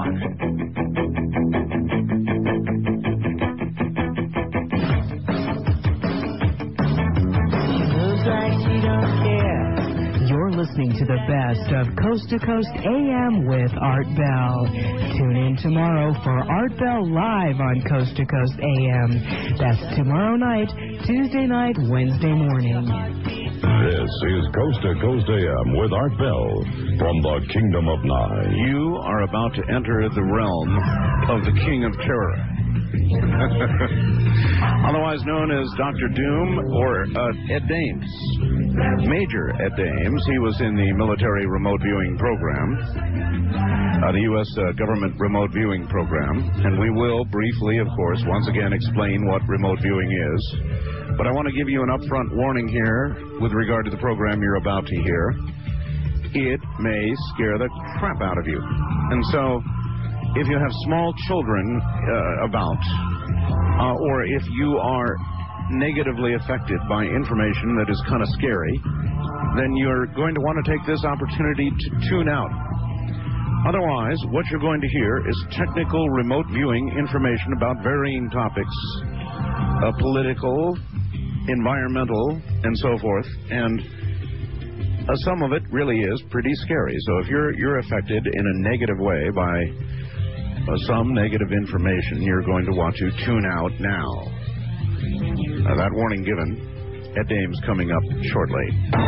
Talk. You're listening to the best of Coast to Coast AM with Art Bell. Tune in tomorrow for Art Bell live on Coast to Coast AM. That's tomorrow night, Tuesday night, Wednesday morning. This is Coast to Coast AM with Art Bell from the Kingdom of Nye. You are about to enter the realm of the King of Terror. Otherwise known as Dr. Doom or Ed Dames. Major Ed Dames. He was in the military remote viewing program, the U.S. government remote viewing program. And we will briefly, of course, once again explain what remote viewing is. But I want to give you an upfront warning here with regard to the program you're about to hear. It may scare the crap out of you. And so, if you have small children about, or if you are negatively affected by information that is kind of scary, then you're going to want to take this opportunity to tune out. Otherwise, what you're going to hear is technical remote viewing information about varying topics, political, environmental, and so forth, and some of it really is pretty scary. So if you're affected in a negative way by some negative information, you're going to want to tune out now. That warning given. Ed Dames coming up shortly.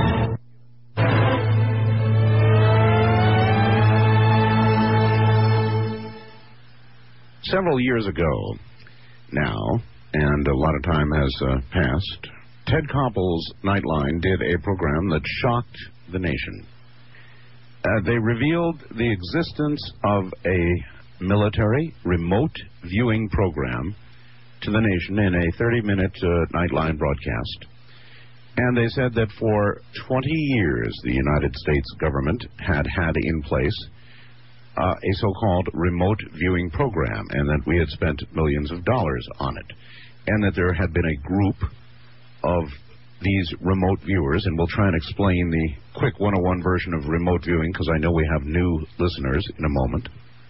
Several years ago now, and a lot of time has passed, Ted Koppel's Nightline did a program that shocked the nation. They revealed the existence of a military remote viewing program to the nation in a 30-minute Nightline broadcast. And they said that for 20 years the United States government had in place a so-called remote viewing program, and that we had spent millions of dollars on it, and that there had been a group of these remote viewers, and we'll try and explain the quick 101 version of remote viewing, because I know we have new listeners in a moment,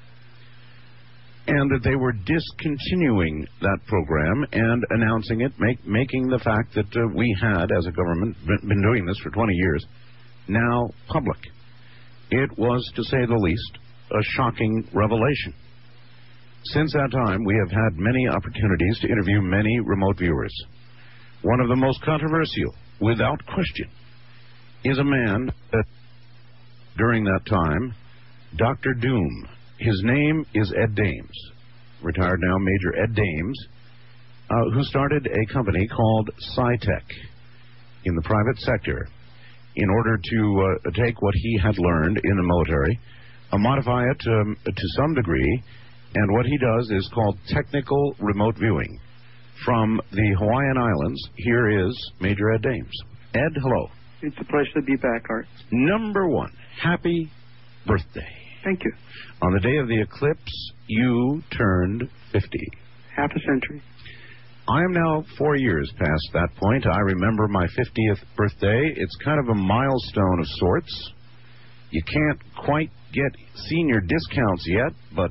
and that they were discontinuing that program and announcing it, making the fact that we had, as a government, been doing this for 20 years, now public. It was, to say the least, a shocking revelation. Since that time, we have had many opportunities to interview many remote viewers. One of the most controversial, without question, is a man that, during that time, Dr. Doom. His name is Ed Dames, retired now Major Ed Dames, who started a company called SciTech in the private sector in order to take what he had learned in the military, modify it to some degree, and what he does is called technical remote viewing. From the Hawaiian Islands, here is Major Ed Dames. Ed, hello. It's a pleasure to be back, Art. Number one, happy birthday. Thank you. On the day of the eclipse, you turned 50. Half a century. I am now 4 years past that point. I remember my 50th birthday. It's kind of a milestone of sorts. You can't quite get senior discounts yet, but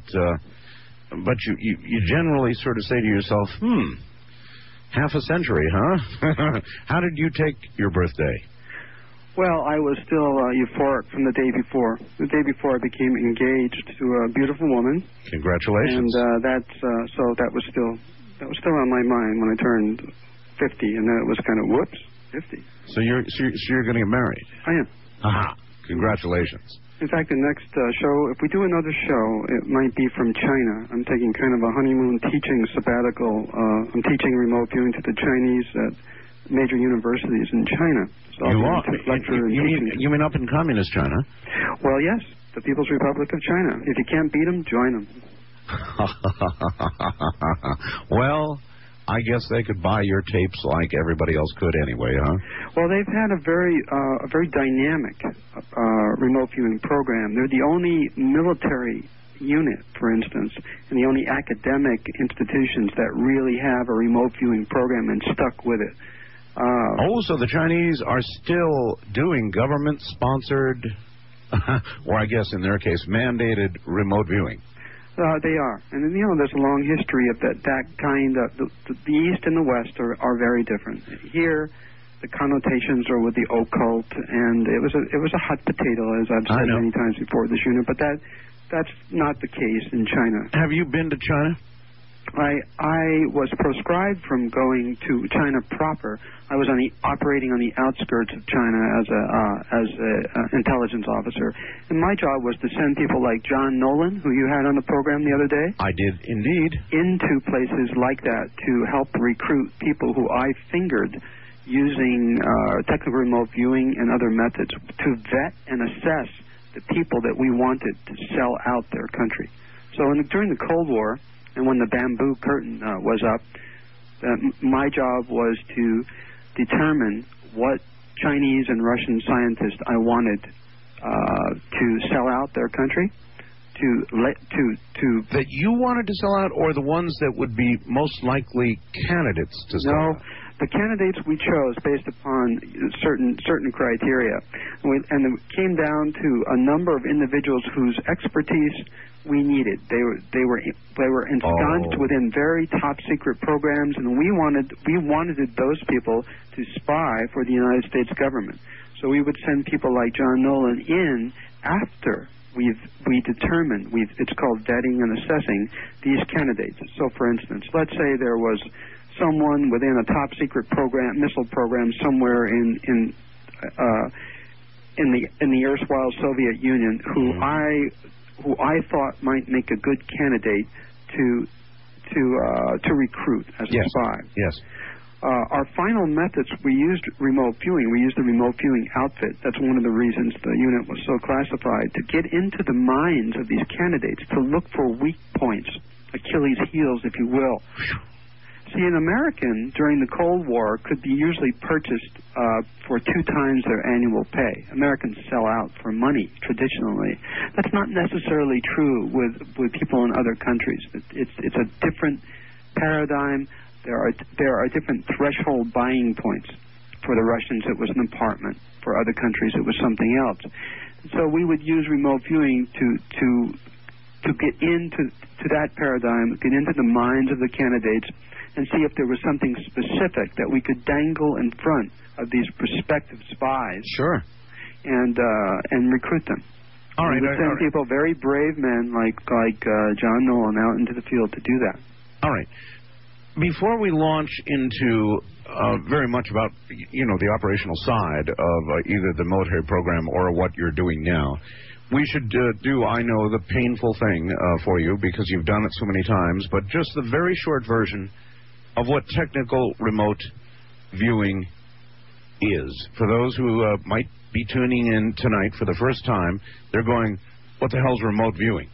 you generally sort of say to yourself, half a century, huh? How did you take your birthday? Well, I was still euphoric from the day before. The day before I became engaged to a beautiful woman. Congratulations. And that was still on my mind when I turned 50, and then it was kind of, whoops, 50. So you're going to get married? I am. Aha. Congratulations. In fact, the next show, if we do another show, it might be from China. I'm taking kind of a honeymoon teaching sabbatical. I'm teaching remote viewing to the Chinese at major universities in China. So you mean up in communist China? Well, yes, the People's Republic of China. If you can't beat them, join them. Well, I guess they could buy your tapes like everybody else could anyway, huh? Well, they've had a very dynamic remote viewing program. They're the only military unit, for instance, and the only academic institutions that really have a remote viewing program and stuck with it. So the Chinese are still doing government-sponsored, or I guess in their case, mandated remote viewing. They are. And, there's a long history of that kind of... The East and the West are very different. Here, the connotations are with the occult, and it was a hot potato, as I've said many times before this unit, but that's not the case in China. Have you been to China? I was proscribed from going to China proper. I was operating on the outskirts of China as an intelligence officer, and my job was to send people like John Nolan, who you had on the program the other day. I did indeed. Into places like that to help recruit people who I fingered using technical remote viewing and other methods to vet and assess the people that we wanted to sell out their country. So during the Cold War, and when the bamboo curtain was up, my job was to determine what Chinese and Russian scientists I wanted to sell out their country. That you wanted to sell out, or the ones that would be most likely candidates to sell out? No, the candidates we chose based upon certain criteria, and it came down to a number of individuals whose expertise we needed. They were ensconced within very top secret programs, and we wanted those people to spy for the United States government. So we would send people like John Nolan in after we determined, it's called vetting and assessing these candidates. So, for instance, let's say there was someone within a top secret program, missile program somewhere in the erstwhile Soviet Union, who I thought might make a good candidate to recruit as a spy. Yes. Our final methods, we used remote viewing. We used the remote viewing outfit. That's one of the reasons the unit was so classified, to get into the minds of these candidates, to look for weak points, Achilles' heels, if you will. See, an American during the Cold War could be usually purchased for 2 times their annual pay. Americans sell out for money traditionally. That's not necessarily true with people in other countries. It's a different paradigm. There are different threshold buying points. For the Russians, it was an apartment. For other countries, it was something else. So we would use remote viewing to get into that paradigm, get into the minds of the candidates, and see if there was something specific that we could dangle in front of these prospective spies. Sure. And recruit them. All right. We would send people, very brave men like John Nolan, out into the field to do that. All right. Before we launch into very much about, the operational side of either the military program or what you're doing now, we should I know, the painful thing for you, because you've done it so many times, but just the very short version of what technical remote viewing is. For those who might be tuning in tonight for the first time, they're going, what the hell's remote viewing?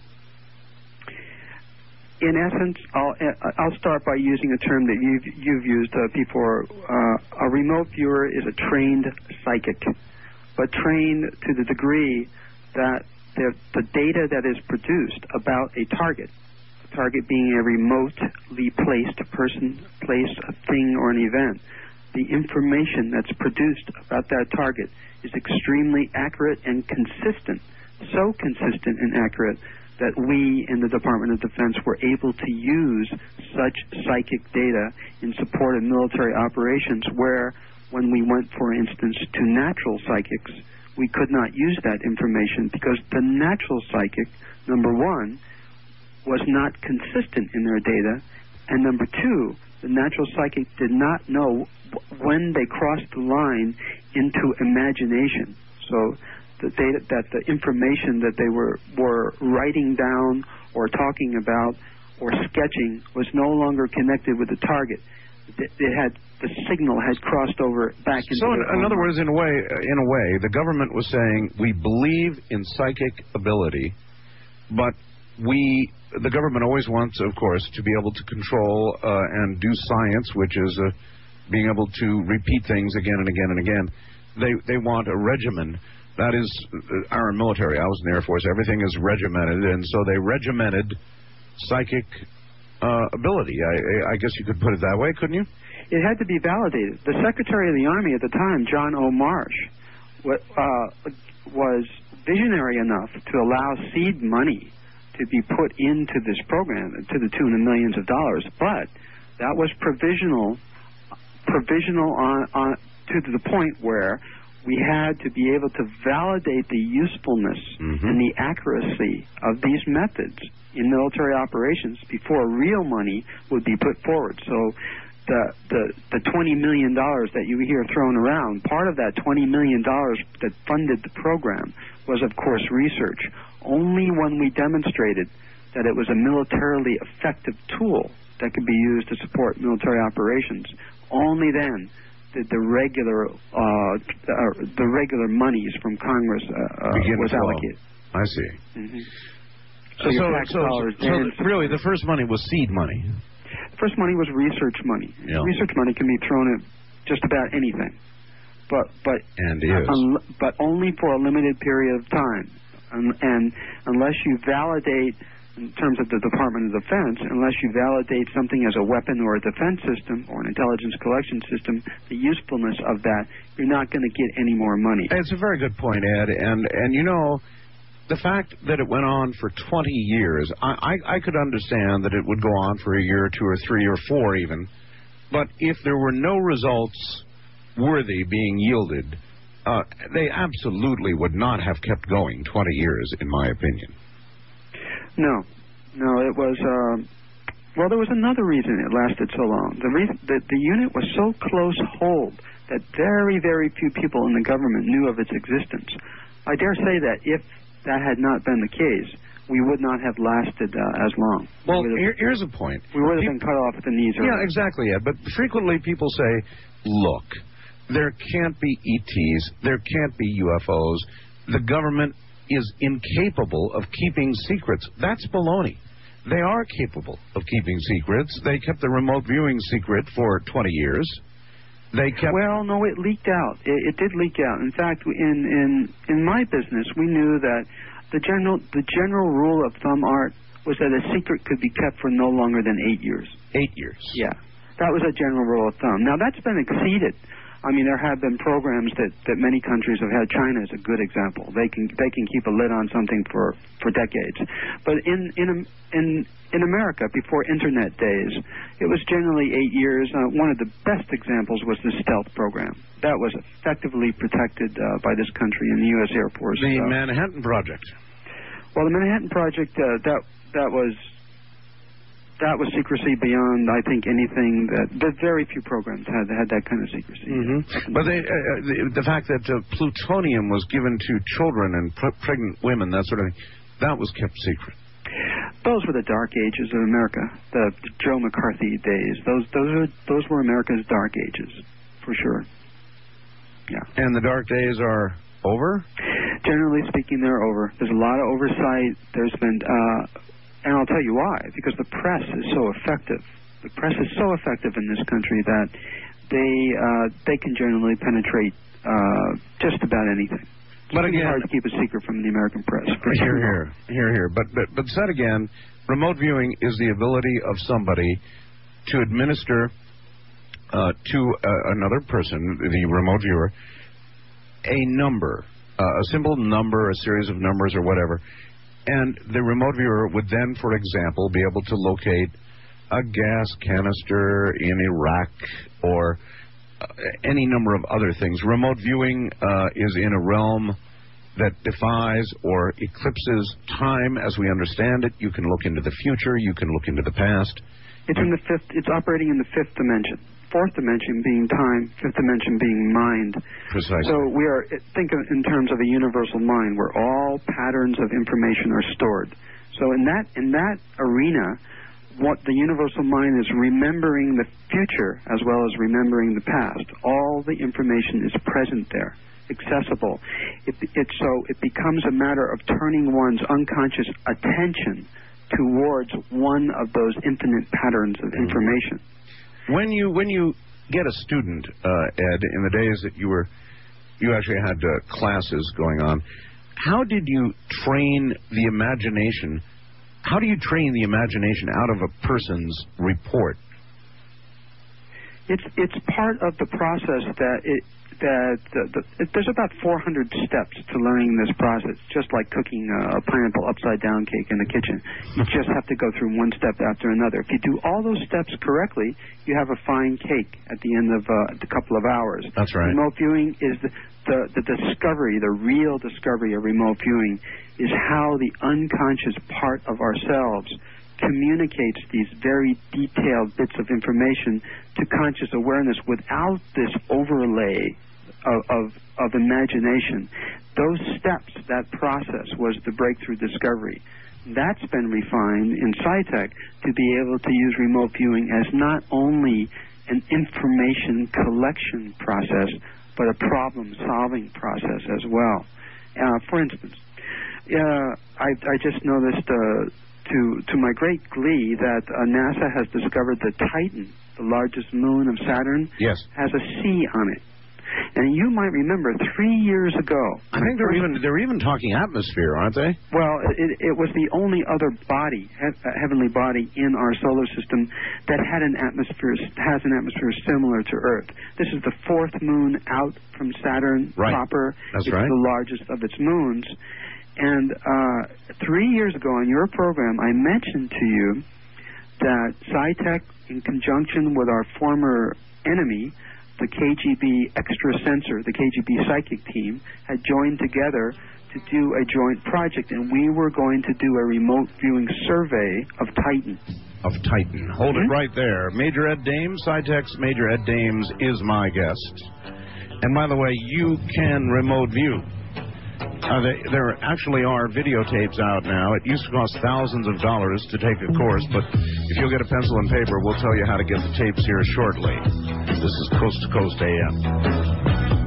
In essence, I'll start by using a term that you've used before. A remote viewer is a trained psychic, but trained to the degree that the data that is produced about a target being a remotely placed person, place, a thing, or an event, the information that's produced about that target is extremely accurate and consistent, so consistent and accurate that we in the Department of Defense were able to use such psychic data in support of military operations where, when we went, for instance, to natural psychics, we could not use that information because the natural psychic, number one, was not consistent in their data, and number two, the natural psychic did not know when they crossed the line into imagination. So the data, that the information that they were writing down or talking about or sketching was no longer connected with the target. The signal had crossed over back into. So, in other words, in a way, the government was saying, we believe in psychic ability, but the government always wants, of course, to be able to control and do science, which is being able to repeat things again and again and again. They want a regimen. That is our military. I was in the Air Force. Everything is regimented, and so they regimented psychic ability. I guess you could put it that way, couldn't you? It had to be validated. The Secretary of the Army at the time, John O. Marsh, was visionary enough to allow seed money to be put into this program to the tune of millions of dollars, but that was provisional on to the point where we had to be able to validate the usefulness and the accuracy of these methods in military operations before real money would be put forward. So the $20 million that you hear thrown around, part of that $20 million that funded the program was, of course, research. Only when we demonstrated that it was a militarily effective tool that could be used to support military operations, only then did the regular monies from Congress was allocated. I see. So really, the first money was seed money. The first money was research money. Yeah. Research money can be thrown at just about anything, but only for a limited period of time, and unless you validate. In terms of the Department of Defense, unless you validate something as a weapon or a defense system or an intelligence collection system, the usefulness of that, you're not going to get any more money. It's a very good point, Ed. And you know, the fact that it went on for 20 years, I could understand that it would go on for a year or two or three or four even. But if there were no results worthy being yielded, they absolutely would not have kept going 20 years, in my opinion. No, it was, there was another reason it lasted so long. The reason that the unit was so close-hold that very, very few people in the government knew of its existence. I dare say that if that had not been the case, we would not have lasted as long. Well, here's a point. We would have been cut off at the knees. Yeah, exactly, Ed. But frequently people say, look, there can't be ETs, there can't be UFOs. The government is incapable of keeping secrets. That's baloney. They are capable of keeping secrets. They kept the remote viewing secret for 20 years. Well, no, it leaked out. It did leak out. In fact, in my business, we knew that the general rule of thumb, Art, was that a secret could be kept for no longer than 8 years. 8 years. Yeah, that was a general rule of thumb. Now that's been exceeded. I mean, there have been programs that many countries have had. China is a good example. They can keep a lid on something for decades. But in America, before Internet days, it was generally 8 years. One of the best examples was the stealth program. That was effectively protected by this country and the U.S. Air Force. The Manhattan Project. Well, the Manhattan Project, that was secrecy beyond, I think, anything that very few programs had that kind of secrecy. But the fact that plutonium was given to children and pregnant women, that sort of thing, that was kept secret. Those were the dark ages of America, the Joe McCarthy days. Those were America's dark ages, for sure. Yeah. And the dark days are over? Generally speaking, they're over. There's a lot of oversight. There's been... and I'll tell you why. Because the press is so effective. The press is so effective in this country that they can generally penetrate just about anything. But again, it's hard to keep a secret from the American press. Here. But said again, remote viewing is the ability of somebody to administer to another person, the remote viewer, a number, a simple number, a series of numbers or whatever. And the remote viewer would then, for example, be able to locate a gas canister in Iraq or any number of other things. Remote viewing is in a realm that defies or eclipses time as we understand it. You can look into the future. You can look into the past. It's operating in the fifth dimension. Fourth dimension being time, fifth dimension being mind. Precisely. So think of in terms of a universal mind where all patterns of information are stored. So in that arena, what the universal mind is remembering the future as well as remembering the past. All the information is present there, accessible. It becomes a matter of turning one's unconscious attention towards one of those infinite patterns of information. When you get a student, Ed, in the days that you actually had classes going on, how did you train the imagination? How do you train the imagination out of a person's report? It's part of the process there's about 400 steps to learning this process, just like cooking a pineapple upside-down cake in the kitchen. You just have to go through one step after another. If you do all those steps correctly, you have a fine cake at the end of a couple of hours. That's right. Remote viewing is the discovery, the real discovery of remote viewing, is how the unconscious part of ourselves communicates these very detailed bits of information to conscious awareness without this overlay of imagination. Those steps, that process, was the breakthrough discovery. That's been refined in SciTech to be able to use remote viewing as not only an information collection process, but a problem-solving process as well. For instance, I just noticed, to my great glee, that NASA has discovered that Titan, the largest moon of Saturn, yes, has a C on it. And you might remember 3 years ago. I think they're even talking atmosphere, aren't they? Well, it was the only other body, heavenly body in our solar system that has an atmosphere similar to Earth. This is the fourth moon out from Saturn proper. That's it's the largest of its moons. And 3 years ago on your program, I mentioned to you that SciTech, in conjunction with our former enemy, the KGB extrasensor, the KGB psychic team, had joined together to do a joint project, and we were going to do a remote viewing survey of Titan. Hold it right there. Major Ed Dames, SciTech's Major Ed Dames is my guest. And by the way, you can remote view. There actually are videotapes out now. It used to cost thousands of dollars to take a course, but if you'll get a pencil and paper, we'll tell you how to get the tapes here shortly. This is Coast to Coast AM.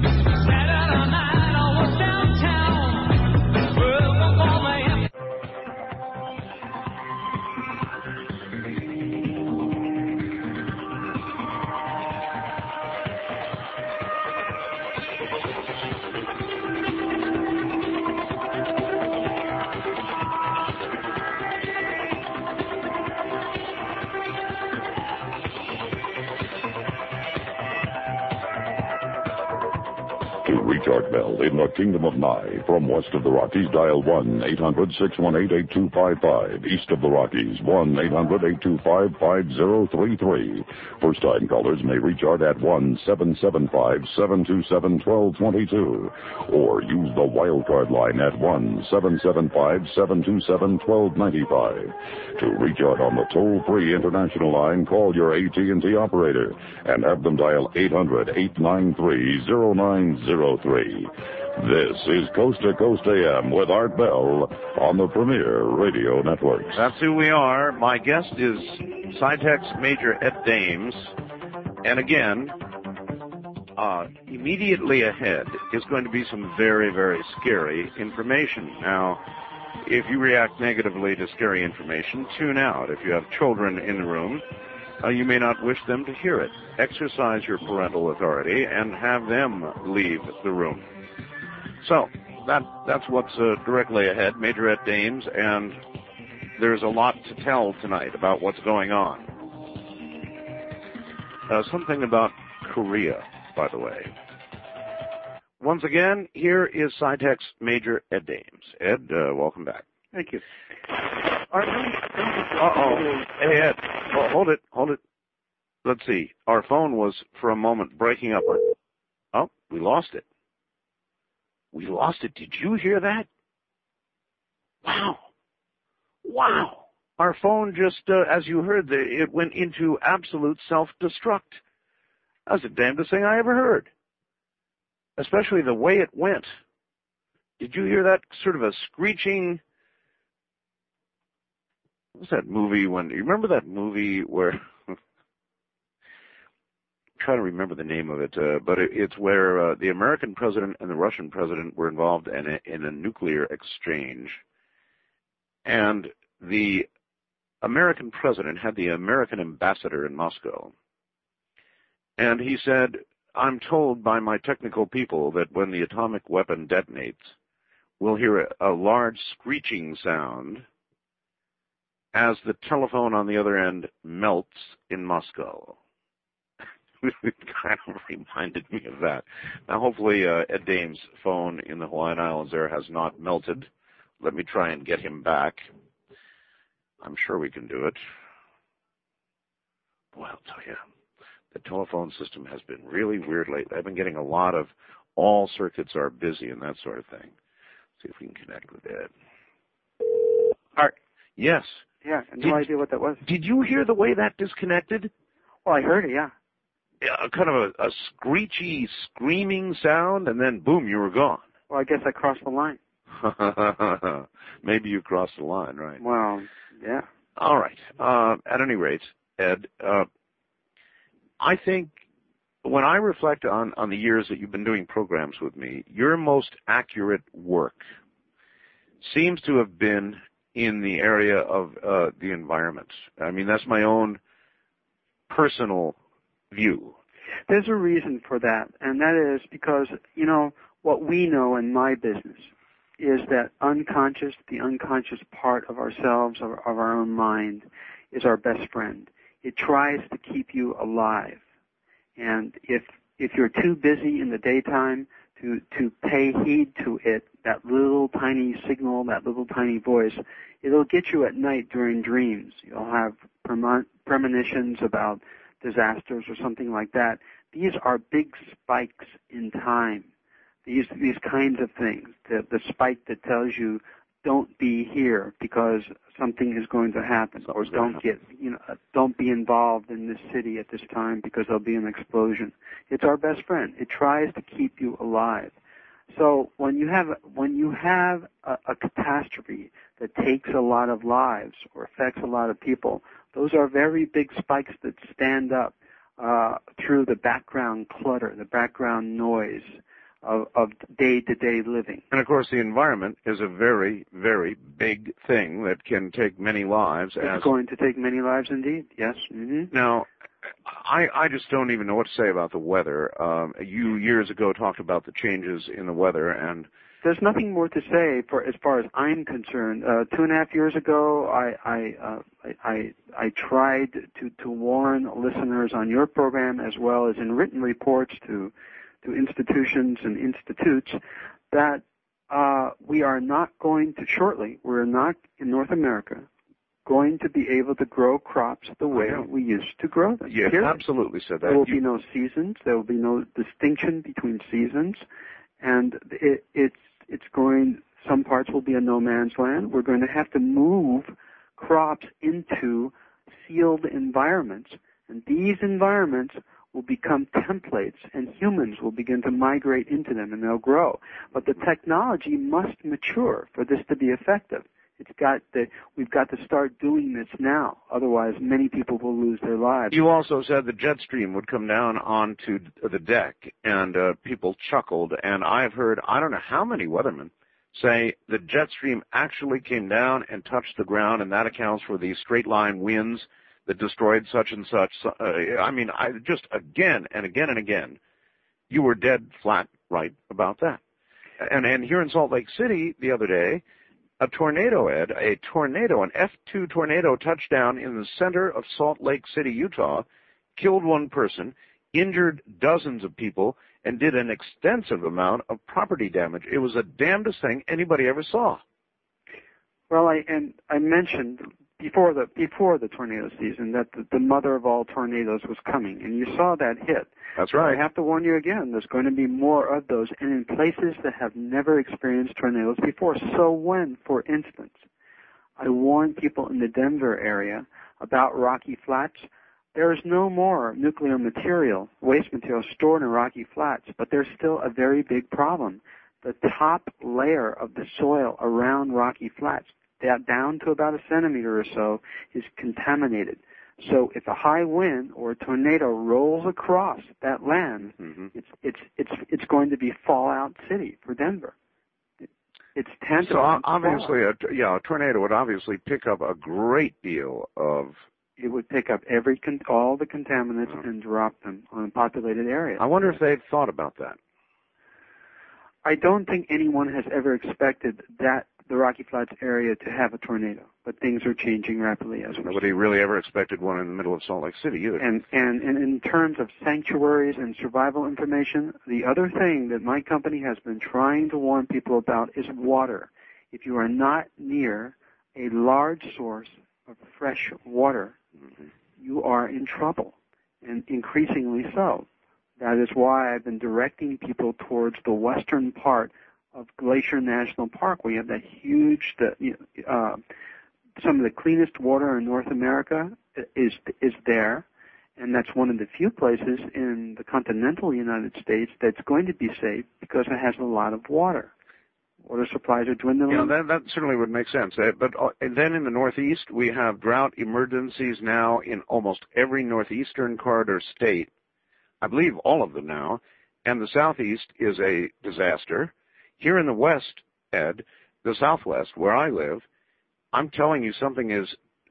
Art Bell in the Kingdom of Nye. From west of the Rockies, dial 1-800-618-8255. East of the Rockies, 1-800-825-5033. First-time callers may reach Art at 1-775-727-1222. Or use the wildcard line at 1-775-727-1295. To reach Art on the toll-free international line, call your AT&T operator and have them dial 800-893-0903. This is Coast to Coast AM with Art Bell on the Premier Radio Network. That's who we are. My guest is SciTech's Major Ed Dames. And again, immediately ahead is going to be some very, very scary information. Now, if you react negatively to scary information, tune out. If you have children in the room, you may not wish them to hear it. Exercise your parental authority and have them leave the room. So, that's what's directly ahead, Major Ed Dames, and there's a lot to tell tonight about what's going on. Something about Korea, by the way. Once again, here is SciTech's Major Ed Dames. Ed, welcome back. Thank you. Hey, Ed. Oh, hold it. Let's see. Our phone was, for a moment, breaking up. Oh, we lost it. Did you hear that? Wow. Our phone just, as you heard, it went into absolute self-destruct. That was the damnedest thing I ever heard. Especially the way it went. Did you hear that sort of a screeching... What was that movie you remember that movie where... I'm trying to remember the name of it, but it's where the American president and the Russian president were involved in a nuclear exchange. And the American president had the American ambassador in Moscow. And he said, I'm told by my technical people that when the atomic weapon detonates, we'll hear a large screeching sound as the telephone on the other end melts in Moscow. it kind of reminded me of that. Now, hopefully, Ed Dames' phone in the Hawaiian Islands there has not melted. Let me try and get him back. I'm sure we can do it. Boy, I'll tell you, the telephone system has been really weird lately. I've been getting a lot of all circuits are busy and that sort of thing. See if we can connect with Ed. Art. Yes. Yeah, no idea what that was. Did you hear the way that disconnected? Well, I heard it, yeah. Yeah, kind of a screechy, screaming sound, and then boom, you were gone. Well, I guess I crossed the line. Maybe you crossed the line, right? Well, yeah. All right. At any rate, Ed, I think when I reflect on the years that you've been doing programs with me, your most accurate work seems to have been in the area of the environment. I mean, that's my own personal view. There's a reason for that, and that is because, you know, what we know in my business is that the unconscious part of ourselves, of our own mind, is our best friend. It tries to keep you alive. And if you're too busy in the daytime to pay heed to it, that little tiny signal, that little tiny voice, it'll get you at night during dreams. You'll have premonitions about disasters or something like that. These are big spikes in time. These kinds of things. The spike that tells you don't be here because something is going to happen, or don't be involved in this city at this time because there'll be an explosion. It's our best friend. It tries to keep you alive. So when you have a catastrophe that takes a lot of lives or affects a lot of people, those are very big spikes that stand up through the background clutter, the background noise of day-to-day living. And, of course, the environment is a very, very big thing that can take many lives. It's going to take many lives indeed, yes. Mm-hmm. Now, I just don't even know what to say about the weather. You years ago talked about the changes in the weather, and there's nothing more to say as far as I'm concerned. 2.5 years ago, I tried to warn listeners on your program as well as in written reports to institutions and institutes that we are not going to shortly. We're not in North America going to be able to grow crops the way we used to grow them. You absolutely said that. There will be no seasons. There will be no distinction between seasons, and it's going. Some parts will be a no man's land. We're going to have to move crops into sealed environments, and these environments will become templates, and humans will begin to migrate into them, and they'll grow. But the technology must mature for this to be effective. We've got to start doing this now. Otherwise, many people will lose their lives. You also said the jet stream would come down onto the deck, and people chuckled. And I've heard, I don't know how many weathermen say the jet stream actually came down and touched the ground, and that accounts for the straight line winds that destroyed such and such. I just again and again and again, you were dead flat right about that. And here in Salt Lake City the other day, a tornado, Ed, an F2 tornado touched down in the center of Salt Lake City, Utah, killed one person, injured dozens of people, and did an extensive amount of property damage. It was the damnedest thing anybody ever saw. Well, I mentioned before the tornado season that the mother of all tornadoes was coming, and you saw that hit. That's right. I have to warn you again, there's going to be more of those, and in places that have never experienced tornadoes before. So when, for instance, I warn people in the Denver area about Rocky Flats, there is no more nuclear material, waste material stored in Rocky Flats, but there's still a very big problem. The top layer of the soil around Rocky Flats, down to about 1 centimeter or so, is contaminated. So if a high wind or a tornado rolls across that land, it's going to be Fallout City for Denver. It's tantamount. So obviously, a tornado would obviously pick up a great deal of. It would pick up all the contaminants and drop them on a populated area. I wonder if they've thought about that. I don't think anyone has ever expected that the Rocky Flats area to have a tornado, but things are changing rapidly as well. Nobody really ever expected one in the middle of Salt Lake City either. And in terms of sanctuaries and survival information, the other thing that my company has been trying to warn people about is water. If you are not near a large source of fresh water, you are in trouble, and increasingly so. That is why I've been directing people towards the western part of Glacier National Park. We have that huge, some of the cleanest water in North America is there, and that's one of the few places in the continental United States that's going to be safe because it has a lot of water. Water supplies are dwindling. Yeah, that certainly would make sense. But then in the Northeast, we have drought emergencies now in almost every northeastern corridor state. I believe all of them now. And the Southeast is a disaster. Here in the West, Ed, the Southwest, where I live, I'm telling you something is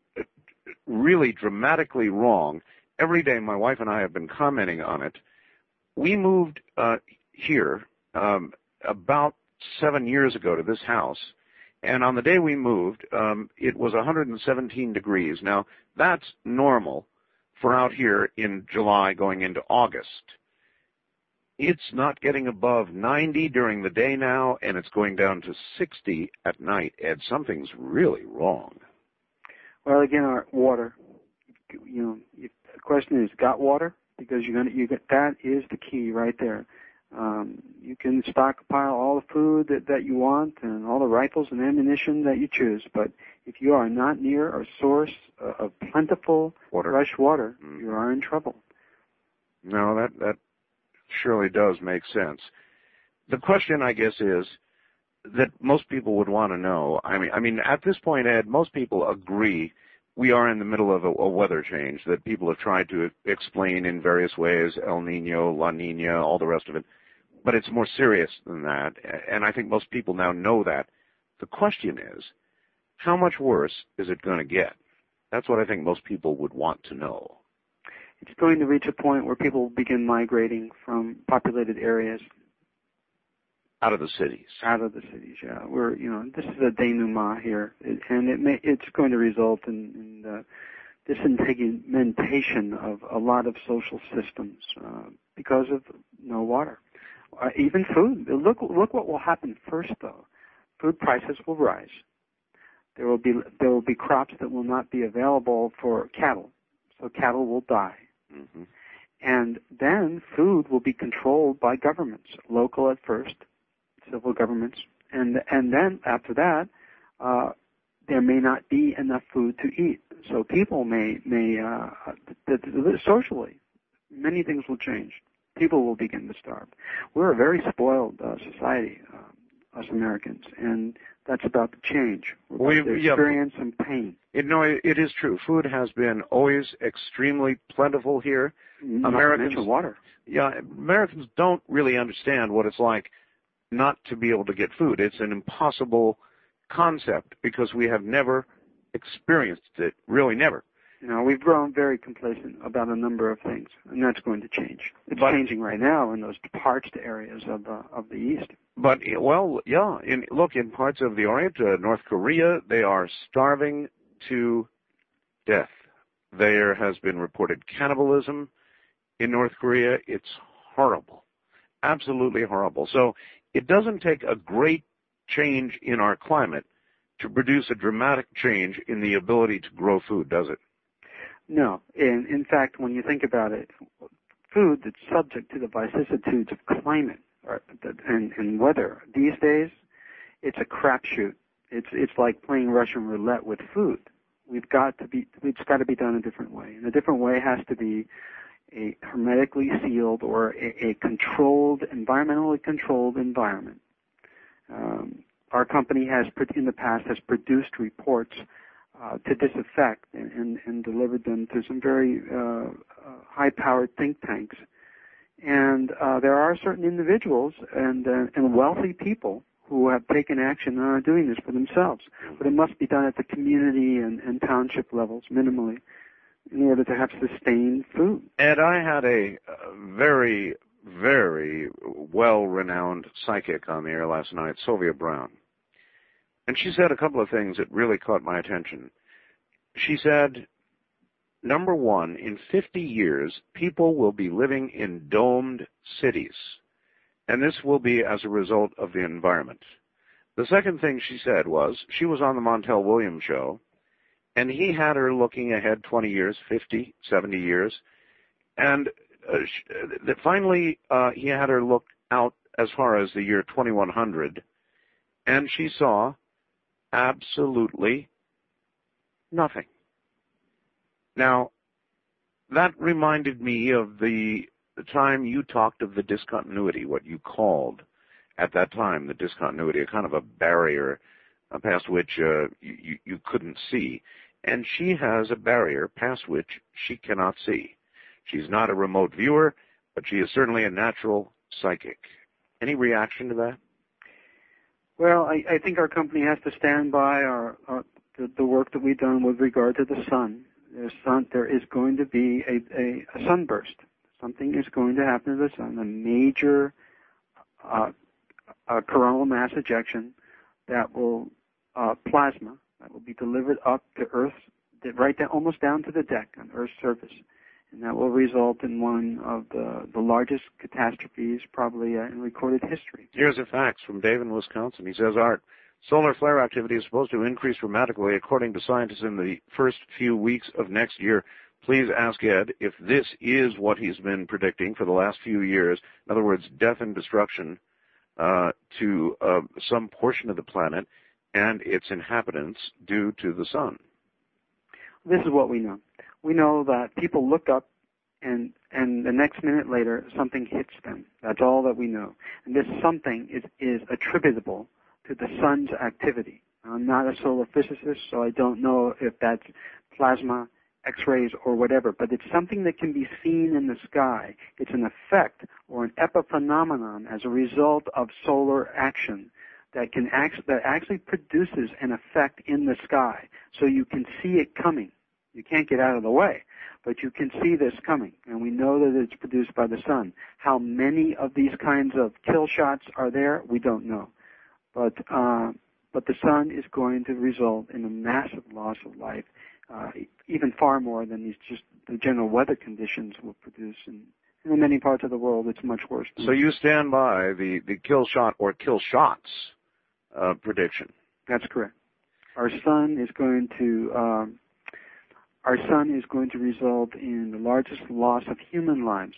really dramatically wrong. Every day my wife and I have been commenting on it. We moved here about 7 years ago to this house, and on the day we moved, it was 117 degrees. Now, that's normal for out here in July going into August. It's not getting above 90 during the day now, and it's going down to 60 at night. Ed, something's really wrong. Well, again, our water. The question is, got water? Because that is the key right there. You can stockpile all the food that you want and all the rifles and ammunition that you choose, but if you are not near a source of plentiful fresh water, you are in trouble. No, that surely does make sense. The question, I guess, is that most people would want to know. I mean, at this point, Ed, most people agree we are in the middle of a weather change that people have tried to explain in various ways, El Nino, La Nina, all the rest of it. But it's more serious than that, and I think most people now know that. The question is, how much worse is it going to get? That's what I think most people would want to know. It's going to reach a point where people begin migrating from populated areas. Out of the cities. Out of the cities, yeah. This is a denouement here, and it's going to result in the disintegration of a lot of social systems because of no water. Even food. Look what will happen first, though. Food prices will rise. There will be crops that will not be available for cattle, so cattle will die. Mm-hmm. And then food will be controlled by governments, local at first, civil governments, and then after that, there may not be enough food to eat. So people may socially, many things will change. People will begin to starve. We're a very spoiled society, us Americans, and that's about to change. We're about to experience some pain. It is true. Food has been always extremely plentiful here. Americans, water. Yeah, Americans don't really understand what it's like not to be able to get food. It's an impossible concept because we have never experienced it, really never. We've grown very complacent about a number of things, and that's going to change. It's changing right now in those parched areas of the East. But, well, yeah, in parts of the Orient, North Korea, they are starving to death. There has been reported cannibalism in North Korea. It's horrible, absolutely horrible. So it doesn't take a great change in our climate to produce a dramatic change in the ability to grow food, does it? No. In fact, when you think about it, food that's subject to the vicissitudes of climate and weather these days, it's a crapshoot. It's like playing Russian roulette with food. It's got to be done a different way. And a different way has to be a hermetically sealed or a controlled, environmentally controlled environment. Our company in the past has produced reports to this effect and delivered them to some very high-powered think tanks. And there are certain individuals and wealthy people who have taken action and are doing this for themselves. But it must be done at the community and township levels, minimally, in order to have sustained food. Ed, I had a very, very well-renowned psychic on the air last night, Sylvia Brown. And she said a couple of things that really caught my attention. She said, number one, in 50 years, people will be living in domed cities, and this will be as a result of the environment. The second thing she said was, she was on the Montel Williams show, and he had her looking ahead 20 years, 50, 70 years, and finally he had her look out as far as the year 2100, and she saw absolutely nothing. Now, that reminded me of the time you talked of the discontinuity, what you called at that time the discontinuity, a kind of a barrier past which you couldn't see. And she has a barrier past which she cannot see. She's not a remote viewer, but she is certainly a natural psychic. Any reaction to that? Well, I think our company has to stand by the work that we've done with regard to the sun. There is going to be a sunburst. Something is going to happen to the sun, a major coronal mass ejection that will plasma that will be delivered up to Earth, right down, almost down to the deck on Earth's surface, and that will result in one of the largest catastrophes probably in recorded history. Here's a fax from Dave in Wisconsin. He says, Art, solar flare activity is supposed to increase dramatically according to scientists in the first few weeks of next year. Please ask Ed if this is what he's been predicting for the last few years. In other words, death and destruction to some portion of the planet and its inhabitants due to the sun. This is what we know. We know that people look up and the next minute later something hits them. That's all that we know. And this something is attributable to the sun's activity. I'm not a solar physicist, so I don't know if that's plasma, X-rays, or whatever, but it's something that can be seen in the sky. It's an effect or an epiphenomenon as a result of solar action that actually produces an effect in the sky. So you can see it coming. You can't get out of the way, but you can see this coming, and we know that it's produced by the sun. How many of these kinds of kill shots are there, we don't know. But the sun is going to result in a massive loss of life, even far more than the general weather conditions will produce. And in many parts of the world, it's much worse. So you stand by the kill shot or kill shots prediction? That's correct. Our sun is going to result in the largest loss of human lives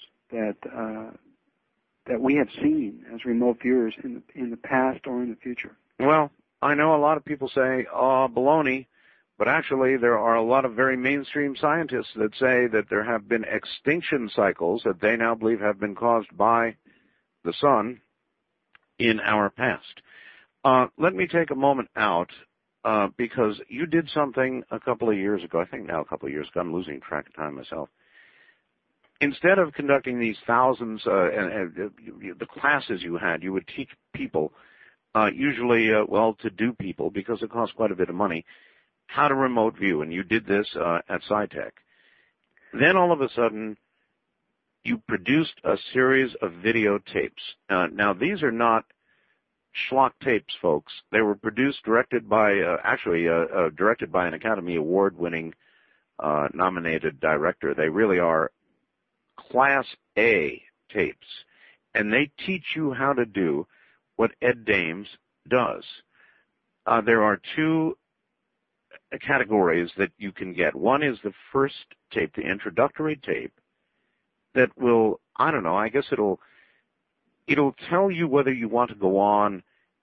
that we have seen as remote viewers in the past or in the future. Well, I know a lot of people say, oh, baloney, but actually there are a lot of very mainstream scientists that say that there have been extinction cycles that they now believe have been caused by the sun in our past. Let me take a moment out because you did something a couple of years ago, I think now a couple of years ago, I'm losing track of time myself. Instead of conducting these thousands, the classes you had, you would teach people, usually, to-do people, because it costs quite a bit of money, how to remote view, and you did this at SciTech. Then all of a sudden, you produced a series of videotapes. Now, these are not schlock tapes, folks. They were directed by an Academy Award-winning nominated director. They really are Class A tapes, and they teach you how to do what Ed Dames does. There are two categories that you can get. One is the first tape, the introductory tape, that will, I don't know, I guess it'll tell you whether you want to go on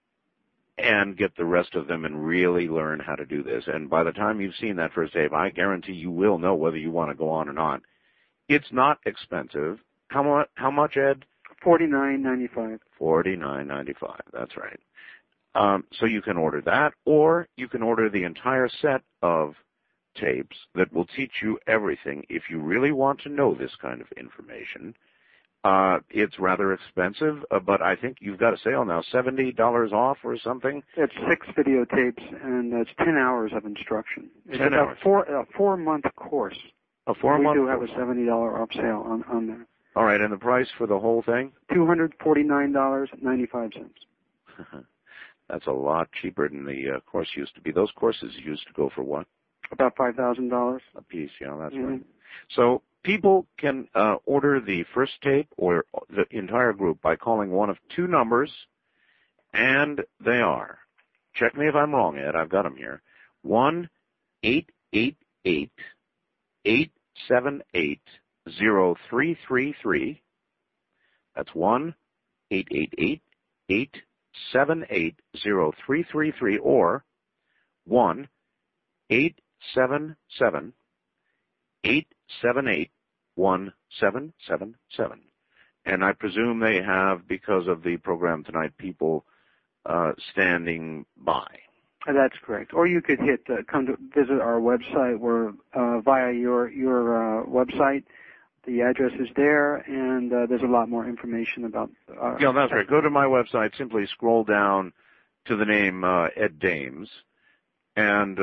and get the rest of them and really learn how to do this. And by the time you've seen that first tape, I guarantee you will know whether you want to go on or not. It's not expensive. How much, Ed? $49.95. $49.95. That's right. So you can order that, or you can order the entire set of tapes that will teach you everything. If you really want to know this kind of information, it's rather expensive, but I think you've got a sale now, $70 off or something. It's 6 videotapes, and it's 10 hours of instruction. It's 10 hours. A 4-month course. A 4-month We do have course. a $70 off sale on that. All right, and the price for the whole thing? $249.95. That's a lot cheaper than the course used to be. Those courses used to go for what? About $5,000 a piece. Yeah, that's right. So people can order the first tape or the entire group by calling one of two numbers, and they are, check me if I'm wrong, Ed, I've got them here, 1-888-878-0333. That's 1-888-878-0333 or 1-877-878-1777. And I presume they have, because of the program tonight, people standing by. That's correct. Or you could come to visit our website, where via your website, the address is there, and there's a lot more information about. Yeah, that's right. Go to my website. Simply scroll down to the name Ed Dames, and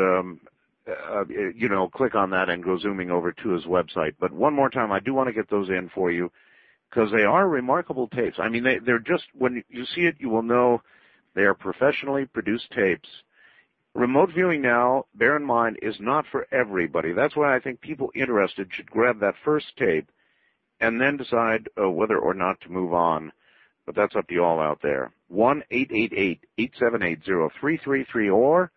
click on that and go zooming over to his website. But one more time, I do want to get those in for you, because they are remarkable tapes. I mean, they're just, when you see it, you will know they are professionally produced tapes. Remote viewing now, bear in mind, is not for everybody. That's why I think people interested should grab that first tape and then decide whether or not to move on. But that's up to you all out there. 1-888-878-0333 or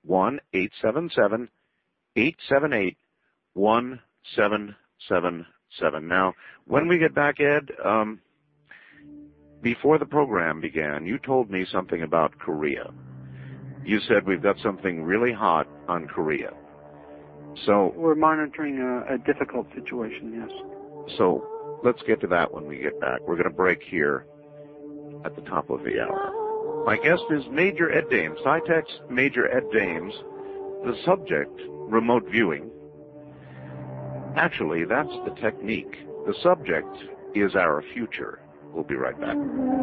1-877-878-1777. Now, when we get back, Ed, before the program began, you told me something about Korea. You said we've got something really hot on Korea. So we're monitoring a difficult situation, yes. So let's get to that when we get back. We're going to break here at the top of the hour. My guest is Major Ed Dames, SciTech's Major Ed Dames. The subject, remote viewing. Actually, that's the technique. The subject is our future. We'll be right back.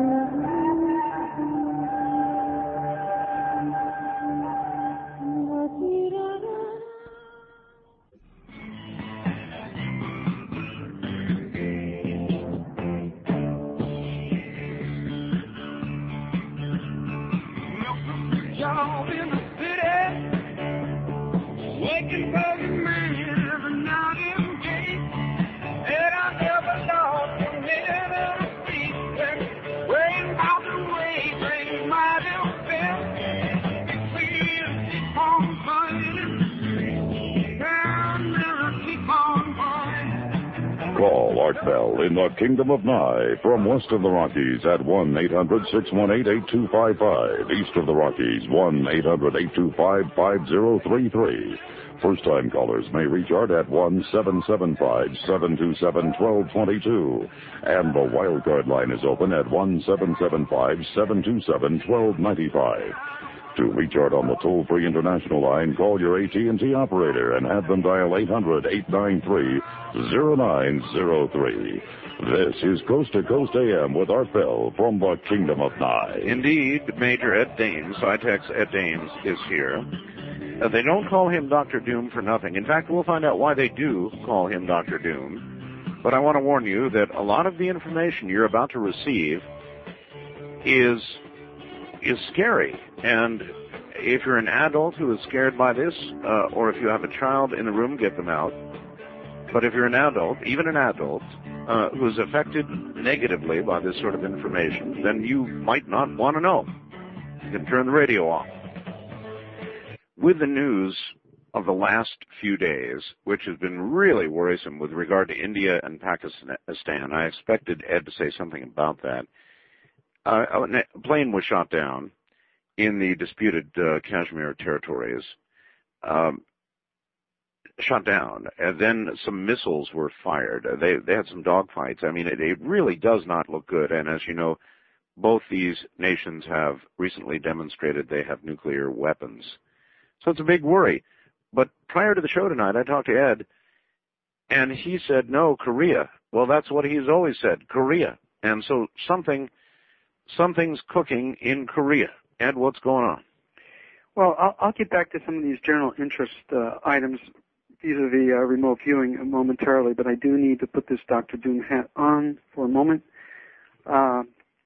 Call Art Bell in the Kingdom of Nye from west of the Rockies at 1-800-618-8255. East of the Rockies, 1-800-825-5033. First-time callers may reach Art at 1-775-727-1222. And the wildcard line is open at 1-775-727-1295. To reach Art on the toll-free international line, call your AT&T operator and have them dial 800-893-0903. This is Coast to Coast AM with Art Bell from the Kingdom of Nye. Indeed, Major Ed Dames, SciTech's Ed Dames, is here. They don't call him Dr. Doom for nothing. In fact, we'll find out why they do call him Dr. Doom. But I want to warn you that a lot of the information you're about to receive is scary. And if you're an adult who is scared by this, or if you have a child in the room, get them out. But if you're an adult, even an adult, who's affected negatively by this sort of information, then you might not want to know. You can turn the radio off. With the news of the last few days, which has been really worrisome with regard to India and Pakistan, I expected Ed to say something about that. A plane was shot down in the disputed Kashmir territories, shot down, and then some missiles were fired. They had some dogfights. I mean, it really does not look good, and as you know, both these nations have recently demonstrated they have nuclear weapons. So it's a big worry. But prior to the show tonight, I talked to Ed, and he said, no, Korea. Well, that's what he's always said, Korea. And so something's cooking in Korea. Ed, what's going on? Well, I'll get back to some of these general interest items vis-a-vis remote viewing momentarily, but I do need to put this Dr. Doom hat on for a moment.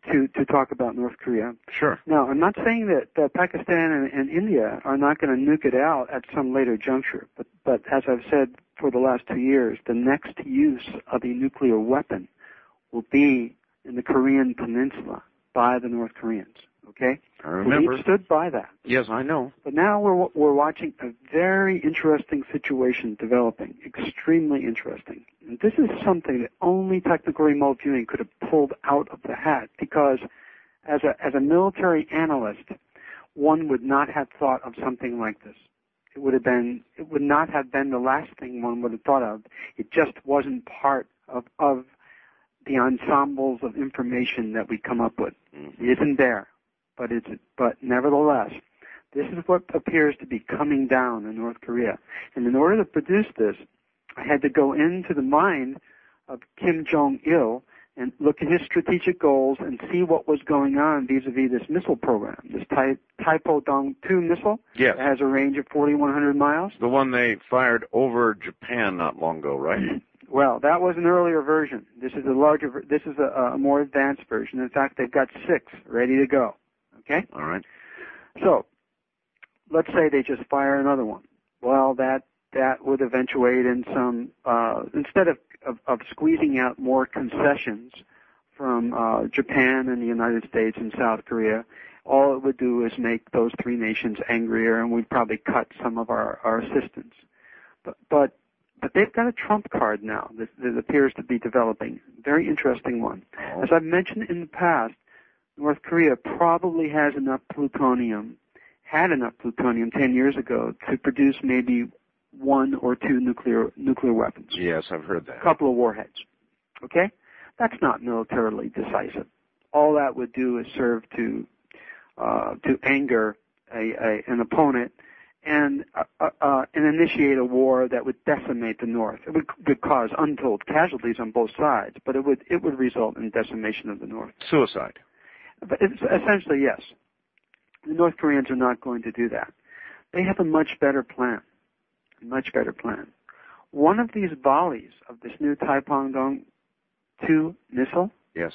to talk about North Korea. Sure. Now, I'm not saying that Pakistan and India are not going to nuke it out at some later juncture, but as I've said for the last 2 years, the next use of a nuclear weapon will be in the Korean Peninsula by the North Koreans. Okay? I remember. We stood by that. Yes, I know. But now we're watching a very interesting situation developing, extremely interesting. And this is something that only technical remote viewing could have pulled out of the hat, because as a military analyst, one would not have thought of something like this. It would not have been the last thing one would have thought of. It just wasn't part of the ensembles of information that we come up with. It isn't there. But nevertheless, this is what appears to be coming down in North Korea. And in order to produce this, I had to go into the mind of Kim Jong-il and look at his strategic goals and see what was going on vis-a-vis this missile program, this Taepodong-2 missile. Yes. It has a range of 4,100 miles. The one they fired over Japan not long ago, right? Well, that was an earlier version. This is a more advanced version. In fact, they've got 6 ready to go. Okay? All right. So, let's say they just fire another one. Well, that would eventuate in some, instead of squeezing out more concessions from Japan and the United States and South Korea, all it would do is make those 3 nations angrier, and we'd probably cut some of our assistance. But they've got a trump card now that appears to be developing. Very interesting one. Oh. As I've mentioned in the past, North Korea probably had enough plutonium 10 years ago to produce maybe 1 or 2 nuclear weapons. Yes, I've heard that. A couple of warheads. Okay? That's not militarily decisive. All that would do is serve to anger an opponent and initiate a war that would decimate the North. It would cause untold casualties on both sides, but it would result in decimation of the North. Suicide. But it's essentially, yes. The North Koreans are not going to do that. They have a much better plan. One of these volleys of this new Taepodong-2 missile, yes,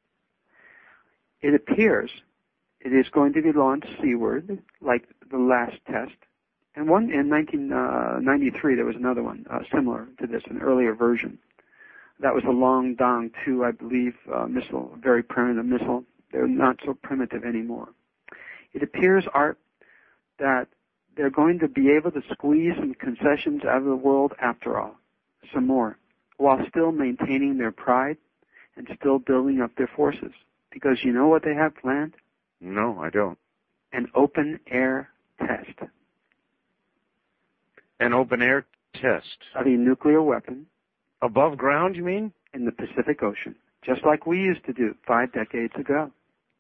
it appears it is going to be launched seaward, like the last test. And one in 1993, there was another one similar to this, an earlier version. That was the Longdong-2, I believe, missile, a very primitive missile. They're not so primitive anymore. It appears, Art, that they're going to be able to squeeze some concessions out of the world after all, some more, while still maintaining their pride and still building up their forces. Because you know what they have planned? No, I don't. An open-air test. An open-air test? Of a nuclear weapon. Above ground, you mean? In the Pacific Ocean. Just like we used to do 5 decades ago.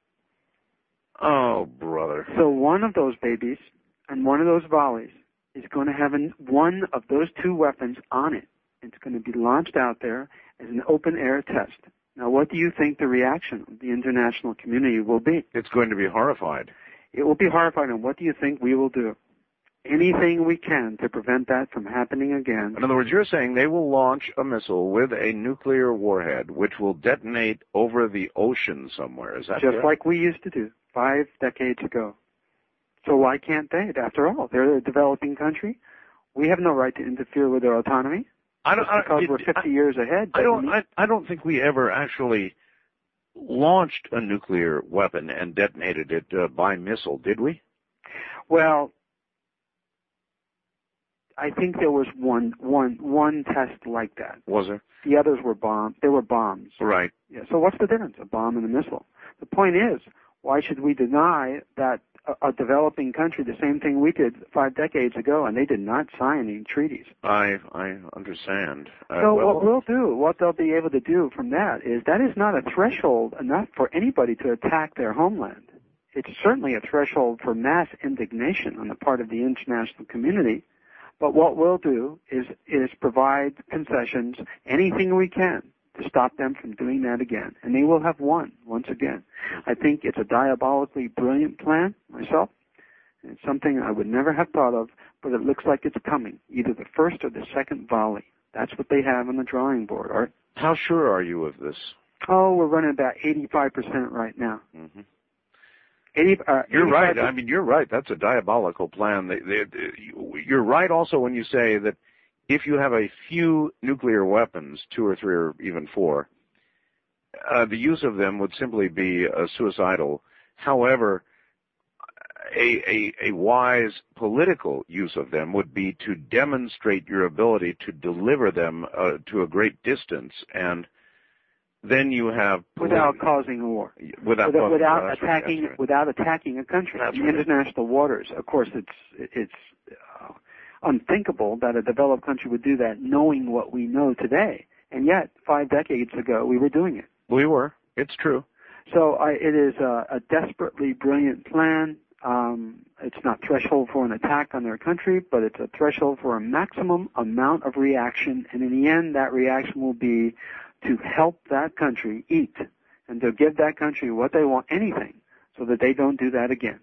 Oh, brother. So one of those babies and one of those volleys is going to have one of those 2 weapons on it. It's going to be launched out there as an open-air test. Now, what do you think the reaction of the international community will be? It's going to be horrified. It will be horrified, and what do you think we will do? Anything we can to prevent that from happening again. In other words, you're saying they will launch a missile with a nuclear warhead which will detonate over the ocean somewhere. Is that just correct? like we used to do 5 decades ago. So why can't they? After all, they're a developing country. We have no right to interfere with their autonomy. Because we're 50 years ahead. I don't think we ever actually launched a nuclear weapon and detonated it by missile, did we? Well, I think there was one test like that. Was there? The others were bombs. They were bombs. Right. Yeah. So what's the difference? A bomb and a missile. The point is, why should we deny that a developing country the same thing we did 5 decades ago, and they did not sign any treaties? I understand. So what they'll be able to do from that is not a threshold enough for anybody to attack their homeland. It's certainly a threshold for mass indignation on the part of the international community. But what we'll do is provide concessions, anything we can, to stop them from doing that again. And they will have won once again. I think it's a diabolically brilliant plan, myself. And it's something I would never have thought of, but it looks like it's coming, either the first or the second volley. That's what they have on the drawing board, Art. How sure are you of this? Oh, we're running about 85% right now. Mm-hmm. You're right. I mean, you're right. That's a diabolical plan. You're right also when you say that if you have a few nuclear weapons, 2 or 3 or even 4, the use of them would simply be suicidal. However, a wise political use of them would be to demonstrate your ability to deliver them to a great distance, and then you have without causing a war, without attacking a country. That's in right. International waters, of course, it's unthinkable that a developed country would do that, knowing what we know today. And yet, 5 decades ago, we were doing it. We were. It's true. So it is a desperately brilliant plan. It's not threshold for an attack on their country, but it's a threshold for a maximum amount of reaction. And in the end, that reaction will be to help that country eat and to give that country what they want, anything, so that they don't do that again.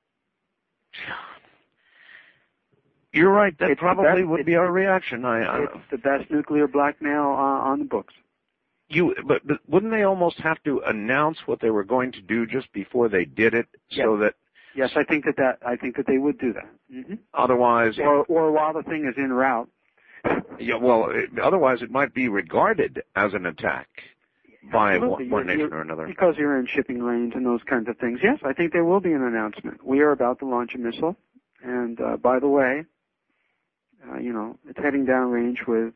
You're right. That probably would be our reaction. It's the best nuclear blackmail on the books. But wouldn't they almost have to announce what they were going to do just before they did it, so that? Yes, I think that they would do that. Mm-hmm. Otherwise, or while the thing is en route. Yeah, well, otherwise it might be regarded as an attack by one nation or another. Because you're in shipping lanes and those kinds of things. Yes, I think there will be an announcement. We are about to launch a missile, and by the way, it's heading downrange with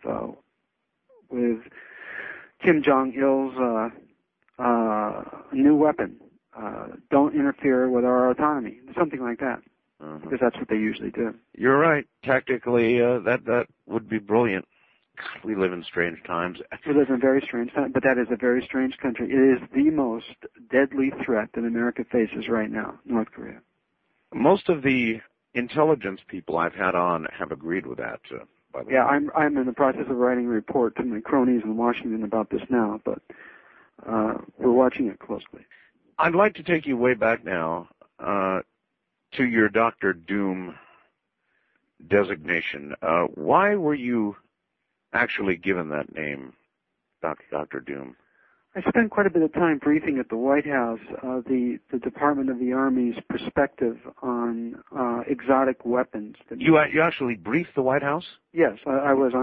Kim Jong-il's new weapon. Don't interfere with our autonomy. Something like that. Because that's what they usually do. You're right. Tactically, that would be brilliant. God, we live in strange times. We live in very strange times, but that is a very strange country. It is the most deadly threat that America faces right now, North Korea. Most of the intelligence people I've had on have agreed with that, by the way. Yeah, I'm in the process of writing a report to my cronies in Washington about this now, but we're watching it closely. I'd like to take you way back now to your Dr. Doom designation. Why were you actually given that name, Dr. Doom? I spent quite a bit of time briefing at the White House the Department of the Army's perspective on exotic weapons. You actually briefed the White House? Yes, I was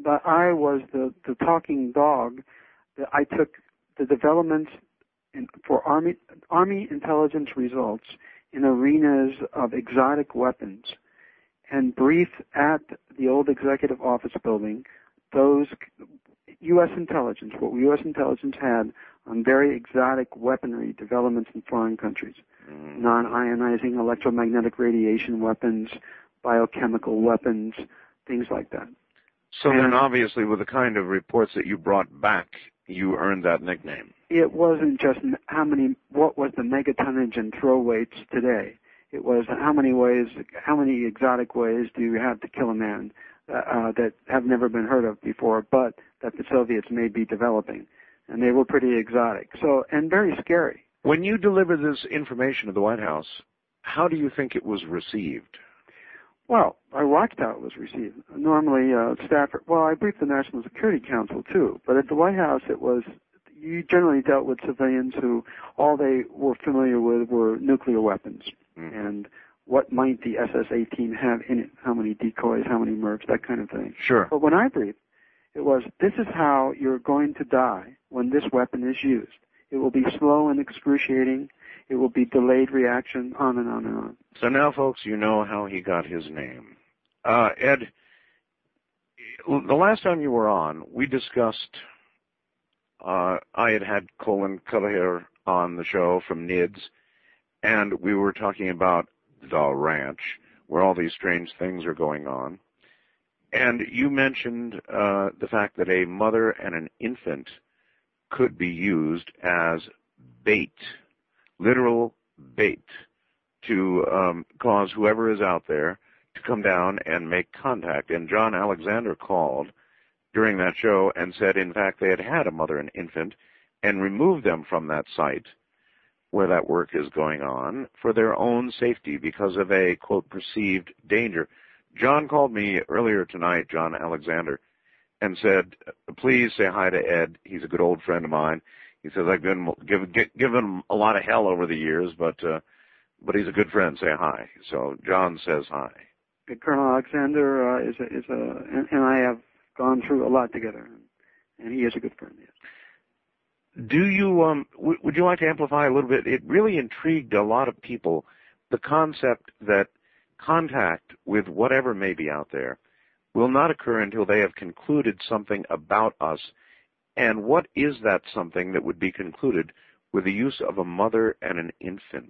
the talking dog. I took the developments for Army intelligence results in arenas of exotic weapons and brief at the old executive office building those U.S. intelligence, what U.S. intelligence had on very exotic weaponry developments in foreign countries, non-ionizing electromagnetic radiation weapons, biochemical weapons, things like that. So then obviously with the kind of reports that you brought back, you earned that nickname. It wasn't just what was the megatonnage and throw weights today. It was how many exotic ways do you have to kill a man that have never been heard of before, but that the Soviets may be developing. And they were pretty exotic. And very scary. When you delivered this information to the White House, how do you think it was received? Well, I watched how it was received. Normally, I briefed the National Security Council too, but at the White House you generally dealt with civilians who all they were familiar with were nuclear weapons and what might the SS-18 have in it, how many decoys, how many mercs, that kind of thing. Sure. But when I briefed, it was, this is how you're going to die when this weapon is used. It will be slow and excruciating. It will be delayed reaction, on and on and on. So now, folks, you know how he got his name. Ed, the last time you were on, we discussed, I had Colin Kelleher on the show from NIDS, and we were talking about the ranch, where all these strange things are going on. And you mentioned the fact that a mother and an infant could be used as bait, literal bait, to cause whoever is out there to come down and make contact. And John Alexander called during that show and said, in fact, they had a mother and infant and removed them from that site where that work is going on for their own safety because of a, quote, perceived danger. John called me earlier tonight, John Alexander, and said, please say hi to Ed. He's a good old friend of mine. He says, I've given him a lot of hell over the years, but he's a good friend. Say hi. So John says hi. Colonel Alexander and I have gone through a lot together, and he is a good friend. Yes. Do you would you like to amplify a little bit? It really intrigued a lot of people, the concept that contact with whatever may be out there will not occur until they have concluded something about us. And what is that something that would be concluded with the use of a mother and an infant?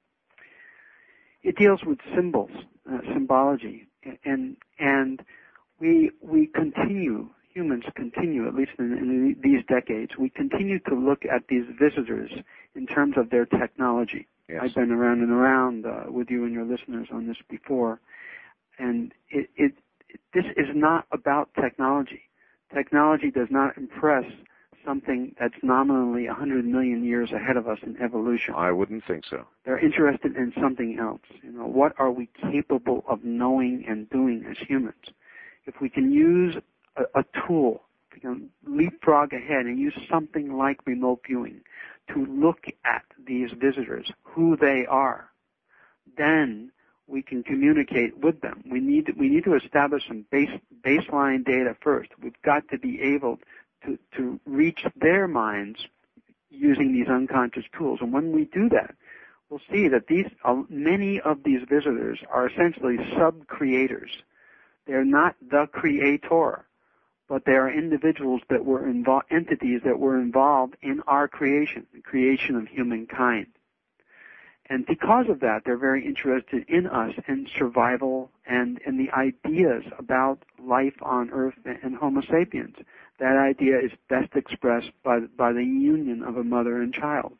It deals with symbols, symbology, and we continue, humans continue, at least in these decades, we continue to look at these visitors in terms of their technology. Yes. I've been around and around with you and your listeners on this before, and this is not about technology. Technology does not impress something that's nominally 100 million years ahead of us in evolution. I wouldn't think so. They're interested in something else. What are we capable of knowing and doing as humans? If we can use a tool, if we can leapfrog ahead and use something like remote viewing to look at these visitors, who they are, then we can communicate with them. We need to establish some baseline data first. We've got to be able to reach their minds using these unconscious tools. And when we do that, we'll see that many of these visitors are essentially sub-creators. They're not the creator, but they are individuals that were entities that were involved in our creation, the creation of humankind. And because of that, they're very interested in us and survival and in the ideas about life on Earth and Homo sapiens. That idea is best expressed by the union of a mother and child.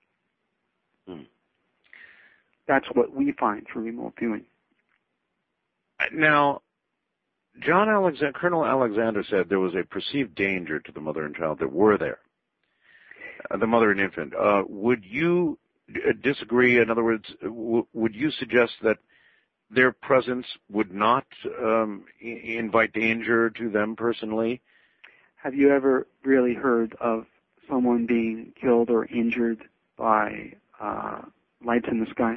That's what we find through remote viewing. Now, Colonel Alexander said there was a perceived danger to the mother and child that were there, the mother and infant. Would you disagree? In other words, would you suggest that their presence would not invite danger to them personally? Have you ever really heard of someone being killed or injured by lights in the sky?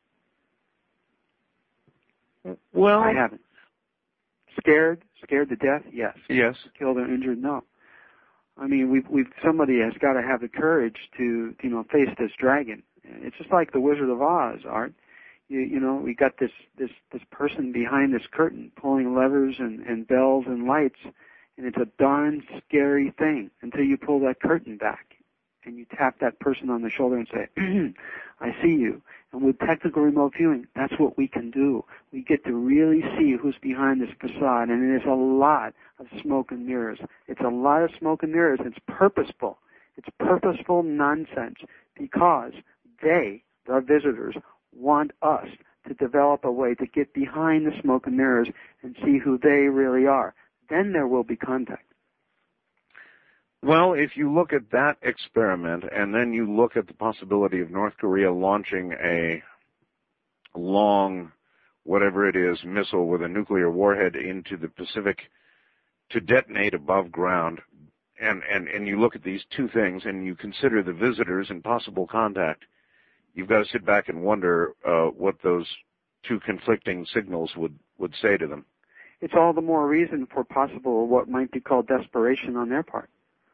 Well, I haven't. Scared to death? Yes. Yes. Killed or injured? No. I mean, somebody has got to have the courage to, face this dragon. It's just like the Wizard of Oz, Art. We got this person behind this curtain pulling levers and bells and lights, and it's a darn scary thing until you pull that curtain back and you tap that person on the shoulder and say, I see you. And with technical remote viewing, that's what we can do. We get to really see who's behind this facade, and it is a lot of smoke and mirrors. It's a lot of smoke and mirrors. It's purposeful. It's purposeful nonsense because they, the visitors, want us to develop a way to get behind the smoke and mirrors and see who they really are. Then there will be contact. Well, if you look at that experiment and then you look at the possibility of North Korea launching a long, whatever it is, missile with a nuclear warhead into the Pacific to detonate above ground, and you look at these two things and you consider the visitors and possible contact, you've got to sit back and wonder what those two conflicting signals would say to them. It's all the more reason for possible what might be called desperation on their part.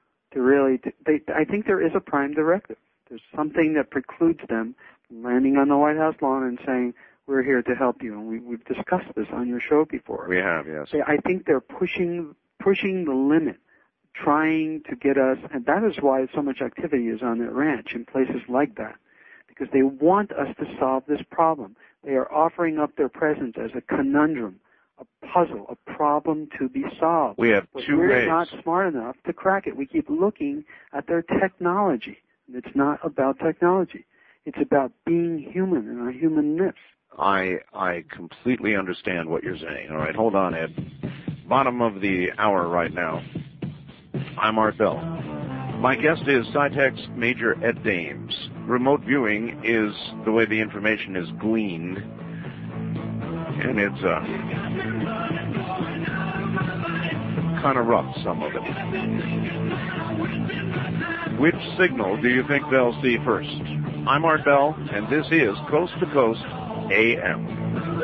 I think there is a prime directive. There's something that precludes them from landing on the White House lawn and saying, we're here to help you. And we've discussed this on your show before. We have, yes. I think they're pushing the limit, trying to get us, and that is why so much activity is on their ranch in places like that, because they want us to solve this problem. They are offering up their presence as a conundrum, a puzzle, a problem to be solved. We have two ways. We're not smart enough to crack it. We keep looking at their technology. And it's not about technology. It's about being human and our humanness. I completely understand what you're saying. All right, hold on, Ed. Bottom of the hour right now. I'm Art Bell. My guest is SciTech's Major Ed Dames. Remote viewing is the way the information is gleaned, and it's kind of rough, some of it. Which signal do you think they'll see first? I'm Art Bell, and this is Coast to Coast AM.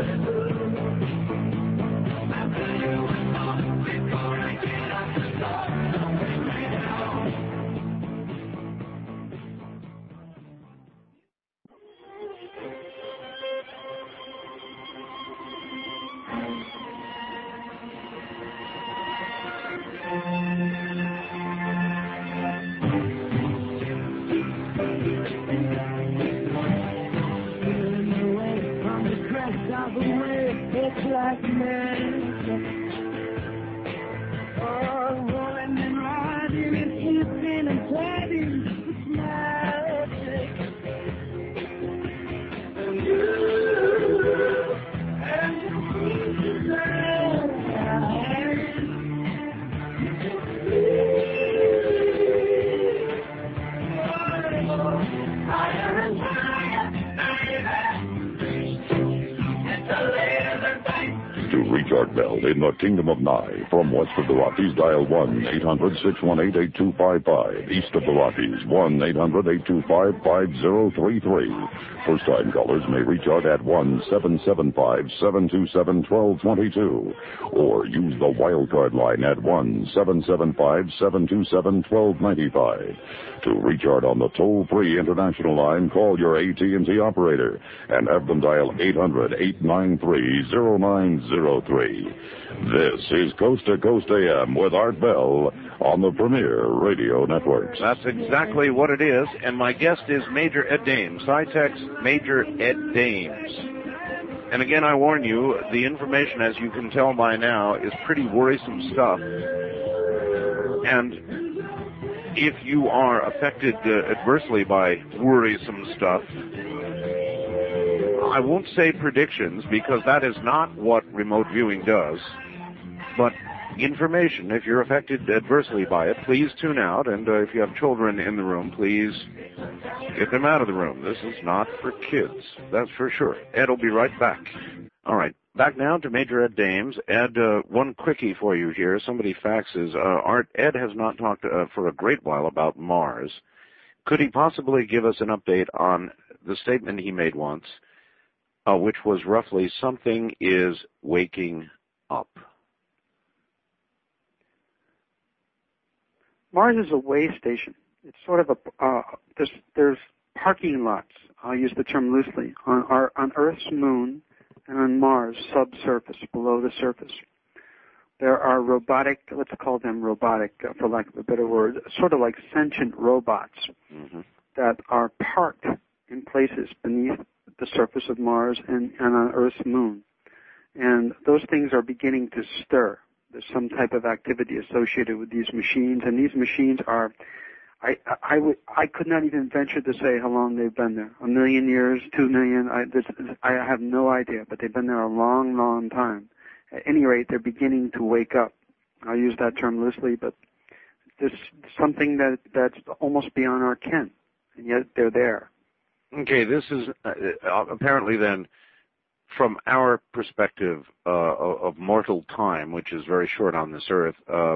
In the Kingdom of Nye, from west of the Rockies, dial 1-800-618-8255. East of the Rockies, 1-800-825-5033. First-time callers may reach out at 1-775-727-1222. Or use the wildcard line at 1-775-727-1295. To reach out on the toll-free international line, call your AT&T operator and have them dial 800-893-0903. This is Coast to Coast AM with Art Bell on the Premier Radio Network. That's exactly what it is, and my guest is Major Ed Dames, SciTech's Major Ed Dames. And again, I warn you, the information, as you can tell by now, is pretty worrisome stuff. And if you are affected adversely by worrisome stuff, I won't say predictions, because that is not what remote viewing does, but information. If you're affected adversely by it, please tune out, and if you have children in the room, please get them out of the room. This is not for kids, that's for sure. Ed will be right back. All right, back now to Major Ed Dames. Ed, one quickie for you here. Somebody faxes. Art, Ed has not talked for a great while about Mars. Could he possibly give us an update on the statement he made once, which was roughly, something is waking up? Mars is a way station. It's sort of there's parking lots, I'll use the term loosely, on Earth's moon and on Mars, subsurface, below the surface. There are robotic, let's call them robotic, for lack of a better word, sort of like sentient robots that are parked in places beneath the surface of Mars and on Earth's moon. And those things are beginning to stir. There's some type of activity associated with these machines, and these machines are, I could not even venture to say how long they've been there. 1 million years, 2 million, I have no idea, but they've been there a long, long time. At any rate, they're beginning to wake up. I'll use that term loosely, but there's something that's almost beyond our ken, and yet they're there. Okay, this is apparently then, from our perspective of mortal time, which is very short on this earth,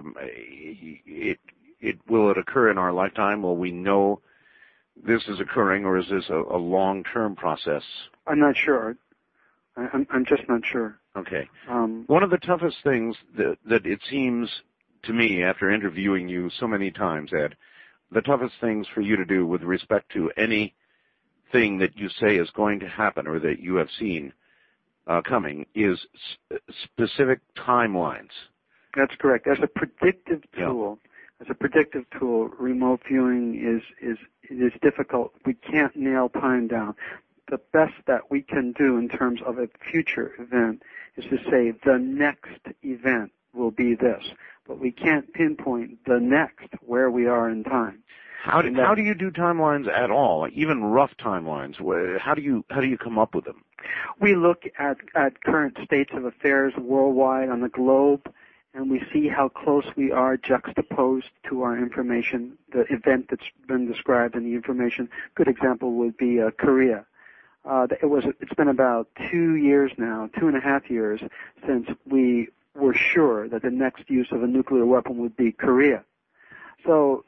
will it occur in our lifetime? Will we know this is occurring, or is this a long-term process? I'm not sure. I'm just not sure. Okay. One of the toughest things that it seems to me, after interviewing you so many times, Ed, the toughest things for you to do with respect to anything that you say is going to happen or that you have seen coming is specific timelines. That's correct. As a predictive tool, remote viewing is difficult. We can't nail time down. The best that we can do in terms of a future event is to say the next event will be this, but we can't pinpoint the next where we are in time. How do you do timelines at all? Even rough timelines. How do you come up with them? We look at current states of affairs worldwide on the globe, and we see how close we are juxtaposed to our information, the event that's been described in the information. Good example would be Korea. It's been about 2 years now, 2.5 years, since we were sure that the next use of a nuclear weapon would be Korea. So,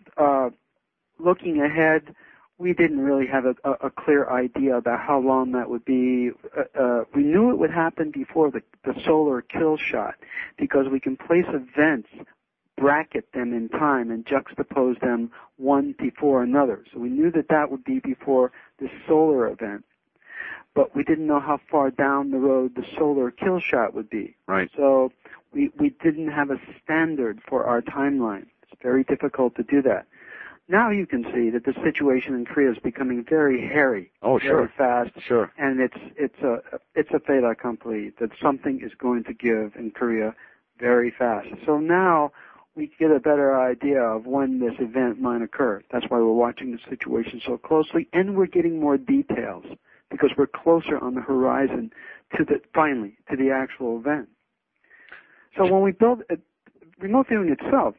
looking ahead, we didn't really have a clear idea about how long that would be. We knew it would happen before the solar kill shot, because we can place events, bracket them in time, and juxtapose them one before another. So we knew that that would be before the solar event. But we didn't know how far down the road the solar kill shot would be. Right. So we didn't have a standard for our timeline. It's very difficult to do that. Now you can see that the situation in Korea is becoming very hairy, very fast, and it's a fait accompli that something is going to give in Korea very fast. So now we get a better idea of when this event might occur. That's why we're watching the situation so closely, and we're getting more details because we're closer on the horizon to the actual event. So when we build remote viewing itself,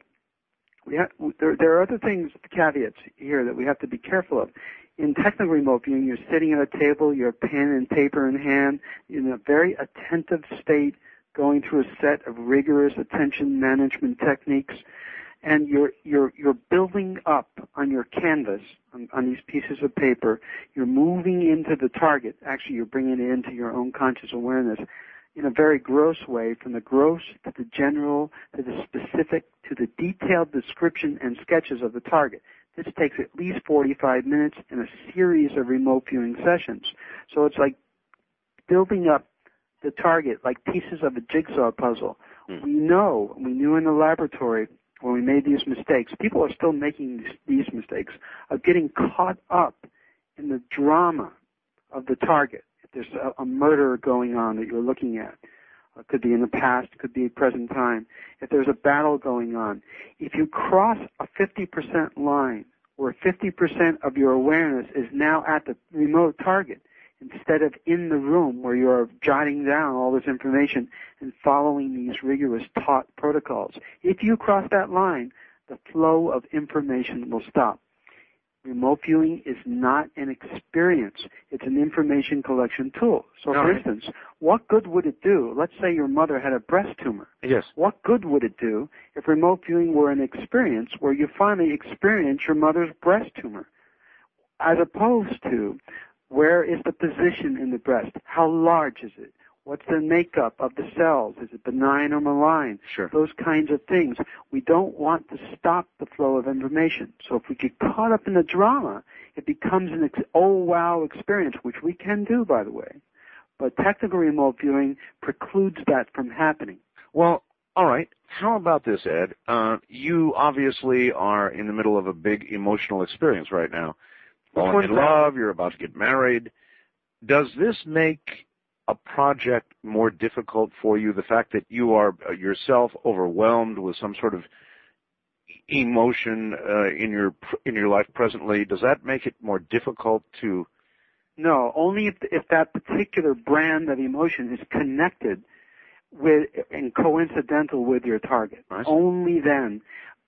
there are other things, caveats here that we have to be careful of. In technical remote viewing, you're sitting at a table, you have pen and paper in hand, in a very attentive state, going through a set of rigorous attention management techniques, and you're building up on your canvas, on these pieces of paper. You're moving into the target. Actually, you're bringing it into your own conscious awareness in a very gross way, from the gross to the general to the specific to the detailed description and sketches of the target. This takes at least 45 minutes in a series of remote viewing sessions. So it's like building up the target like pieces of a jigsaw puzzle. We knew in the laboratory when we made these mistakes, people are still making these mistakes, of getting caught up in the drama of the target. There's a murder going on that you're looking at. It could be in the past, it could be present time. If there's a battle going on, if you cross a 50% line where 50% of your awareness is now at the remote target, instead of in the room where you're jotting down all this information and following these rigorous taught protocols, if you cross that line, the flow of information will stop. Remote viewing is not an experience. It's an information collection tool. So, for instance, what good would it do? Let's say your mother had a breast tumor. Yes. What good would it do if remote viewing were an experience where you finally experience your mother's breast tumor, as opposed to where is the position in the breast? How large is it? What's the makeup of the cells? Is it benign or malign? Sure. Those kinds of things. We don't want to stop the flow of information. So if we get caught up in the drama, it becomes an oh-wow experience, which we can do, by the way. But technical remote viewing precludes that from happening. Well, all right. How about this, Ed? You obviously are in the middle of a big emotional experience right now. Falling in love, you're about to get married. Does this make a project more difficult for you, the fact that you are yourself overwhelmed with some sort of emotion in your life presently? Does that make it more difficult to? No, only if that particular brand of emotion is connected with and coincidental with your target. Right. Only then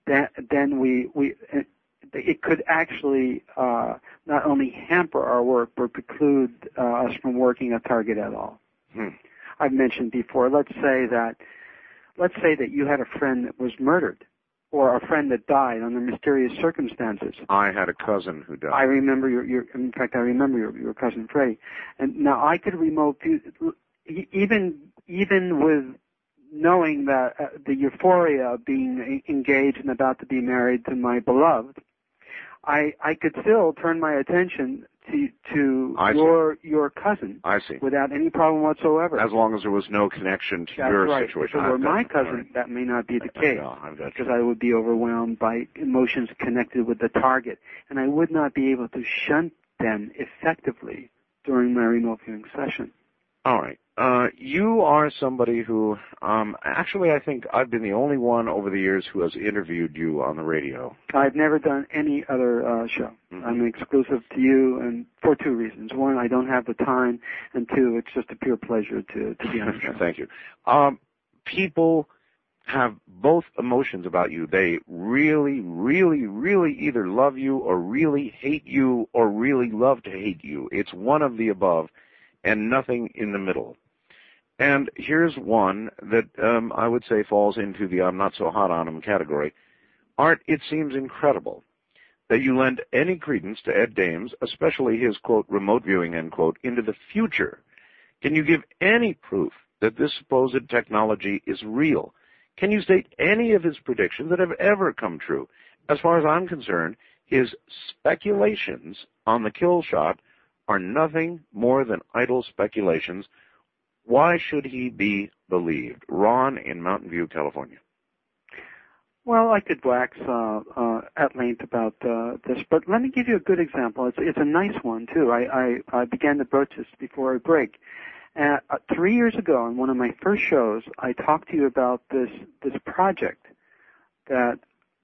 we it could actually not only hamper our work, but preclude us from working a target at all. I've mentioned before, let's say that you had a friend that was murdered, or a friend that died under mysterious circumstances. I had a cousin who died. I remember in fact, I remember your cousin Freddie. And now I could remote view, even with knowing that the euphoria of being engaged and about to be married to my beloved, I could still turn my attention to your cousin. I see. Without any problem whatsoever. As long as there was no connection to your situation. If it were my cousin, that may not be the case. Because I would be overwhelmed by emotions connected with the target, and I would not be able to shunt them effectively during my remote viewing session. All right. You are somebody who, actually, I think I've been the only one over the years who has interviewed you on the radio. I've never done any other show. I'm exclusive to you, and for two reasons. One, I don't have the time, and two, it's just a pure pleasure to be on the show. Thank you. People have both emotions about you. They really, really, really either love you or really hate you or really love to hate you. It's one of the above and nothing in the middle. And here's one that I would say falls into the I'm not so hot on him category. Art, it seems incredible that you lend any credence to Ed Dames, especially his, quote, remote viewing, end quote, into the future. Can you give any proof that this supposed technology is real? Can you state any of his predictions that have ever come true? As far as I'm concerned, his speculations on the kill shot are nothing more than idle speculations. Why should he be believed? Ron in Mountain View, California. Well, I could wax at length about this, but let me give you a good example. It's a nice one, too. I began to broach this before I break. 3 years ago, on one of my first shows, I talked to you about this project that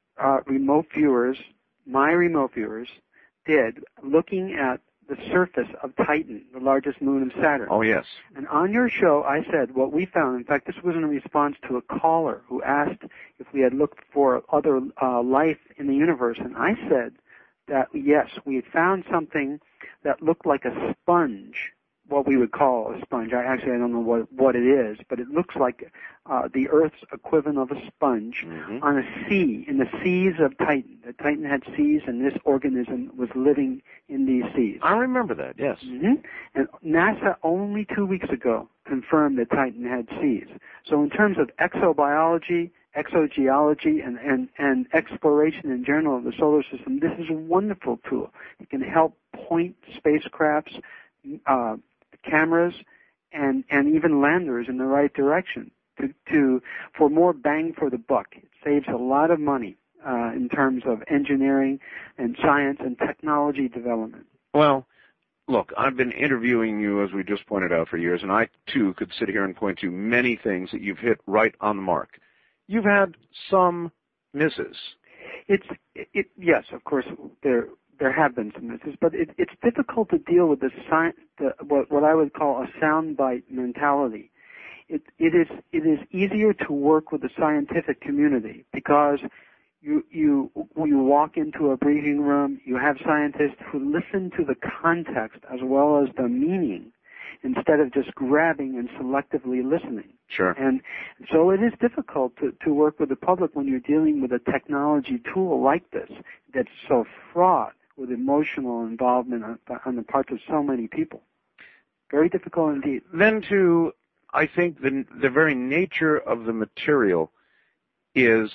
my remote viewers, did, looking at the surface of Titan, the largest moon of Saturn. Oh, yes. And on your show, I said what we found. In fact, this was in response to a caller who asked if we had looked for other life in the universe. And I said that, yes, we had found something that looked like a sponge, what we would call a sponge. I don't know what it is, but it looks like the Earth's equivalent of a sponge on a sea, in the seas of Titan. The Titan had seas, and this organism was living in these seas. I remember that, yes. And NASA only 2 weeks ago confirmed that Titan had seas. So in terms of exobiology, exogeology, and exploration in general of the solar system, this is a wonderful tool. It can help point spacecrafts, cameras, and even landers in the right direction for more bang for the buck. It saves a lot of money in terms of engineering and science and technology development. Well, look, I've been interviewing you, as we just pointed out, for years, and I, too, could sit here and point to many things that you've hit right on the mark. You've had some misses. Yes, of course, there have been some misses, but it's difficult to deal with what I would call a soundbite mentality. It is easier to work with the scientific community because you walk into a briefing room, you have scientists who listen to the context as well as the meaning instead of just grabbing and selectively listening. Sure. And so it is difficult to work with the public when you're dealing with a technology tool like this that's so fraught with emotional involvement on the parts of so many people. Very difficult indeed. Then, too, I think the very nature of the material is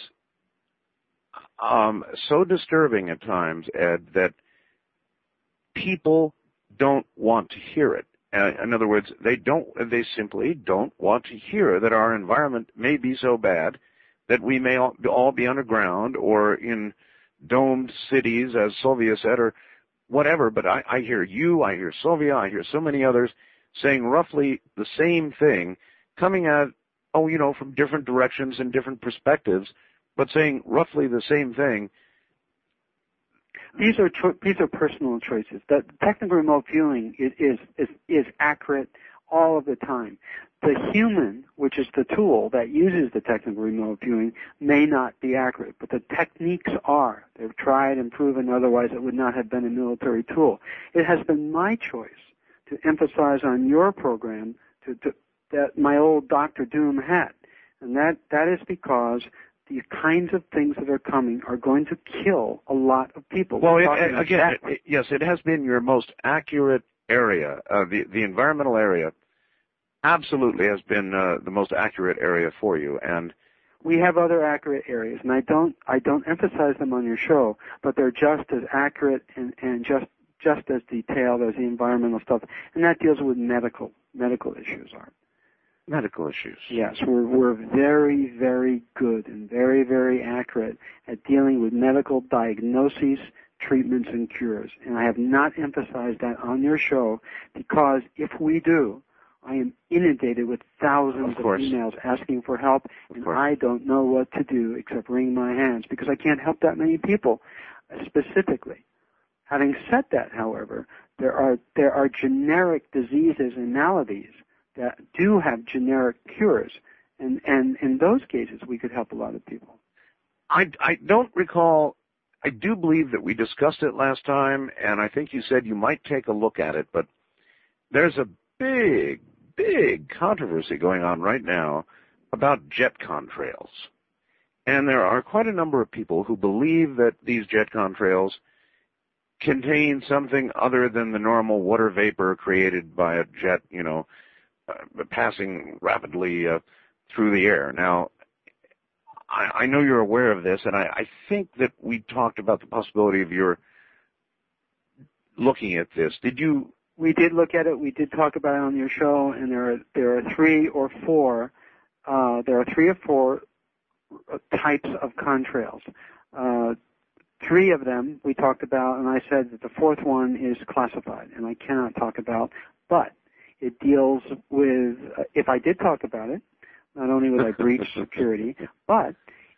so disturbing at times, Ed, that people don't want to hear it. In other words, they simply don't want to hear that our environment may be so bad that we may all be underground or in domed cities, as Sylvia said, or whatever. But I hear you, I hear Sylvia, I hear so many others saying roughly the same thing, coming at, from different directions and different perspectives, but saying roughly the same thing. These are personal choices. The technical remote viewing is accurate all of the time. The human, which is the tool that uses the technical remote viewing, may not be accurate, but the techniques are. They're tried and proven, otherwise it would not have been a military tool. It has been my choice to emphasize on your program that my old Dr. Doom had, and that is because the kinds of things that are coming are going to kill a lot of people. Well, yes, it has been your most accurate area. The environmental area absolutely has been the most accurate area for you. And we have other accurate areas, and I don't emphasize them on your show, but they're just as accurate and just as detailed as the environmental stuff, and that deals with medical issues. Medical issues. Yes, we're very, very good and very, very accurate at dealing with medical diagnoses, treatments, and cures. And I have not emphasized that on your show because if we do, I am inundated with thousands of emails asking for help, and I don't know what to do except wring my hands because I can't help that many people specifically. Having said that, however, there are generic diseases and maladies that do have generic cures, and in those cases we could help a lot of people. I don't recall. I do believe that we discussed it last time, and I think you said you might take a look at it, but there's a big big controversy going on right now about jet contrails. And there are quite a number of people who believe that these jet contrails contain something other than the normal water vapor created by a jet, passing rapidly through the air. Now, I know you're aware of this, and I think that we talked about the possibility of your looking at this. Did you? We did look at it. We did talk about it on your show, and there are three or four types of contrails. Three of them we talked about, and I said that the fourth one is classified, and I cannot talk about. But it deals with, if I did talk about it, not only would I breach security, but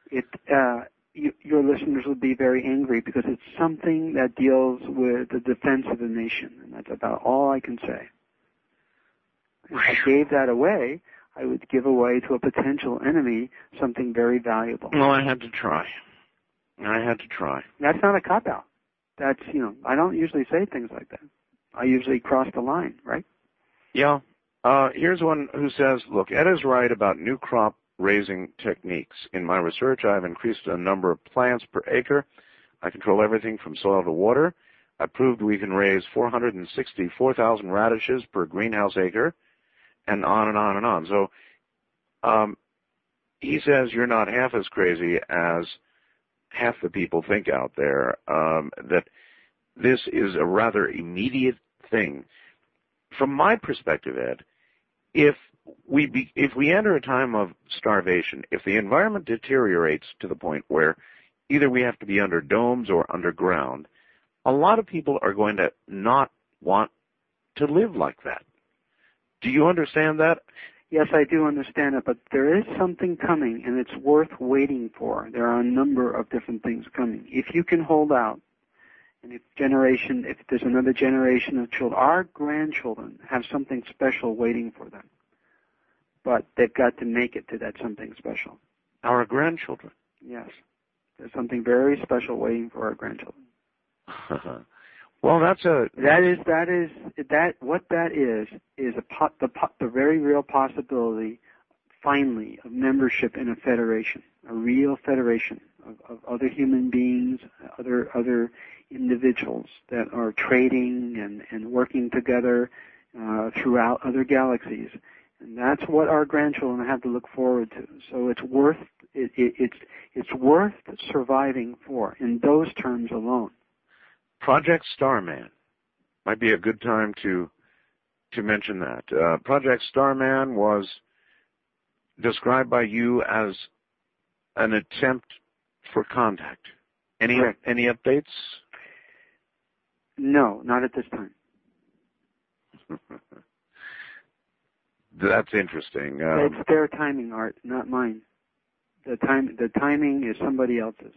your listeners would be very angry because it's something that deals with the defense of the nation, and that's about all I can say. If I gave that away, I would give away to a potential enemy something very valuable. Well, I had to try. That's not a cop-out. That's, I don't usually say things like that. I usually cross the line, right? Yeah. Here's one who says, look, Ed is right about new crop raising techniques. In my research, I've increased the number of plants per acre. I control everything from soil to water. I proved we can raise 464,000 radishes per greenhouse acre, and on and on and on. So he says you're not half as crazy as half the people think out there, that this is a rather immediate thing. From my perspective, Ed, if we enter a time of starvation, if the environment deteriorates to the point where either we have to be under domes or underground, a lot of people are going to not want to live like that. Do you understand that? Yes, I do understand it, but there is something coming, and it's worth waiting for. There are a number of different things coming. If you can hold out, and if there's another generation of children, our grandchildren have something special waiting for them. But they've got to make it to that something special. Our grandchildren? Yes. There's something very special waiting for our grandchildren. Well, what that is the very real possibility, finally, of membership in a federation, a real federation of other human beings, other individuals that are trading and working together throughout other galaxies, and that's what our grandchildren have to look forward to. So it's worth surviving for in those terms alone. Project Starman might be a good time to mention that. Project Starman was described by you as an attempt for contact. Any updates? No, not at this time. That's interesting. It's their timing, Art, not mine. The timing is somebody else's.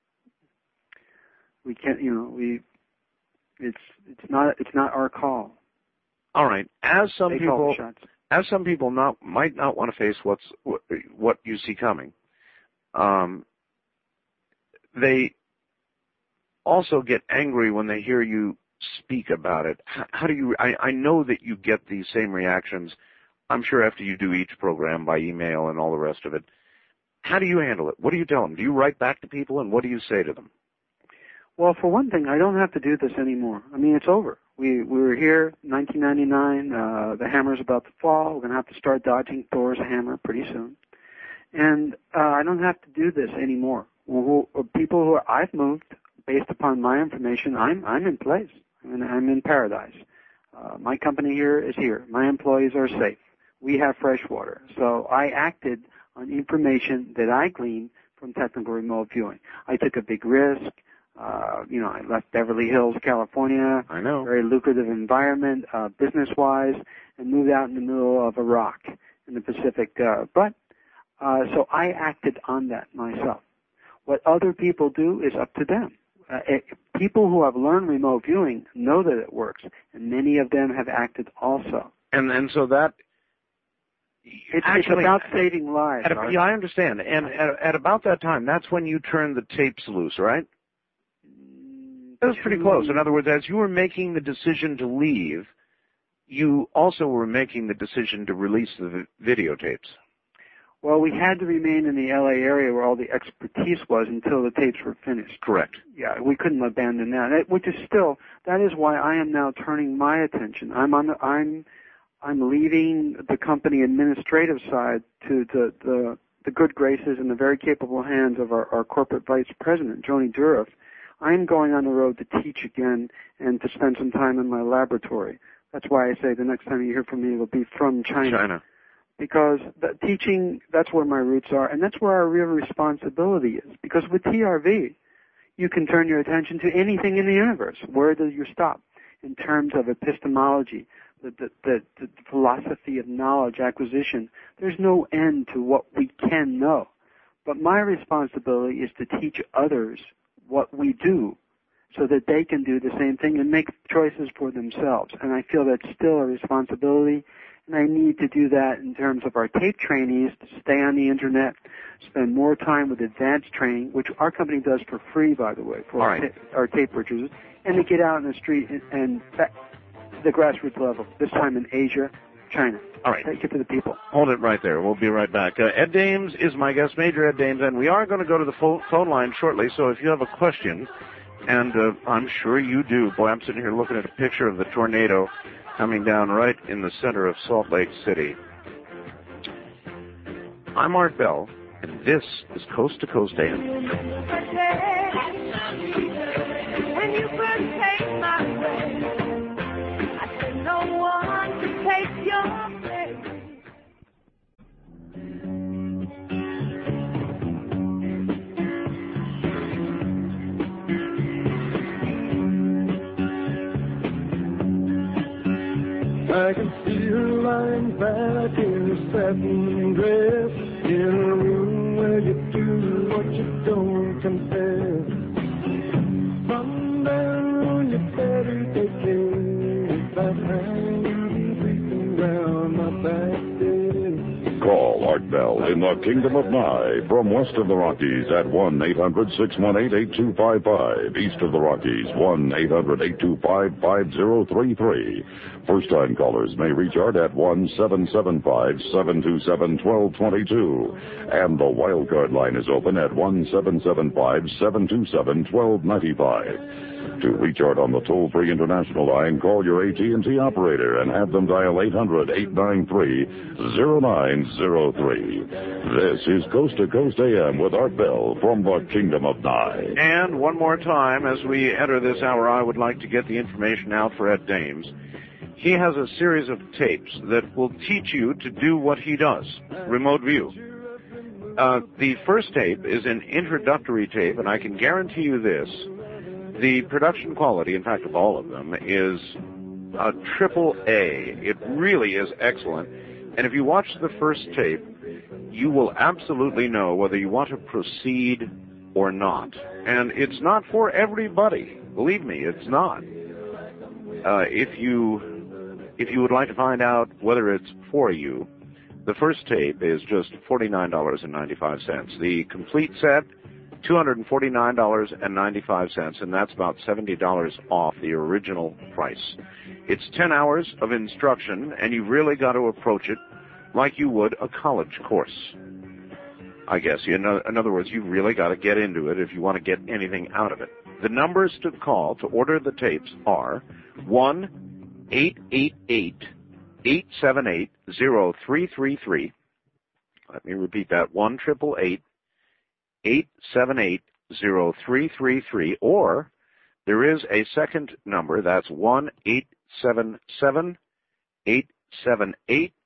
We can't, it's not our call. All right. As some people might not want to face what you see coming, they also get angry when they hear you speak about it. How do you? I know that you get these same reactions, I'm sure, after you do each program by email and all the rest of it. How do you handle it? What do you tell them? Do you write back to people, and what do you say to them? Well, for one thing, I don't have to do this anymore. I mean, it's over. We were here, 1999. The hammer's about to fall. We're going to have to start dodging Thor's hammer pretty soon. And I don't have to do this anymore. People who I've moved, based upon my information, I'm in place. I'm in paradise. My company here is here. My employees are safe. We have fresh water. So I acted on information that I gleaned from technical remote viewing. I took a big risk. I left Beverly Hills, California. I know. Very lucrative environment, business-wise, and moved out in the middle of Iraq in the Pacific. So I acted on that myself. What other people do is up to them. People who have learned remote viewing know that it works, and many of them have acted also. And so that... It's about saving lives. Yeah, I understand. And at about that time, that's when you turned the tapes loose, right? That was pretty close. In other words, as you were making the decision to leave, you also were making the decision to release the videotapes. Well, we had to remain in the L.A. area where all the expertise was until the tapes were finished. Correct. Yeah, we couldn't abandon that. That is why I am now turning my attention. I'm leaving the company administrative side to the good graces and the very capable hands of our corporate vice president, Joni Duroff. I'm going on the road to teach again and to spend some time in my laboratory. That's why I say the next time you hear from me, it'll be from China. Because teaching, that's where my roots are, and that's where our real responsibility is. Because with TRV, you can turn your attention to anything in the universe. Where do you stop? In terms of epistemology, the philosophy of knowledge acquisition, there's no end to what we can know. But my responsibility is to teach others what we do so that they can do the same thing and make choices for themselves. And I feel that's still a responsibility, and I need to do that in terms of our tape trainees to stay on the Internet, spend more time with advanced training, which our company does for free, by the way, for our tape purchasers, and to get out in the street and the grassroots level, this time in Asia, China. All right. Take it to the people. Hold it right there. We'll be right back. Ed Dames is my guest, Major Ed Dames, and we are going to go to the phone line shortly, so if you have a question, and I'm sure you do. Boy, I'm sitting here looking at a picture of the tornado coming down right in the center of Salt Lake City. I'm Art Bell, and this is Coast to Coast AM. I can see her lying back in her satin dress in a room where you do what you don't confess. From down, you better take care if I hang you creeping round my back. Call Art Bell in the Kingdom of Nye from west of the Rockies at 1-800-618-8255. East of the Rockies, 1-800-825-5033. First-time callers may reach Art at 1-775-727-1222. And the wildcard line is open at 1-775-727-1295. To reach Art on the toll-free international line, call your AT&T operator and have them dial 800-893-0903. This is Coast to Coast AM with Art Bell from the Kingdom of Nye. And one more time, as we enter this hour, I would like to get the information out for Ed Dames. He has a series of tapes that will teach you to do what he does, remote view. The first tape is an introductory tape, and I can guarantee you this. The production quality, in fact, of all of them, is a AAA. It really is excellent. And if you watch the first tape, you will absolutely know whether you want to proceed or not. And it's not for everybody. Believe me, it's not. If you would like to find out whether it's for you, the first tape is just $49.95. The complete set, $249.95, and that's about $70 off the original price. It's 10 hours of instruction, and you've really got to approach it like you would a college course. I guess, in other words, you've really got to get into it if you want to get anything out of it. The numbers to call to order the tapes are 1-888-878-0333. Let me repeat that, 1-888-878-0333, or there is a second number, that's 1-877-878-1777.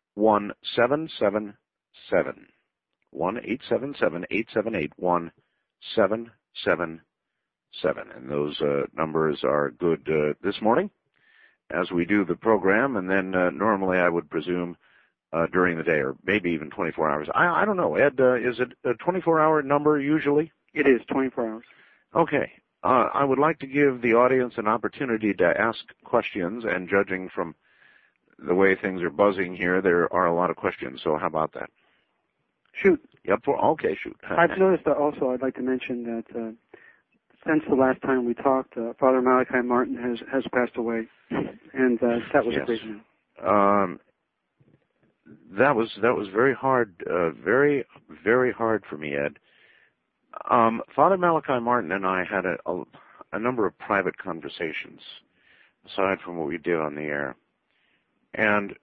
1-877-878-1777. And those numbers are good this morning as we do the program, and then normally I would presume during the day, or maybe even 24 hours. I don't know, Ed, is it a 24-hour number usually? It is 24 hours. Okay. I would like to give the audience an opportunity to ask questions, and judging from the way things are buzzing here, there are a lot of questions, so how about that? Shoot. Yep. Okay, shoot. I've noticed that also. I'd like to mention that since the last time we talked, Father Malachi Martin has passed away, and that was a great man. That was very hard, very, very hard for me, Ed. Father Malachi Martin and I had a number of private conversations, aside from what we did on the air. And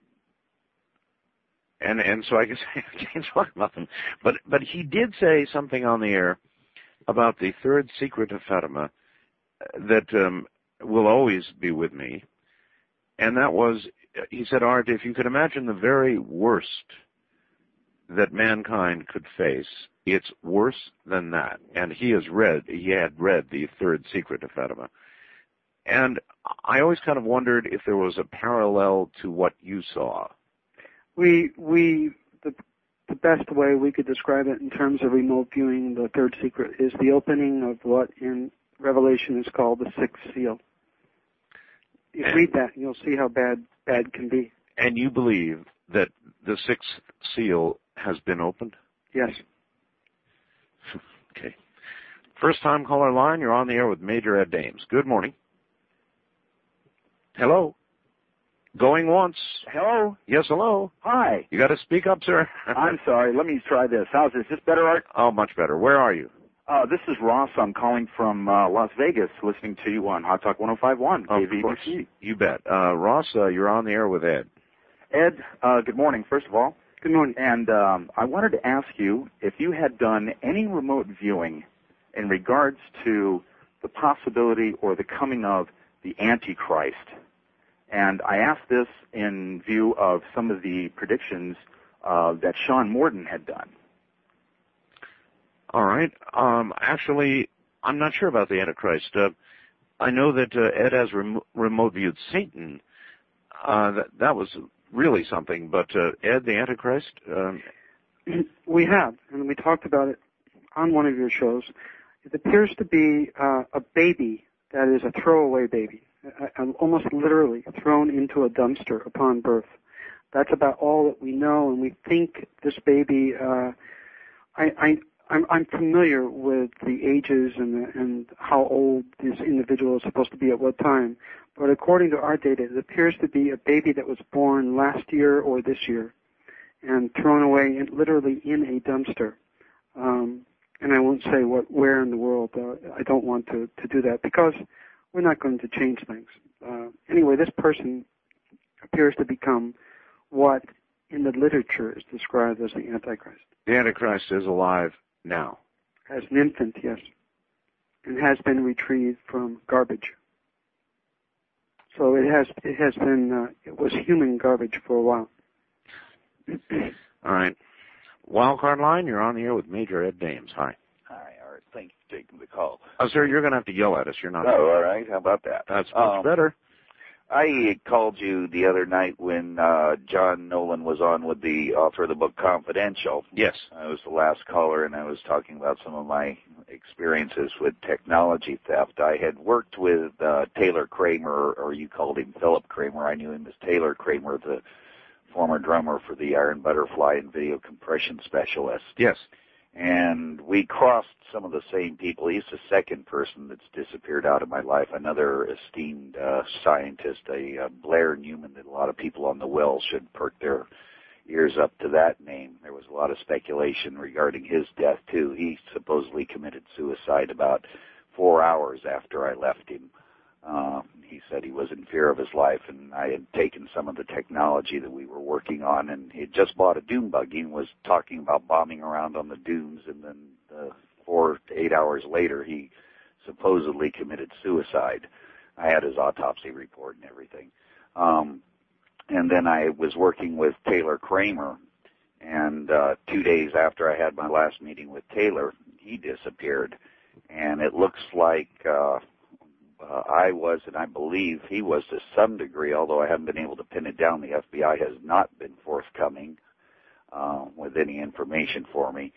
so I guess I can't talk about them. But he did say something on the air about the third secret of Fatima that will always be with me. And that was, he said, Art, if you could imagine the very worst that mankind could face, it's worse than that. And he had read the third secret of Fatima. And I always kind of wondered if there was a parallel to what you saw. The best way we could describe it in terms of remote viewing the third secret is the opening of what in Revelation is called the sixth seal. You read that and you'll see how bad can be. And you believe that the sixth seal has been opened? Yes. Okay. First time caller line, you're on the air with Major Ed Dames. Good morning. Hello. Going once. Hello? Yes, hello. Hi. You got to speak up, sir. I'm sorry. Let me try this. How's this? Is this better, Art? Oh, much better. Where are you? This is Ross. I'm calling from Las Vegas, listening to you on Hot Talk 105.1. Of course. You bet. Ross, you're on the air with Ed. Ed, good morning, first of all. Good morning. And I wanted to ask you if you had done any remote viewing in regards to the possibility or the coming of the Antichrist. And I asked this in view of some of the predictions that Sean Morton had done. All right. Actually, I'm not sure about the Antichrist. I know that Ed has remote viewed Satan. That was really something. But Ed, the Antichrist? We have, and we talked about it on one of your shows. It appears to be a baby that is a throwaway baby, almost literally thrown into a dumpster upon birth. That's about all that we know, and we think this baby. I'm familiar with the ages and how old this individual is supposed to be at what time, but according to our data, it appears to be a baby that was born last year or this year and thrown away literally in a dumpster. And I won't say where in the world. I don't want to do that because we're not going to change things. Anyway, this person appears to become what in the literature is described as the Antichrist. The Antichrist is alive now. As an infant, yes. And has been retrieved from garbage. So it was human garbage for a while. All right. Wildcard line, you're on the air with Major Ed Dames. Hi. Hi, Art. Thanks for taking the call. Oh, sir, you're going to have to yell at us. You're not. Oh, all right. How about that? That's much better. I called you the other night when John Nolan was on with the author of the book Confidential. Yes. I was the last caller, and I was talking about some of my experiences with technology theft. I had worked with Taylor Kramer, or you called him Philip Kramer. I knew him as Taylor Kramer, the former drummer for the Iron Butterfly and video compression specialist. Yes. And we crossed some of the same people. He's the second person that's disappeared out of my life, another esteemed scientist, a Blair Newman, that a lot of people on the well should perk their ears up to that name. There was a lot of speculation regarding his death, too. He supposedly committed suicide about 4 hours after I left him. He said he was in fear of his life, and I had taken some of the technology that we were working on, and he had just bought a dune buggy and was talking about bombing around on the dunes, and then 4 to 8 hours later, he supposedly committed suicide. I had his autopsy report and everything. And then I was working with Taylor Kramer, and 2 days after I had my last meeting with Taylor, he disappeared. And it looks like I was, and I believe he was to some degree, although I haven't been able to pin it down. The FBI has not been forthcoming with any information for me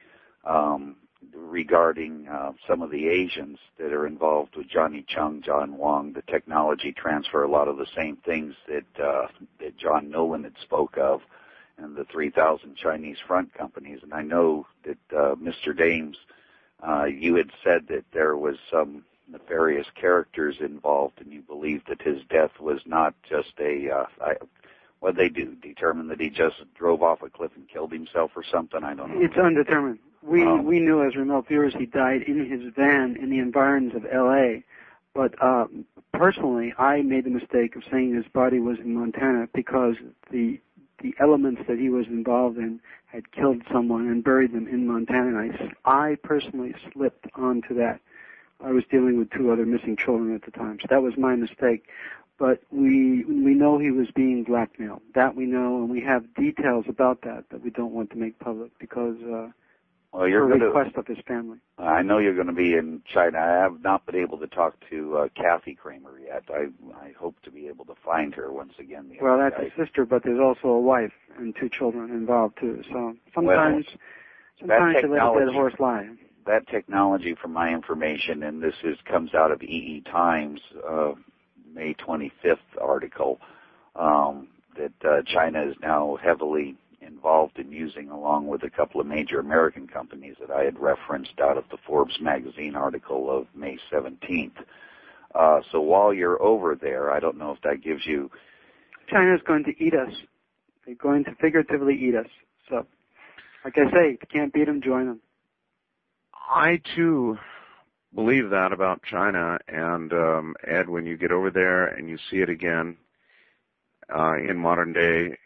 regarding some of the Asians that are involved with Johnny Chung, John Wong, the technology transfer, a lot of the same things that John Nolan had spoke of, and the 3,000 Chinese front companies. And I know that Mr. Dames, you had said that there was some nefarious characters involved, and you believed that his death was not just What'd they do? Determine that he just drove off a cliff and killed himself or something? I don't know. It's undetermined. We knew as remote viewers he died in his van in the environs of L.A., but personally, I made the mistake of saying his body was in Montana because the elements that he was involved in had killed someone and buried them in Montana. And I personally slipped onto that. I was dealing with 2 other missing children at the time, so that was my mistake. But we know he was being blackmailed. That we know, and we have details about that we don't want to make public because you're going to request of his family. I know you're going to be in China. I have not been able to talk to Kathy Kramer yet. I hope to be able to find her once again. Well, that's his sister, but there's also a wife and 2 children involved too. So sometimes you let a dead horse lie. That technology, from my information, and this comes out of EE Times, May 25th article, that China is now heavily involved in using, along with a couple of major American companies that I had referenced out of the Forbes magazine article of May 17th. So while you're over there, I don't know if that gives you... China's going to eat us. They're going to figuratively eat us. So, like I say, if you can't beat them, join them. I, too, believe that about China. And, Ed, when you get over there and you see it again in modern day,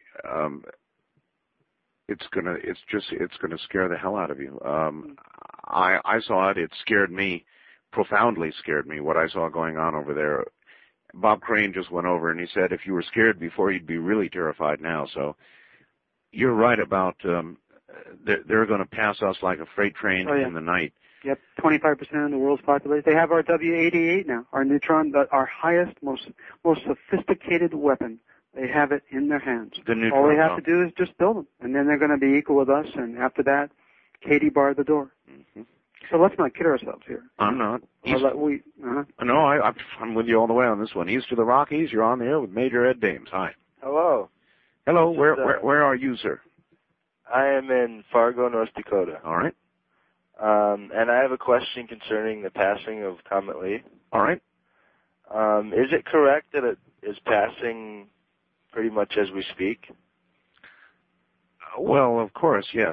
it's gonna scare the hell out of you. I saw it. It scared me, profoundly scared me, what I saw going on over there. Bob Crane just went over and he said if you were scared before, you'd be really terrified now. So you're right about they're going to pass us like a freight train in the night. Yep, 25% of the world's population. They have our W-88 now, our neutron, our highest, most sophisticated weapon. They have it in their hands. All they have to do is just build them, and then they're going to be equal with us. And after that, Katie barred the door. Mm-hmm. So let's not kid ourselves here. I'm not. No, I'm with you all the way on this one. East of the Rockies, you're on the air with Major Ed Dames. Hi. Hello. Hello. Where are you, sir? I am in Fargo, North Dakota. All right. And I have a question concerning the passing of Comet Lee. All right. Is it correct that it is passing pretty much as we speak? Well, of course, yes.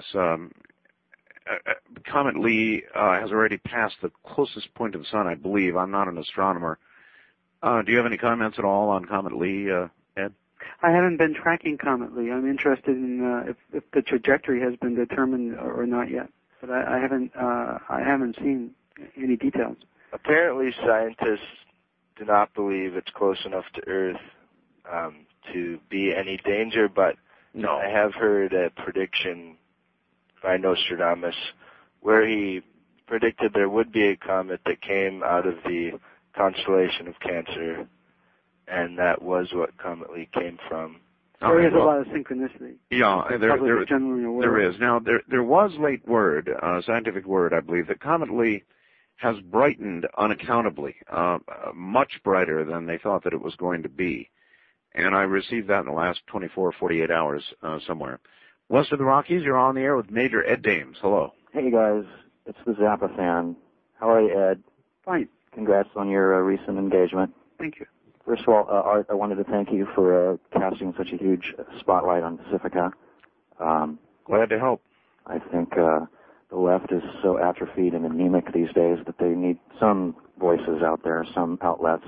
Comet Lee has already passed the closest point to the sun, I believe. I'm not an astronomer. Do you have any comments at all on Comet Lee, Ed? I haven't been tracking Comet Lee. I'm interested in if the trajectory has been determined or not yet. But I haven't seen any details. Apparently, scientists do not believe it's close enough to Earth to be any danger, but no. I have heard a prediction by Nostradamus where he predicted there would be a comet that came out of the constellation of Cancer, and that was what Comet Lee came from. There is a lot of synchronicity. Yeah, there is. Now, there was late word, scientific word, I believe, that Comet Lee has brightened unaccountably, much brighter than they thought that it was going to be. And I received that in the last 24, 48 hours somewhere. West of the Rockies, you're on the air with Major Ed Dames. Hello. Hey, guys. It's the Zappa fan. How are you, Ed? Fine. Congrats on your recent engagement. Thank you. First of all, Art, I wanted to thank you for casting such a huge spotlight on Pacifica. Glad to help. I think the left is so atrophied and anemic these days that they need some voices out there, some outlets.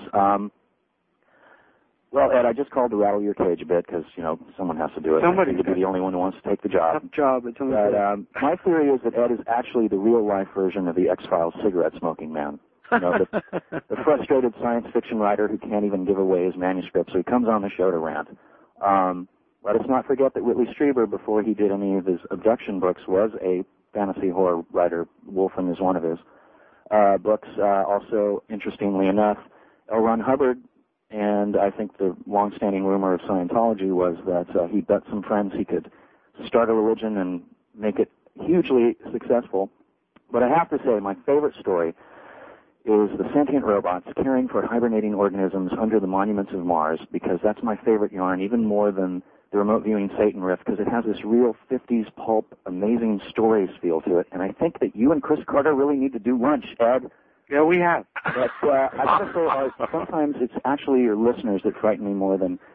Well, Ed, I just called to rattle your cage a bit because, someone has to do it. Somebody to be the only one who wants to take the job. Tough job. It's only my theory is that Ed is actually the real-life version of the X-Files cigarette-smoking man. The frustrated science fiction writer who can't even give away his manuscript, so he comes on the show to rant. Let us not forget that Whitley Strieber, before he did any of his abduction books, was a fantasy horror writer. Wolfen is one of his books. Also, interestingly enough, L. Ron Hubbard, and I think the long-standing rumor of Scientology was that he bet some friends he could start a religion and make it hugely successful. But I have to say, my favorite story is the sentient robots caring for hibernating organisms under the monuments of Mars, because that's my favorite yarn, even more than the remote viewing Satan riff, because it has this real 50s pulp, amazing stories feel to it. And I think that you and Chris Carter really need to do lunch, Ed. Yeah, we have. But I got to say, sometimes it's actually your listeners that frighten me more than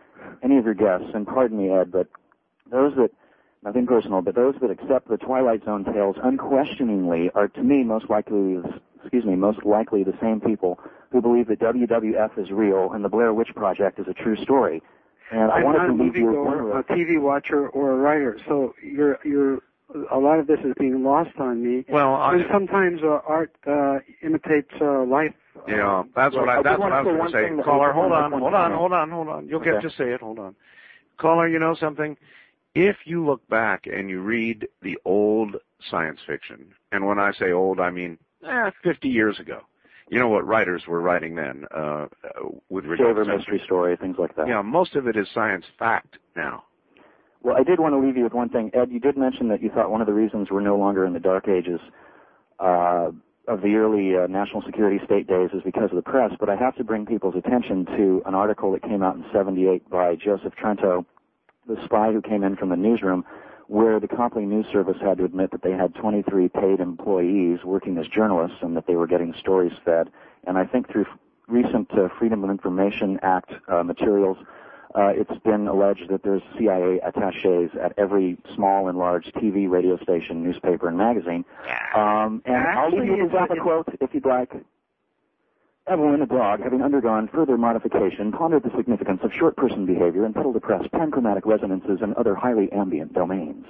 any of your guests, and pardon me, Ed, but those that, nothing personal, but those that accept the Twilight Zone tales unquestioningly are, to me, most likely the same people who believe that WWF is real and the Blair Witch Project is a true story. And I'm wanted not to a leave you with moviegoer, a TV watcher, or a writer, so a lot of this is being lost on me. Well, and sometimes art imitates life. Yeah, that's what I was going to say. Caller, hold on. You'll get to say it. Hold on. Caller, you know something? If you look back and you read the old science fiction, and when I say old, I mean 50 years ago. You know what writers were writing then with regard to mystery story, things like that. Yeah, most of it is science fact now. Well, I did want to leave you with one thing. Ed, you did mention that you thought one of the reasons we're no longer in the dark ages of the early national security state days is because of the press, but I have to bring people's attention to an article that came out in '78 by Joseph Trento, the spy who came in from the newsroom, where the Copley News Service had to admit that they had 23 paid employees working as journalists and that they were getting stories fed. And I think through recent Freedom of Information Act materials, it's been alleged that there's CIA attaches at every small and large TV, radio station, newspaper, and magazine. And I'll leave you with a quote, if you'd like. Evelyn, a dog, having undergone further modification, pondered the significance of short person behavior and pedal depressed panchromatic resonances and other highly ambient domains.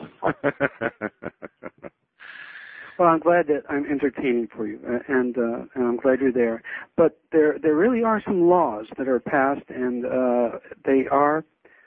Well, I'm glad that I'm entertaining for you, and I'm glad you're there. But there really are some laws that are passed, and there are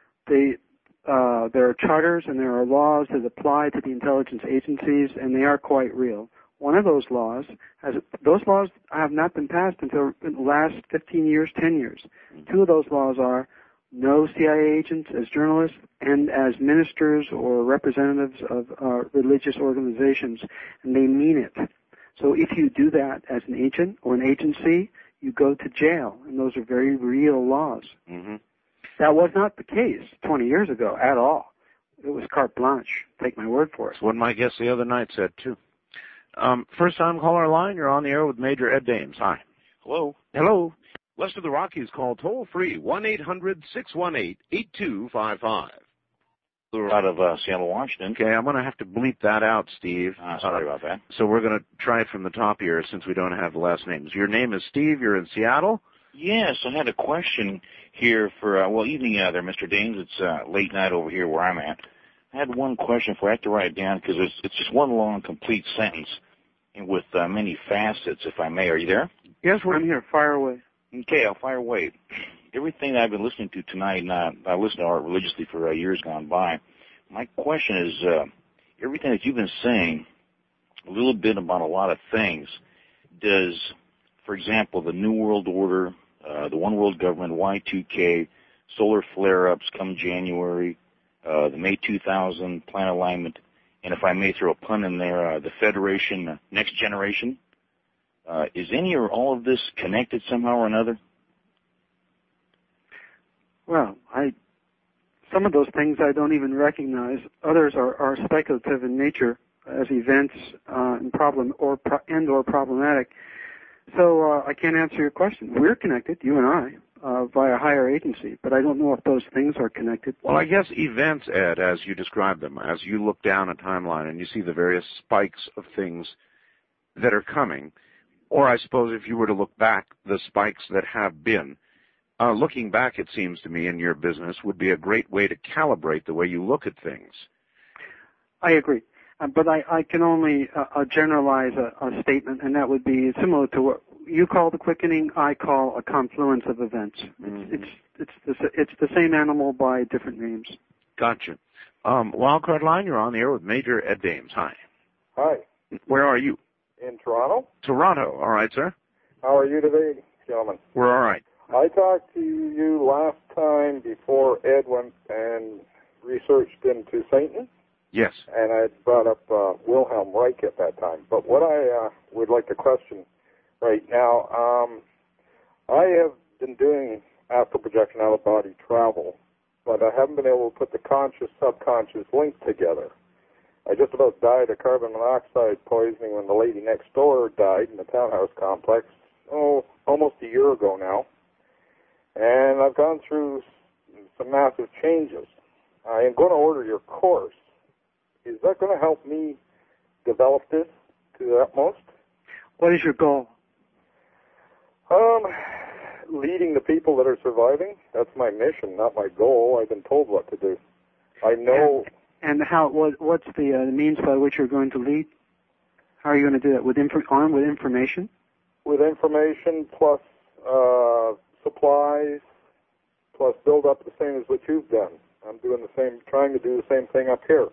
charters and there are laws that apply to the intelligence agencies, and they are quite real. One of those laws have not been passed until the last 15 years, 10 years. Two of those laws are no CIA agents as journalists and as ministers or representatives of religious organizations, and they mean it. So if you do that as an agent or an agency, you go to jail, and those are very real laws. Mm-hmm. That was not the case 20 years ago at all. It was carte blanche. Take my word for it. That's what my guest the other night said, too. First time caller line, you're on the air with Major Ed Dames. Hi. Hello. Hello. West of the Rockies, call toll-free, 1-800-618-8255. We're out of Seattle, Washington. Okay, I'm going to have to bleep that out, Steve. Sorry about that. So we're going to try it from the top here since we don't have the last names. Your name is Steve. You're in Seattle? Yes, I had a question here for, evening there, Mr. Dames. It's late night over here where I'm at. I had one question for you. I have to write it down because it's just one long, complete sentence and with many facets, if I may. Are you there? Yes, I'm here. Fire away. Okay, I'll fire away. Everything that I've been listening to tonight, and I listened to art religiously for years gone by, my question is, everything that you've been saying, a little bit about a lot of things, does, for example, the New World Order, the One World Government, Y2K, solar flare-ups come January, the May 2000 plan alignment, and if I may throw a pun in there, the Federation Next Generation, is any or all of this connected somehow or another? Well, some of those things I don't even recognize. Others are speculative in nature as events and problematic. So I can't answer your question. We're connected, you and I, via higher agency, but I don't know if those things are connected. Well, I guess events, Ed, as you describe them, as you look down a timeline and you see the various spikes of things that are coming, or I suppose if you were to look back, the spikes that have been, looking back, it seems to me, in your business would be a great way to calibrate the way you look at things. I agree. But I can only generalize a statement, and that would be similar to what you call the quickening, I call a confluence of events. Mm-hmm. It's the same animal by different names. Gotcha. Wildcard line, you're on the air with Major Ed Dames. Hi. Hi. Where are you? In Toronto. Toronto. All right, sir. How are you today, gentlemen? We're all right. I talked to you last time before Ed went and researched into Satan. Yes. And I brought up Wilhelm Reich at that time. But what I would like to question right now, I have been doing astral projection out-of-body travel, but I haven't been able to put the conscious-subconscious link together. I just about died of carbon monoxide poisoning when the lady next door died in the townhouse complex, almost a year ago now. And I've gone through some massive changes. I am going to order your course. Is that going to help me develop this to the utmost? What is your goal? Leading the people that are surviving. That's my mission, not my goal. I've been told what to do. I know. And what's the means by which you're going to lead? How are you going to do that? Armed with information? With information plus supplies, plus build up the same as what you've done. I'm doing the same, trying to do the same thing up here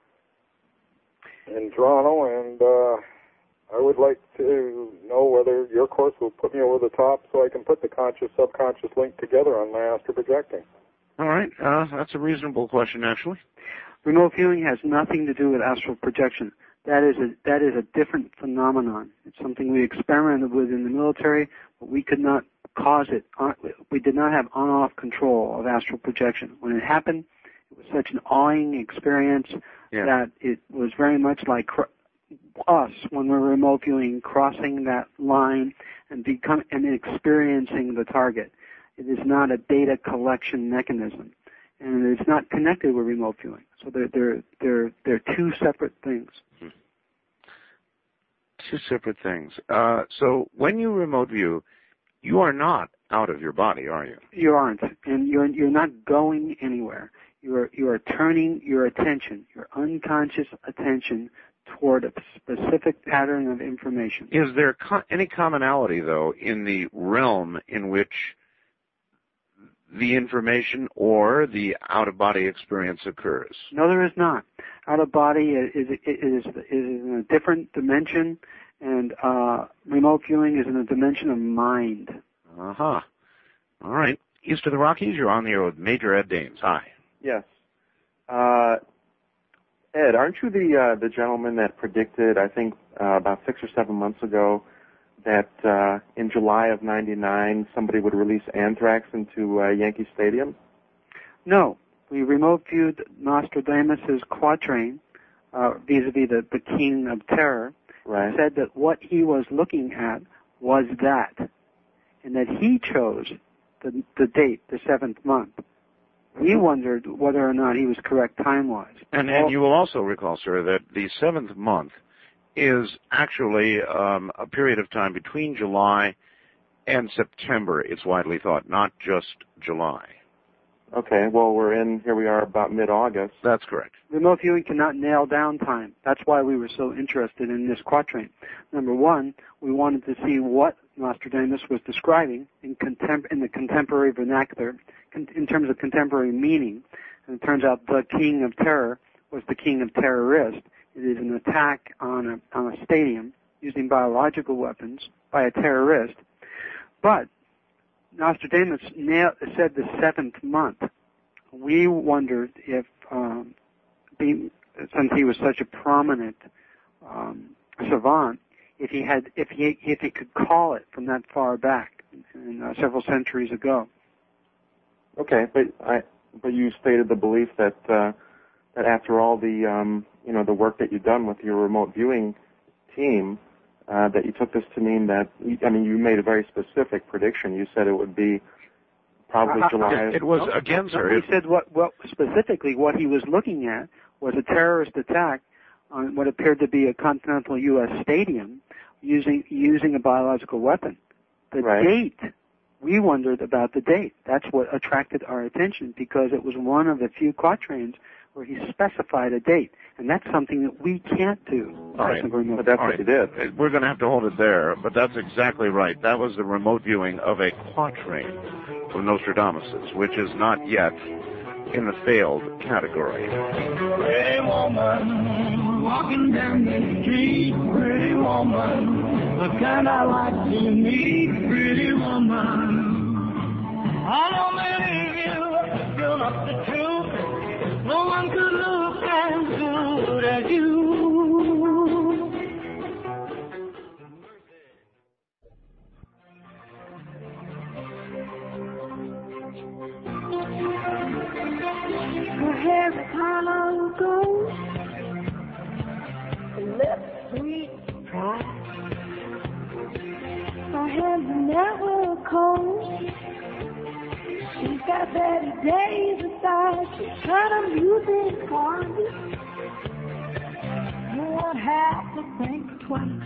in Toronto, and I would like to know whether your course will put me over the top so I can put the conscious-subconscious link together on my astral projecting. All right. That's a reasonable question, actually. Remote viewing has nothing to do with astral projection. That is a different phenomenon. It's something we experimented with in the military, but we could not cause it. We did not have on-off control of astral projection. When it happened, it was such an awing experience that it was very much like us when we're remote viewing, crossing that line and experiencing the target. It is not a data collection mechanism, and it's not connected with remote viewing. So they're two separate things. Two separate things. So when you remote view, you are not out of your body, are you? You aren't, and you're not going anywhere. You are turning your attention, your unconscious attention, toward a specific pattern of information. Is there any commonality, though, in the realm in which the information or the out-of-body experience occurs? No, there is not. Out-of-body is in a different dimension, and remote viewing is in a dimension of mind. Uh-huh. All right. East of the Rockies, you're on the air with Major Ed Dames. Hi. Yes. Ed, aren't you the gentleman that predicted, I think, about 6 or 7 months ago, that in July of '99 somebody would release anthrax into Yankee Stadium? No. We remote viewed Nostradamus' quatrain vis-a-vis the King of Terror. Right. Said that what he was looking at was that, and that he chose the date, the 7th month. We wondered whether or not he was correct time-wise. And you will also recall, sir, that the 7th month is actually a period of time between July and September, it's widely thought, not just July. Okay, well, here we are about mid-August. That's correct. Remote viewing cannot nail down time. That's why we were so interested in this quatrain. Number one, we wanted to see what Nostradamus was describing in the contemporary vernacular, in terms of contemporary meaning. And it turns out the King of Terror was the King of Terrorists. It is an attack on a stadium using biological weapons by a terrorist. But Nostradamus said the 7th month. We wondered if, since he was such a prominent savant, if he could call it from that far back, several centuries ago. Okay, but you stated the belief that after all the work that you've done with your remote viewing team, that you took this to mean that, you made a very specific prediction. You said it would be probably July. It was, again, sir. He said what specifically what he was looking at was a terrorist attack on what appeared to be a continental U.S. stadium using a biological weapon. The date, we wondered about the date. That's what attracted our attention, because it was one of the few quatrains where he specified a date. And that's something that we can't do. All right. But that's what he did. We're going to have to hold it there, but that's exactly right. That was the remote viewing of a quatrain from Nostradamus', which is not yet in the failed category. Pretty woman, walking down the street, pretty woman, the kind I like to meet, pretty woman. I don't believe you're not the truth. No one could look as good as you. Her hair's a kind of gold, her lips sweet pride. Her hands are never cold. She's got got better days aside. She's got a music party. Won't have to think twice.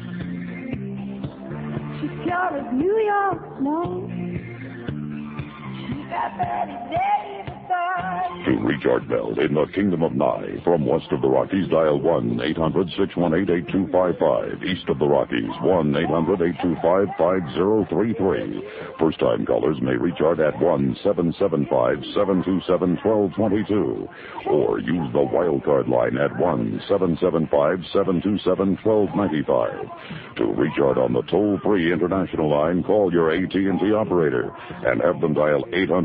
She's pure as New York snow. She's got better days aside. To reach Art Bell in the Kingdom of Nye, from west of the Rockies, dial 1-800-618-8255. East of the Rockies, 1-800-825-5033. First-time callers may reach Art at 1-775-727-1222. Or use the wildcard line at 1-775-727-1295. To reach Art on the toll-free international line, call your AT&T operator and have them dial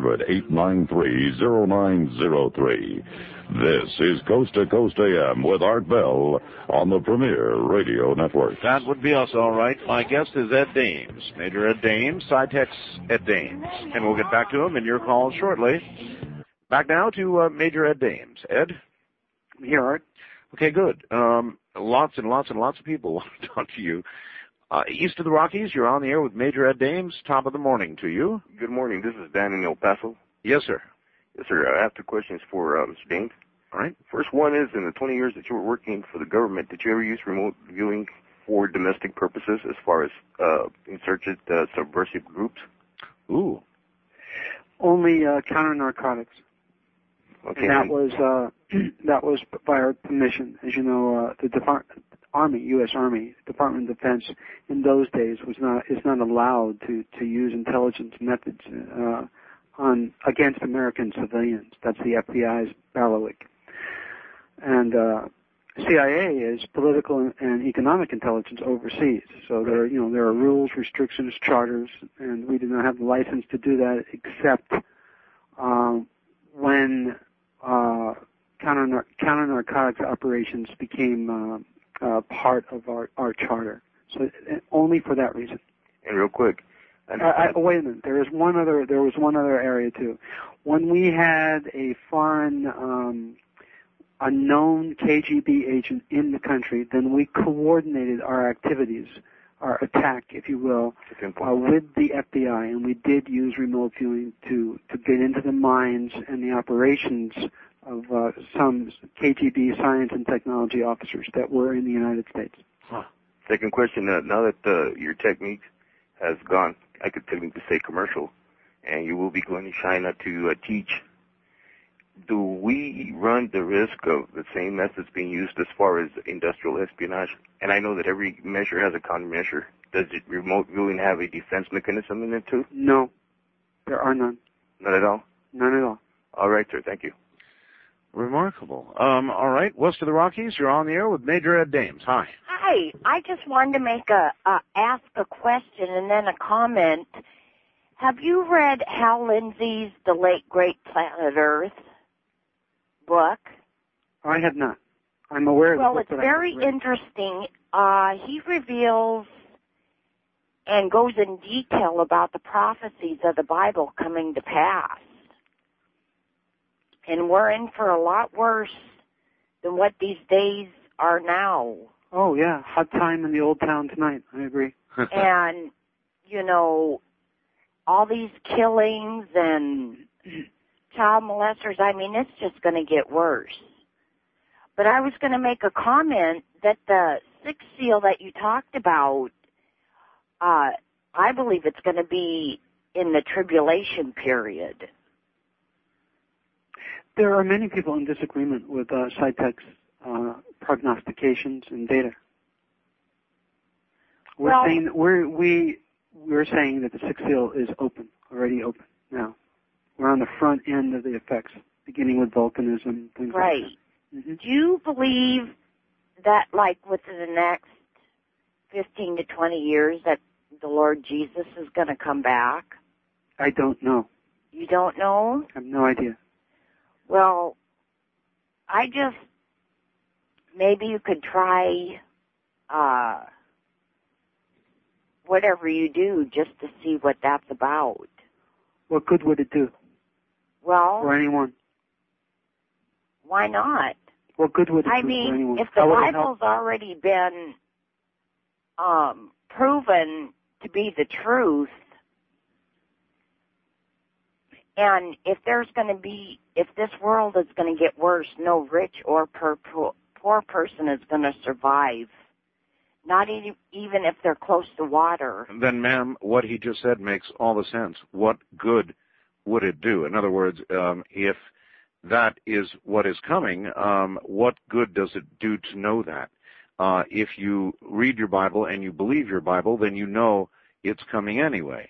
800-893-0903. This is Coast to Coast AM with Art Bell on the Premier Radio Network. That would be us, all right. My guest is Ed Dames, Major Ed Dames, SciTech's Ed Dames. And we'll get back to him in your calls shortly. Back now to Major Ed Dames. Ed? I'm here, Art. Okay, good. Lots and lots and lots of people want to talk to you. East of the Rockies, you're on the air with Major Ed Dames. Top of the morning to you. Good morning. This is Dan in El Paso. Yes, sir. Yes, sir. I have two questions for Mr. Dames. All right. First one is, in the 20 years that you were working for the government, did you ever use remote viewing for domestic purposes as far as insurgent subversive groups? Ooh. Only counter-narcotics. Okay. And that was by our permission. As you know, the U.S. Army, Department of Defense, in those days is not allowed to use intelligence methods against American civilians. That's the FBI's bailiwick. And CIA is political and economic intelligence overseas. So there are rules, restrictions, charters, and we do not have the license to do that except when counter-narcotics operations became part of our charter. So only for that reason. And real quick. Wait a minute. There was one other area too. When we had a foreign, a known KGB agent in the country, then we coordinated our activities, our attack, if you will, with the FBI, and we did use remote viewing to get into the minds and the operations of some KGB science and technology officers that were in the United States. Huh. Second question, now that your technique has gone, I could technically say commercial, and you will be going to China to teach, do we run the risk of the same methods being used as far as industrial espionage? And I know that every measure has a countermeasure. Does remote viewing have a defense mechanism in it too? No, there are none. None at all? None at all. All right, sir. Thank you. Remarkable. All right, west of the Rockies, you're on the air with Major Ed Dames. Hi. Hi. I just wanted to ask a question and then a comment. Have you read Hal Lindsey's The Late Great Planet Earth book? I have not. I'm aware of the book. Well, it's very interesting. He reveals and goes in detail about the prophecies of the Bible coming to pass. And we're in for a lot worse than what these days are now. Oh, yeah. Hot time in the old town tonight. I agree. And, all these killings and child molesters, I mean, it's just going to get worse. But I was going to make a comment that the sixth seal that you talked about, I believe it's going to be in the tribulation period. There are many people in disagreement with SciTech's prognostications and data. We're saying that the sixth seal is already open now. We're on the front end of the effects, beginning with volcanism, things right. like that. Mm-hmm. Do you believe that, within the next 15 to 20 years, that the Lord Jesus is going to come back? I don't know. You don't know? I have no idea. Well, maybe you could try whatever you do just to see what that's about. What good would it do? Well, for anyone? Why not? What good would it do for anyone? If the Bible's already been proven to be the truth, And if this world is going to get worse, no rich or poor person is going to survive. Not even if they're close to water. Then, ma'am, what he just said makes all the sense. What good would it do? In other words, if that is what is coming, what good does it do to know that? If you read your Bible and you believe your Bible, then you know it's coming anyway.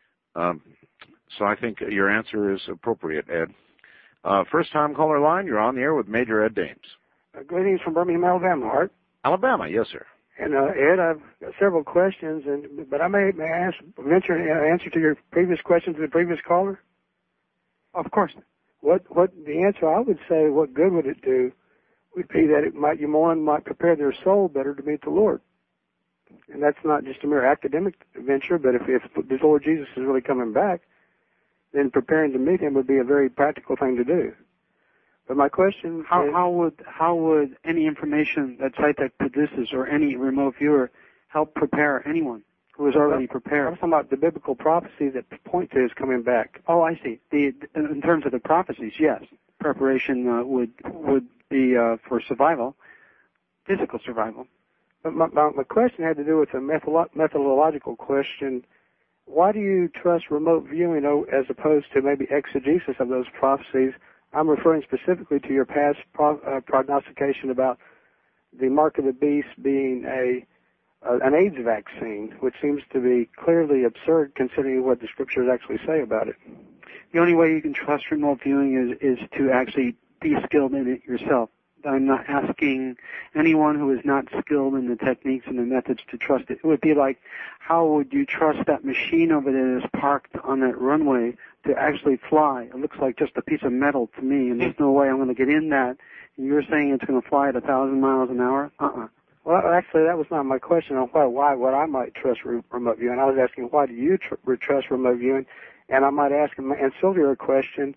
So I think your answer is appropriate, Ed. First-time caller line, you're on the air with Major Ed Dames. Greetings from Birmingham, Alabama, Art. Alabama, yes, sir. And Ed, I've got several questions, but I may venture an answer to your previous question to the previous caller? Of course. What the answer I would say, what good would it do, would be that one might prepare their soul better to meet the Lord. And that's not just a mere academic venture, but if the Lord Jesus is really coming back, then preparing to meet him would be a very practical thing to do. But my question how would any information that SciTech produces or any remote viewer help prepare anyone who is already prepared? I'm talking about the biblical prophecy that point to his coming back. Oh, I see. In terms of the prophecies, yes, preparation would be for survival, physical survival. But my question had to do with a methodological question. Why do you trust remote viewing as opposed to maybe exegesis of those prophecies? I'm referring specifically to your past prognostication about the mark of the beast being an AIDS vaccine, which seems to be clearly absurd considering what the scriptures actually say about it. The only way you can trust remote viewing is to actually be skilled in it yourself. I'm not asking anyone who is not skilled in the techniques and the methods to trust it. It would be like, how would you trust that machine over there that's parked on that runway to actually fly? It looks like just a piece of metal to me, and there's no way I'm going to get in that. And you're saying it's going to fly at 1,000 miles an hour? Well, actually, that was not my question on why would I might trust remote viewing. I was asking, why do you trust remote viewing? And I might ask an ancillary question,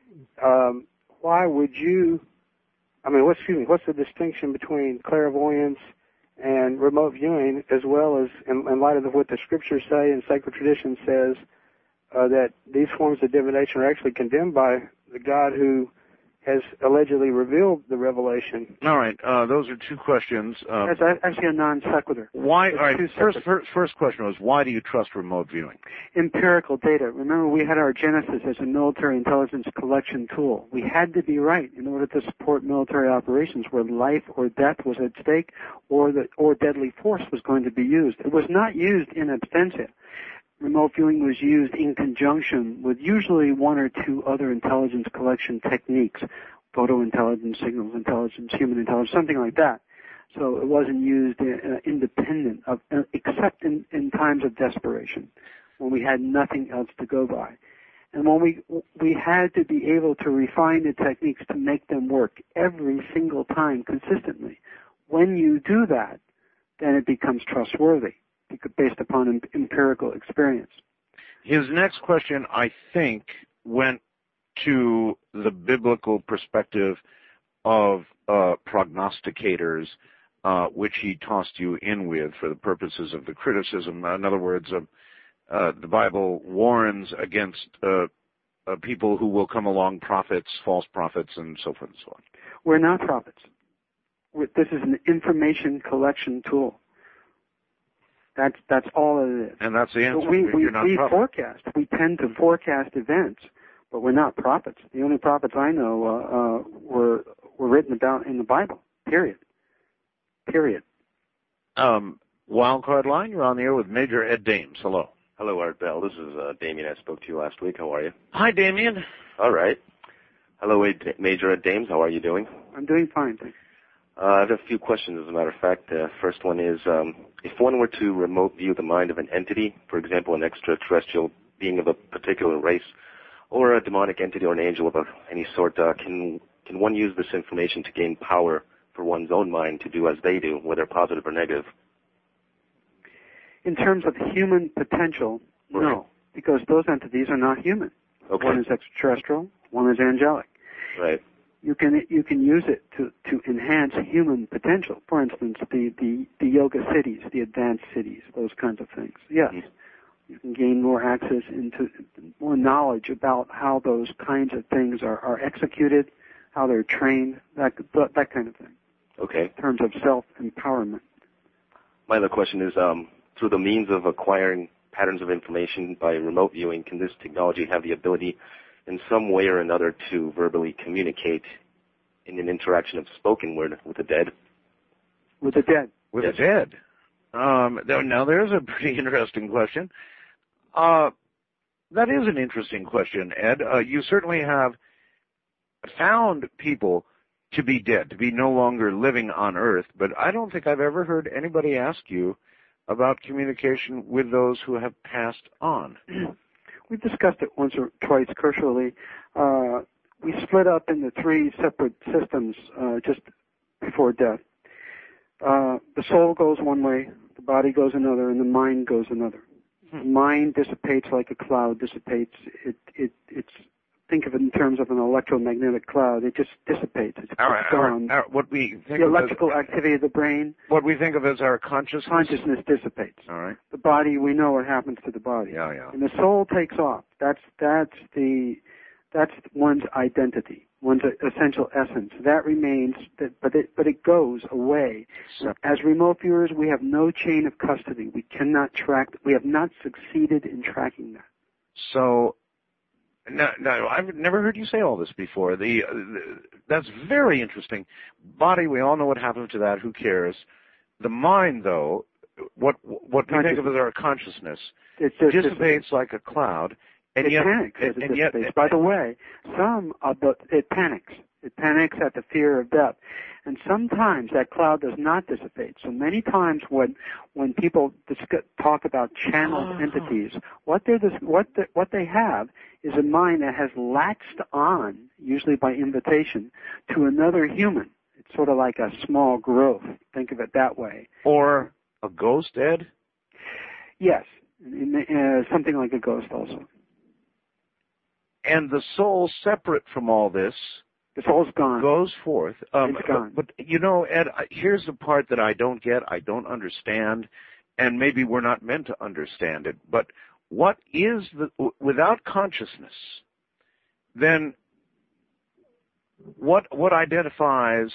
why would you... what's the distinction between clairvoyance and remote viewing, as well as in light of what the scriptures say and sacred tradition says, that these forms of divination are actually condemned by the God who has allegedly revealed the revelation? All right, those are two questions. That's actually a non sequitur. Why? All right. First question was, why do you trust remote viewing? Empirical data. Remember, we had our Genesis as a military intelligence collection tool. We had to be right in order to support military operations where life or death was at stake, or deadly force was going to be used. It was not used in absentia. Remote viewing was used in conjunction with usually one or two other intelligence collection techniques, photo intelligence, signals intelligence, human intelligence, something like that. So it wasn't used independent of, except in times of desperation, when we had nothing else to go by. And when we had to be able to refine the techniques to make them work every single time consistently. When you do that, then it becomes trustworthy, based upon empirical experience. His next question, I think, went to the biblical perspective of prognosticators, which he tossed you in with for the purposes of the criticism. In other words, the Bible warns against people who will come along, prophets, false prophets, and so forth and so on. We're not prophets. This is an information collection tool. That's all it is. And that's the answer. We forecast. We tend to forecast events, but we're not prophets. The only prophets I know were written about in the Bible. Period. Wildcard line, you're on the air with Major Ed Dames. Hello. Hello, Art Bell. This is Damien. I spoke to you last week. How are you? Hi, Damien. All right. Hello, Major Ed Dames. How are you doing? I'm doing fine, thanks. I have a few questions, as a matter of fact. First one is, if one were to remote view the mind of an entity, for example, an extraterrestrial being of a particular race, or a demonic entity or an angel of any sort, can one use this information to gain power for one's own mind to do as they do, whether positive or negative? In terms of human potential, no, because those entities are not human. Okay. One is extraterrestrial, one is angelic. Right. You can use it to enhance human potential. For instance, the yoga cities, the advanced cities, those kinds of things. Yes. You can gain more access into more knowledge about how those kinds of things are executed, how they're trained, that kind of thing. Okay. In terms of self-empowerment. My other question is, through the means of acquiring patterns of information by remote viewing, can this technology have the ability in some way or another to verbally communicate in an interaction of spoken word with the dead? With the dead. With the dead. Now, there's a pretty interesting question. That is an interesting question, Ed. You certainly have found people to be dead, to be no longer living on Earth, but I don't think I've ever heard anybody ask you about communication with those who have passed on. We've discussed it once or twice cursorily. We split up into three separate systems just before death. The soul goes one way, the body goes another, and the mind goes another. The mind dissipates like a cloud dissipates. It's think of it in terms of an electromagnetic cloud. It just dissipates. It's gone. What we think the electrical activity of the brain. What we think of as our consciousness. Consciousness dissipates. All right. The body, we know what happens to the body. Yeah. And the soul takes off. That's one's identity, one's essential essence. That remains, but it goes away. As remote viewers, we have no chain of custody. We cannot track. We have not succeeded in tracking that. So. No, I've never heard you say all this before. That's very interesting. Body, we all know what happened to that. Who cares? The mind, though, what we think of as our consciousness, dissipates like a cloud, and it panics. By the way, it panics. It panics at the fear of death. And sometimes that cloud does not dissipate. So many times when people talk about channeled entities, what they have is a mind that has latched on, usually by invitation, to another human. It's sort of like a small growth. Think of it that way. Or a ghost, Ed? Yes, something like a ghost also. And the soul, separate from all this, the soul's gone. Goes forth. It's gone. But Ed, here's the part that I don't get, I don't understand, and maybe we're not meant to understand it. But what is without consciousness, then what identifies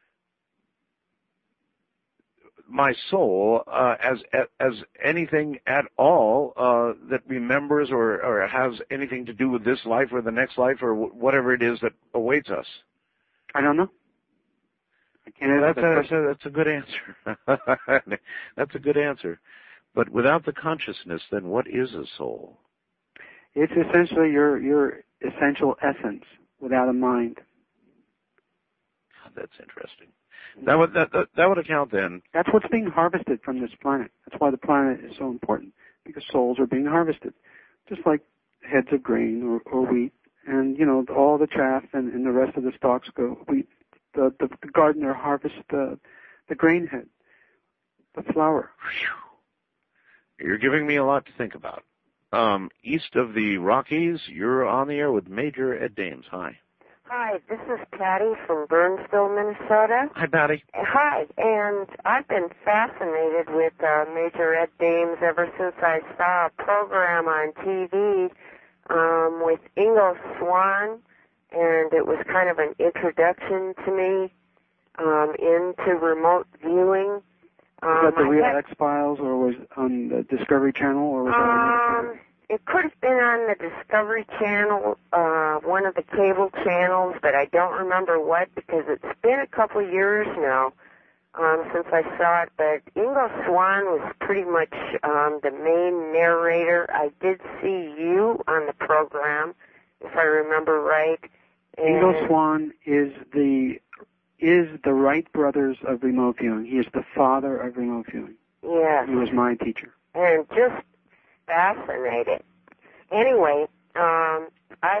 my soul as anything at all that remembers or has anything to do with this life or the next life or whatever it is that awaits us? I don't know. I can't answer that's a good answer. That's a good answer. But without the consciousness, then what is a soul? It's essentially your essential essence without a mind. That's interesting. That would account then. That's what's being harvested from this planet. That's why the planet is so important, because souls are being harvested, just like heads of grain or wheat, and all the chaff and the rest of the stalks go. The gardener harvests the grain head, the flower. You're giving me a lot to think about. East of the Rockies, you're on the air with Major Ed Dames. Hi. Hi, this is Patty from Burnsville, Minnesota. Hi, Patty. Hi, and I've been fascinated with Major Ed Dames ever since I saw a program on TV with Ingo Swann, and it was kind of an introduction to me into remote viewing. Was that the Real X-Files, or was it on the Discovery Channel, or was that it could have been on the Discovery Channel, one of the cable channels, but I don't remember what, because it's been a couple of years now since I saw it. But Ingo Swann was pretty much the main narrator. I did see you on the program, if I remember right. Ingo Swann is the Wright brothers of remote viewing. He is the father of remote viewing. Yes. He was my teacher. And just fascinated. Anyway, I'm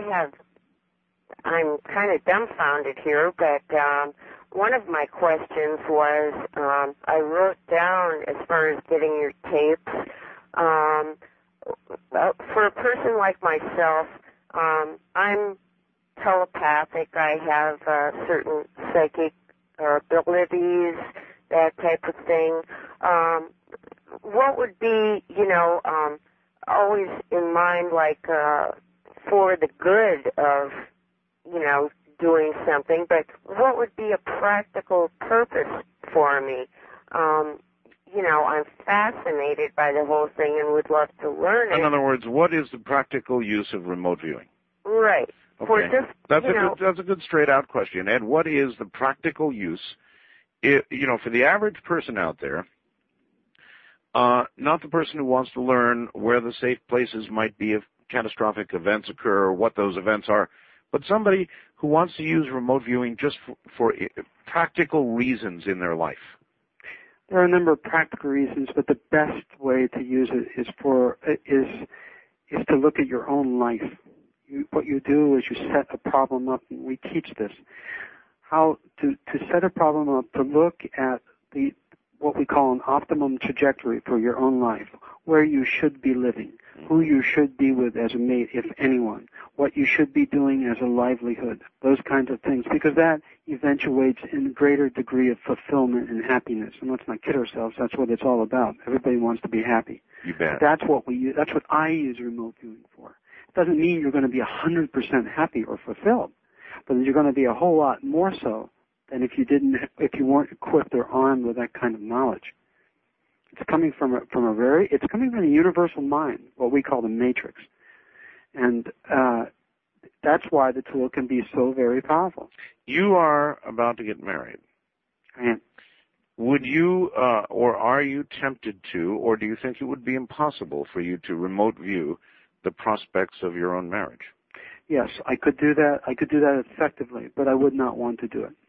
kind of dumbfounded here, but one of my questions was, I wrote down as far as getting your tapes, for a person like myself, I'm telepathic. I have certain psychic abilities, that type of thing. What would be, always in mind, like, for the good of, doing something, but what would be a practical purpose for me? I'm fascinated by the whole thing and would love to learn it. In other words, what is the practical use of remote viewing? Right. Okay. That's a good straight out question. Ed, what is the practical use, for the average person out there, not the person who wants to learn where the safe places might be if catastrophic events occur or what those events are, but somebody who wants to use remote viewing just for practical reasons in their life? There are a number of practical reasons, but the best way to use it is to look at your own life. What you do is you set a problem up, and we teach this. How to set a problem up, to look at what we call an optimum trajectory for your own life, where you should be living, who you should be with as a mate, if anyone, what you should be doing as a livelihood, those kinds of things, because that eventuates in a greater degree of fulfillment and happiness. And let's not kid ourselves, that's what it's all about. Everybody wants to be happy. You bet. That's what I use remote viewing for. It doesn't mean you're going to be 100% happy or fulfilled, but you're going to be a whole lot more so than if you weren't equipped or armed with that kind of knowledge. It's coming from a universal mind, what we call the matrix. And that's why the tool can be so very powerful. You are about to get married. I am. Would you, or are you tempted to, or do you think it would be impossible for you to remote view the prospects of your own marriage? Yes, I could do that. I could do that effectively, but I would not want to do it.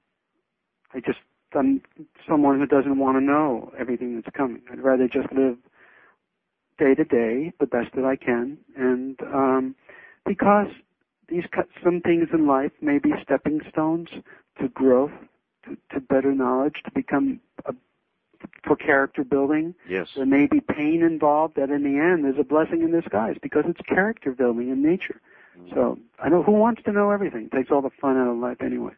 I'm someone who doesn't want to know everything that's coming. I'd rather just live day to day, the best that I can, and because some things in life may be stepping stones to growth, to better knowledge, to become for character building. Yes. There may be pain involved that in the end is a blessing in disguise because it's character building in nature. So I know who wants to know everything. It takes all the fun out of life anyway.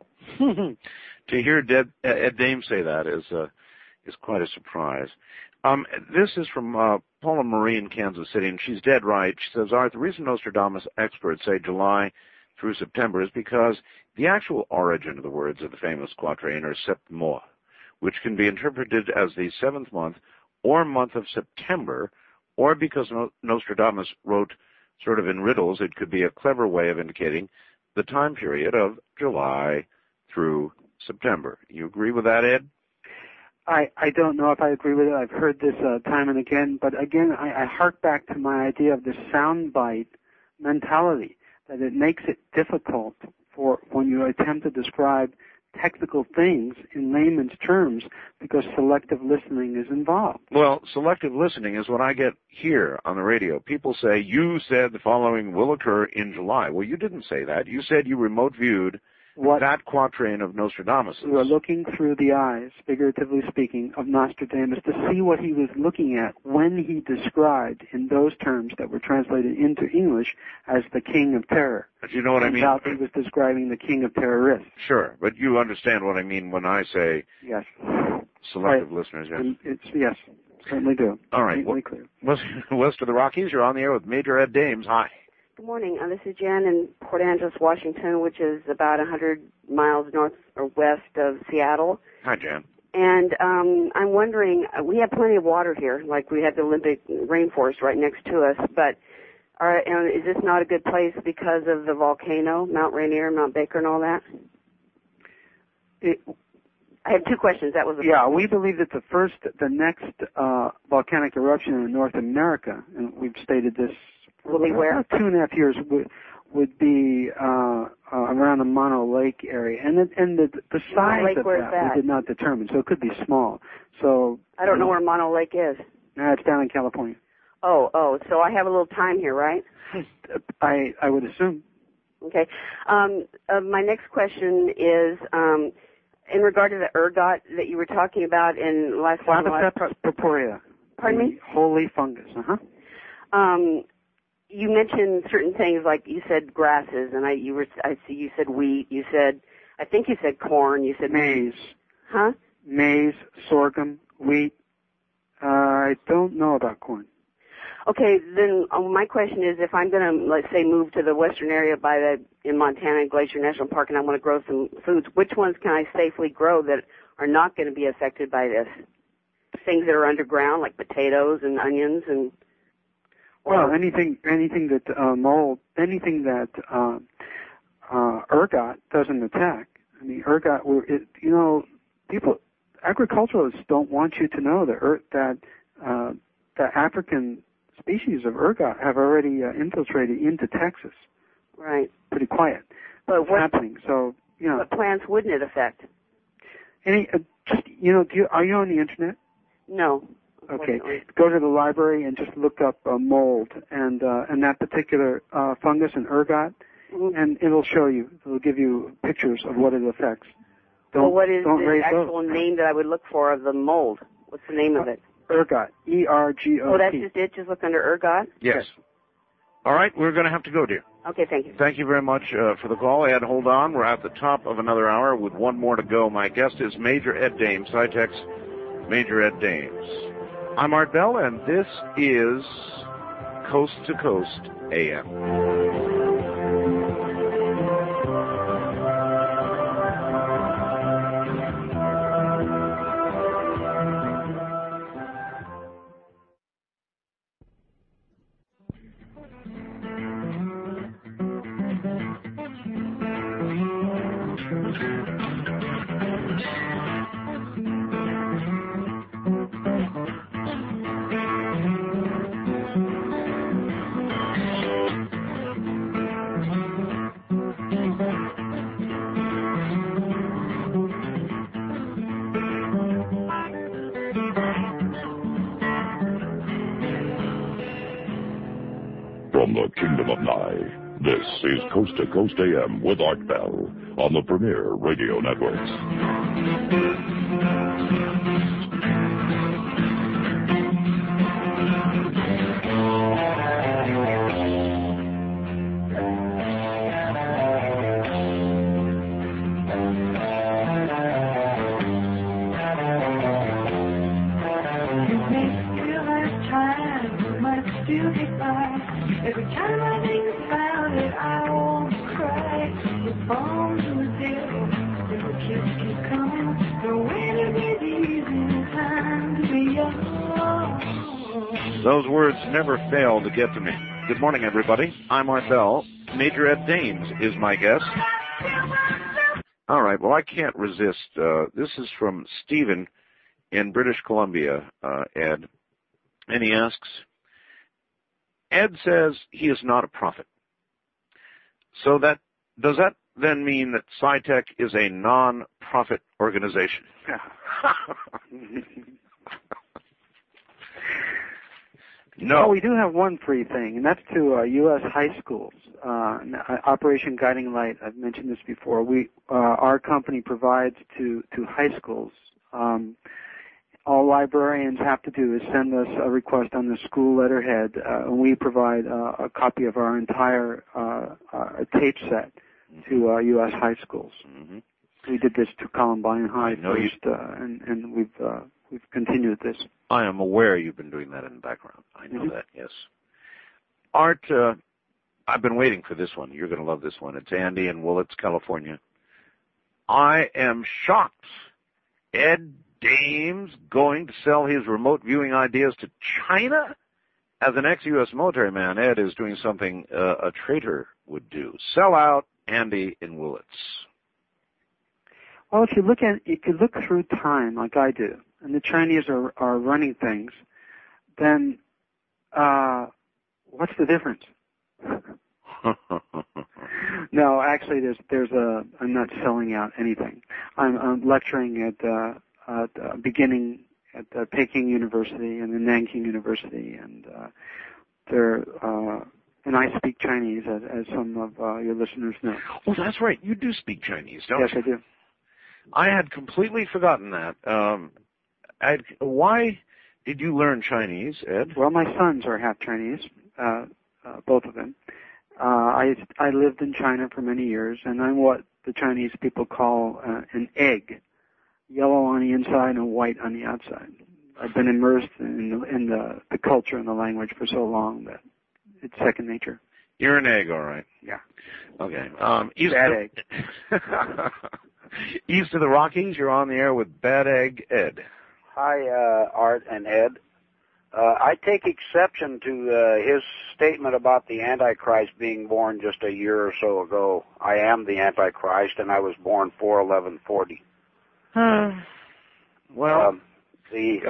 To hear Ed Dames say that is quite a surprise. This is from Paula Marie in Kansas City, and she's dead right. She says, Art, the reason Nostradamus experts say July through September is because the actual origin of the words of the famous quatrain are septmois, which can be interpreted as the seventh month or month of September, or because Nostradamus wrote sort of in riddles, it could be a clever way of indicating the time period of July through September. You agree with that, Ed? I don't know if I agree with it. I've heard this time and again, but again, I hark back to my idea of the soundbite mentality, that it makes it difficult for when you attempt to describe technical things in layman's terms because selective listening is involved. Well, selective listening is what I get here on the radio. People say, you said the following will occur in July. Well, you didn't say that. You said you remote viewed that quatrain of Nostradamus. We were looking through the eyes, figuratively speaking, of Nostradamus to see what he was looking at when he described in those terms that were translated into English as the King of Terror. But you know what I mean? He was describing the King of Terrorists. Sure, but you understand what I mean when I say yes. Selective listeners, yes? Yes, certainly do. All right. Clear. West of the Rockies, you're on the air with Major Ed Dames. Hi. Good morning. This is Jan in Port Angeles, Washington, which is about 100 miles north or west of Seattle. Hi, Jan. And I'm wondering, we have plenty of water here, like we have the Olympic rainforest right next to us, but is this not a good place because of the volcano, Mount Rainier, Mount Baker, and all that? I have two questions. That was the first. We believe that the next volcanic eruption in North America, and we've stated this will be where? About 2.5 years would be around the Mono Lake area, and the size Lake, of that we did not determine, so it could be small. So I don't know where Mono Lake is. No, it's down in California. Oh, so I have a little time here, right? I would assume. Okay. My next question is in regard to the ergot that you were talking about in last time. Claviceps purpurea. Pardon me? Holy fungus. You mentioned certain things like you said grasses, and you said wheat. I think you said corn. You said maize. Huh? Maize, sorghum, wheat. I don't know about corn. Okay, then my question is, if I'm going to, let's say, move to the western area in Montana, Glacier National Park, and I want to grow some foods, which ones can I safely grow that are not going to be affected by this? Things that are underground, like potatoes and onions and... Well, anything that mold, anything that ergot doesn't attack. I mean, ergot, agriculturalists don't want you to know that African species of ergot have already infiltrated into Texas. Right. Pretty quiet. But what's happening? So, what plants wouldn't it affect? Are you on the internet? No. Okay. Go to the library and just look up mold and that particular fungus and ergot, and it'll show you. It'll give you pictures of what it affects. What is the those. actual name that I would look for of the mold? What's the name of it? Ergot. ERGOT. Oh, that's just it? Just look under ergot? Yes. All right, we're going to have to go, dear. Okay, thank you. Thank you very much for the call, Ed. Hold on. We're at the top of another hour with one more to go. My guest is Major Ed Dames, SciTech's Major Ed Dames. I'm Art Bell, and this is Coast to Coast AM. From the Kingdom of Nye, this is Coast to Coast AM with Art Bell on the Premier Radio Networks. Every time I think about it, I won't cry. The bombs in the deal, and the kids keep coming. The way to be easy, time to be young. Those words never fail to get to me. Good morning, everybody. I'm Art Bell. Major Ed Dames is my guest. All right, well, I can't resist. This is from Stephen in British Columbia, Ed. And he asks, Ed says he is not a prophet. So does that then mean that SciTech is a non-profit organization? No. Well, we do have one free thing, and that's to U.S. high schools. Operation Guiding Light, I've mentioned this before. Our company provides to high schools. All librarians have to do is send us a request on the school letterhead, and we provide a copy of our entire tape set to U.S. high schools. Mm-hmm. We did this to Columbine High first, and we've continued this. I am aware you've been doing that in the background. I know that, yes. Art, I've been waiting for this one. You're going to love this one. It's Andy in Willits, California. I am shocked. Ed Dames going to sell his remote viewing ideas to China? As an ex-U.S. military man, Ed is doing something a traitor would do. Sell out Andy in Willits. Well, if you look through time like I do, and the Chinese are running things, then what's the difference? No, actually, I'm not selling out anything. I'm lecturing at beginning at Peking University and then Nanking University, and and I speak Chinese, as some of your listeners know. Oh, that's right. You do speak Chinese, don't you? Yes, I do. I had completely forgotten that. Why did you learn Chinese, Ed? Well, my sons are half Chinese, both of them. I lived in China for many years, and I'm what the Chinese people call an egg, yellow on the inside and white on the outside. I've been immersed in the culture and the language for so long that it's second nature. You're an egg, all right. Yeah. Okay. Bad egg. East of the Rockies, you're on the air with Bad Egg Ed. Hi, Art and Ed. I take exception to his statement about the Antichrist being born just a year or so ago. I am the Antichrist, and I was born 4/11/40. Well, he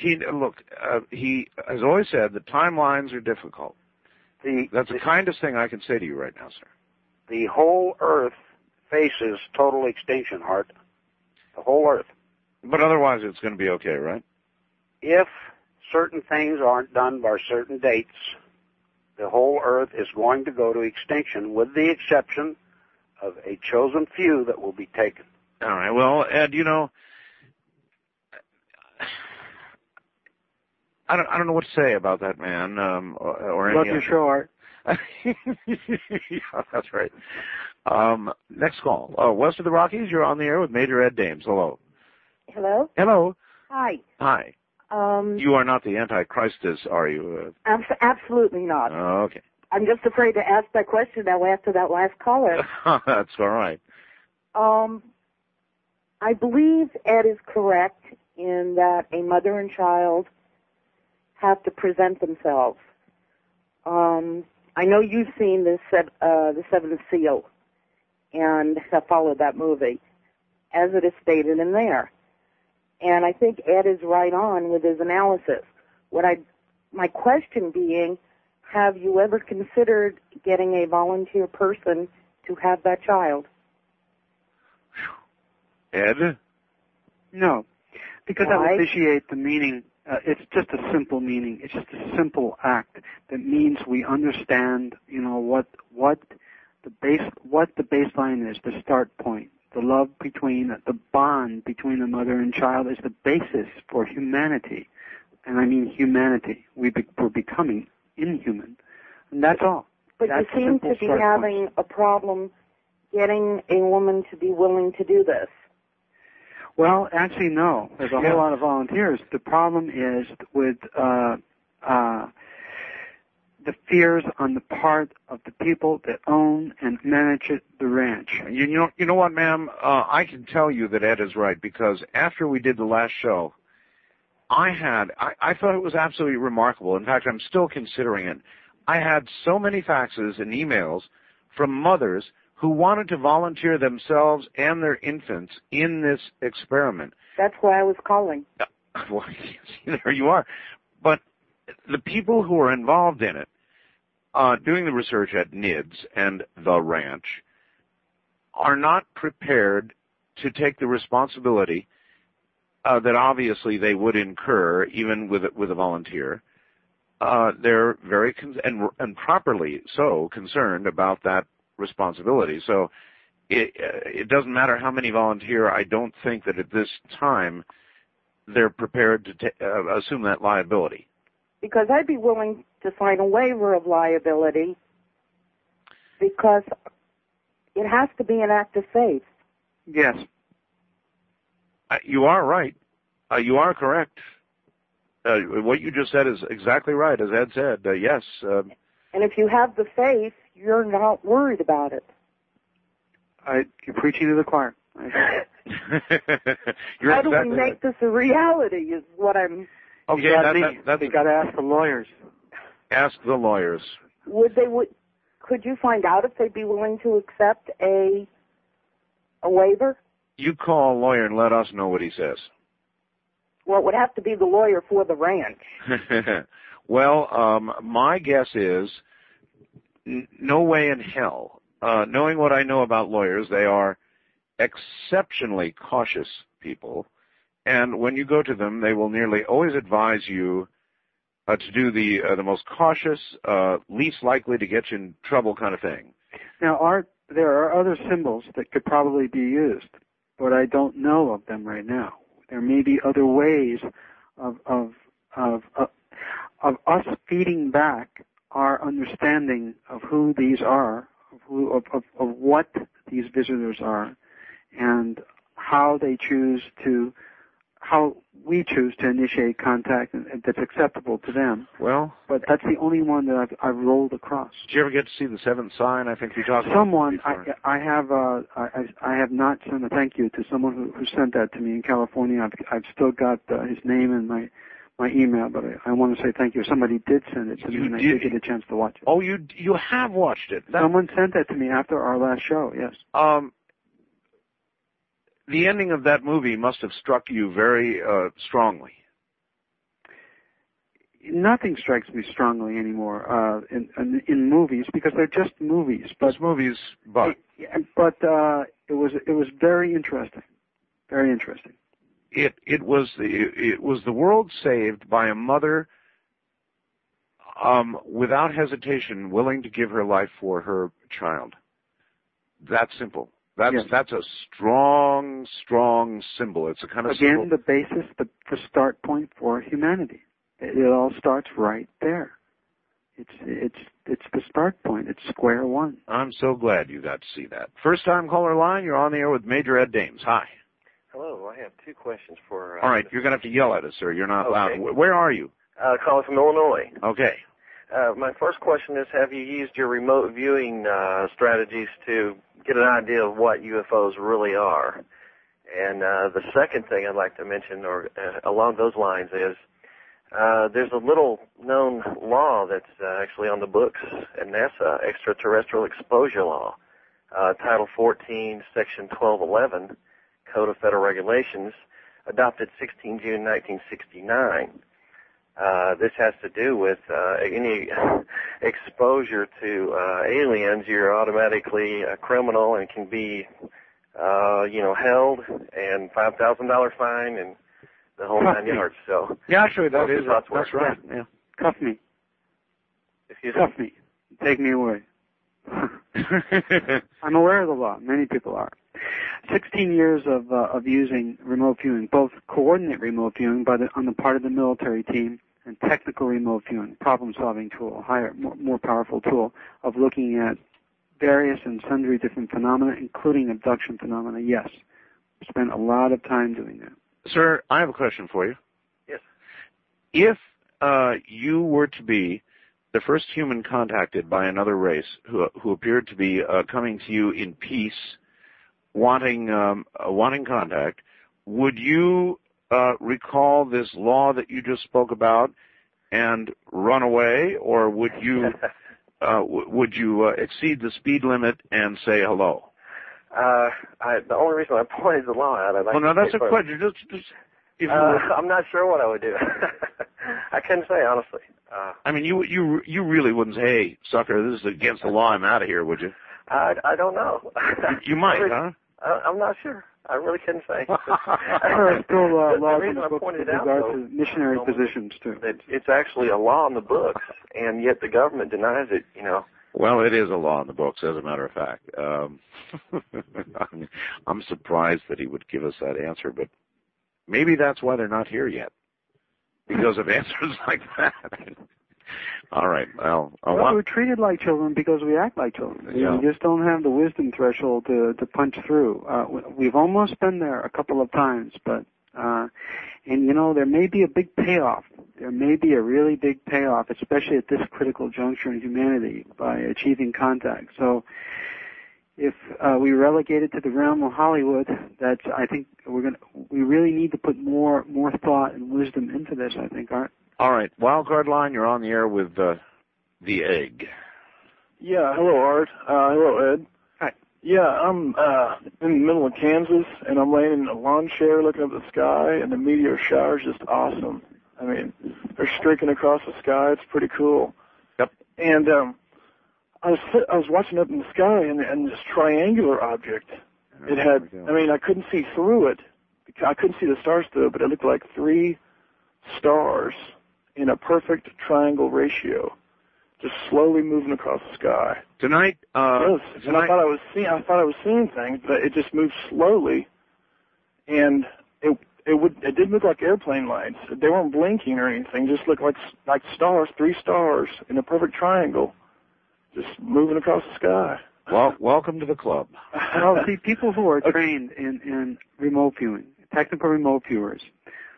has always said the timelines are difficult. That's the kindest thing I can say to you right now, sir. The whole Earth faces total extinction, Art. The whole Earth. But otherwise it's going to be okay, right? If certain things aren't done by certain dates, the whole Earth is going to go to extinction, with the exception of a chosen few that will be taken. All right. Well, Ed, you know, I don't know what to say about that man. Or Love any your show, Art. Yeah, that's right. Next call. West of the Rockies, you're on the air with Major Ed Dames. Hello. Hello? Hello. Hi. Hi. You are not the Antichristus, are you? Absolutely not. Oh, okay. I'm just afraid to ask that question now after that last caller. That's all right. I believe Ed is correct in that a mother and child have to present themselves. I know you've seen the Seventh Seal and have followed that movie, as it is stated in there. And I think Ed is right on with his analysis. My question being, have you ever considered getting a volunteer person to have that child? Ed? No, because Why? I appreciate the meaning. It's just a simple meaning. It's just a simple act that means we understand, you know, what the baseline is, the start point. The love the bond between the mother and child is the basis for humanity. And I mean humanity. We're becoming inhuman. And that's all. But that's you seem to be having a problem getting a woman to be willing to do this. Well, actually, no. There's a whole lot of volunteers. The problem is with the fears on the part of the people that own and manage the ranch. You know what, ma'am? I can tell you that Ed is right, because after we did the last show, I thought it was absolutely remarkable. In fact, I'm still considering it. I had so many faxes and emails from mothers who wanted to volunteer themselves and their infants in this experiment. That's why I was calling. Well, there you are. But the people who are involved in it, doing the research at NIDS and the ranch, are not prepared to take the responsibility that obviously they would incur even with a volunteer. They're very and properly so concerned about that responsibility. So it doesn't matter how many volunteer. I don't think that at this time they're prepared to assume that liability. Because I'd be willing to sign a waiver of liability, because it has to be an act of faith. Yes. You are right. You are correct. What you just said is exactly right, as Ed said. Yes. And if you have the faith, you're not worried about it. You're preaching to the choir. How do we make this a reality is what I'm... Okay, you got to ask the lawyers. Ask the lawyers. Could you find out if they'd be willing to accept a waiver? You call a lawyer and let us know what he says. Well, it would have to be the lawyer for the ranch. Well, my guess is no way in hell. Knowing what I know about lawyers, they are exceptionally cautious people. And when you go to them, they will nearly always advise you to do the most cautious, least likely to get you in trouble kind of thing. Now, Art, there are other symbols that could probably be used, but I don't know of them right now. There may be other ways of us feeding back our understanding of who these are, of what these visitors are, and how they choose to, we choose to initiate contact and that's acceptable to them. Well, but that's the only one that I've rolled across. Did you ever get to see the seventh sign? I think we talked about someone. Before. I have not sent a thank you to someone who sent that to me in California. I've still got his name and my email, but I want to say thank you. Somebody did send it to me, and I did get a chance to watch it. Oh, you have watched it. Someone sent that to me after our last show. Yes. The ending of that movie must have struck you very strongly. Nothing strikes me strongly anymore in movies because they're just movies. But movies, but it was very interesting. Very interesting. It was the world saved by a mother without hesitation willing to give her life for her child. That simple. That's a strong symbol. It's a kind of again symbol. The basis, the start point for humanity. It all starts right there. It's the start point. It's square one. I'm so glad you got to see that. First time caller line. You're on the air with Major Ed Dames. Hi. Hello. I have two questions for. All right, you're gonna have to yell at us, sir. You're not okay. loud. Where are you? Calling from Illinois. Okay. My first question is: have you used your remote viewing strategies to get an idea of what UFOs really are? And the second thing I'd like to mention, or along those lines, is there's a little-known law that's actually on the books at NASA, Extraterrestrial Exposure Law, Title 14, Section 1211, Code of Federal Regulations, adopted 16 June 1969. This has to do with any exposure to aliens. You're automatically a criminal and can be, held and $5,000 fine and the whole 9 yards. So yeah, actually, that's right. Yeah. Cuff me. Cuff me. Take me away. I'm aware of the law. Many people are. 16 years of using remote viewing, both coordinate remote viewing on the part of the military team and technical remote viewing, problem-solving tool, higher, more powerful tool of looking at various and sundry different phenomena, including abduction phenomena. Yes, spent a lot of time doing that. Sir, I have a question for you. Yes. If you were to be the first human contacted by another race who appeared to be coming to you in peace, wanting contact, would you recall this law that you just spoke about and run away, or would you exceed the speed limit and say hello? The only reason I pointed the law out, I'd like no, that's a question. I'm not sure what I would do. I couldn't say, honestly. I mean, you really wouldn't say, "Hey, sucker, this is against the law. I'm out of here," would you? I don't know. You might, huh? I'm not sure. I really couldn't say. There are still laws in the the books with regard to missionary positions, too. It's actually a law in the books, and yet the government denies it, Well, it is a law in the books, as a matter of fact. I'm surprised that he would give us that answer, but maybe that's why they're not here yet, because of answers like that. All right. Well, we're treated like children because we act like children. Yeah. We just don't have the wisdom threshold to punch through. We've almost been there a couple of times, but there may be a big payoff. There may be a really big payoff, especially at this critical juncture in humanity, by achieving contact. So if we relegate it to the realm of Hollywood, I think we really need to put more thought and wisdom into this, I think, Art. All right. Wildcard line, you're on the air with the egg. Yeah, hello, Art. Hello, Ed. Hi. Yeah, I'm in the middle of Kansas, and I'm laying in a lawn chair looking up at the sky, and the meteor shower is just awesome. I mean, they're streaking across the sky. It's pretty cool. Yep. And I was watching up in the sky, and this triangular object, it had, I couldn't see through it. I couldn't see the stars through it, but it looked like 3 stars in a perfect triangle ratio, just slowly moving across the sky. Tonight, yes. And I thought I was seeing things, but it just moved slowly, and it did look like airplane lights. They weren't blinking or anything; just looked like stars, 3 stars in a perfect triangle, just moving across the sky. Well, welcome to the club. Well, see, people who are trained in remote viewing, technical remote viewers,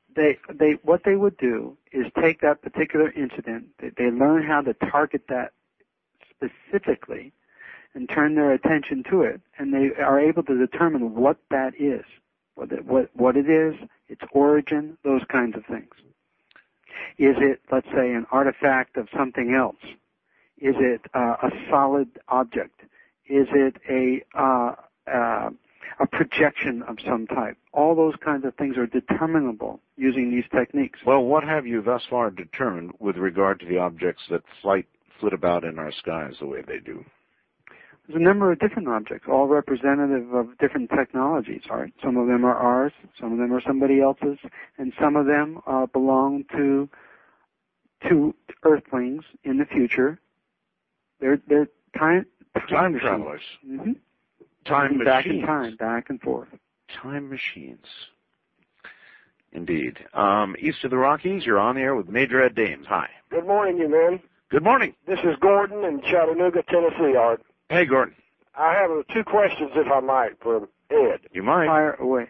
what they would do is take that particular incident, they learn how to target that specifically and turn their attention to it, and they are able to determine what that is, what it is, its origin, those kinds of things. Is it, let's say, an artifact of something else? Is it a solid object? Is it a projection of some type? All those kinds of things are determinable using these techniques. Well, what have you thus far determined with regard to the objects that flit about in our skies the way they do? There's a number of different objects, all representative of different technologies. Right? Some of them are ours, some of them are somebody else's, and some of them belong to Earthlings in the future. They're time travelers. Mm-hmm. Time machines. Back in time, back and forth. Time machines. Indeed. East of the Rockies, you're on the air with Major Ed Dames. Hi. Good morning, you men. Good morning. This is Gordon in Chattanooga, Tennessee, Art. Hey, Gordon. I have two questions, if I might, for Ed. You might. Fire away.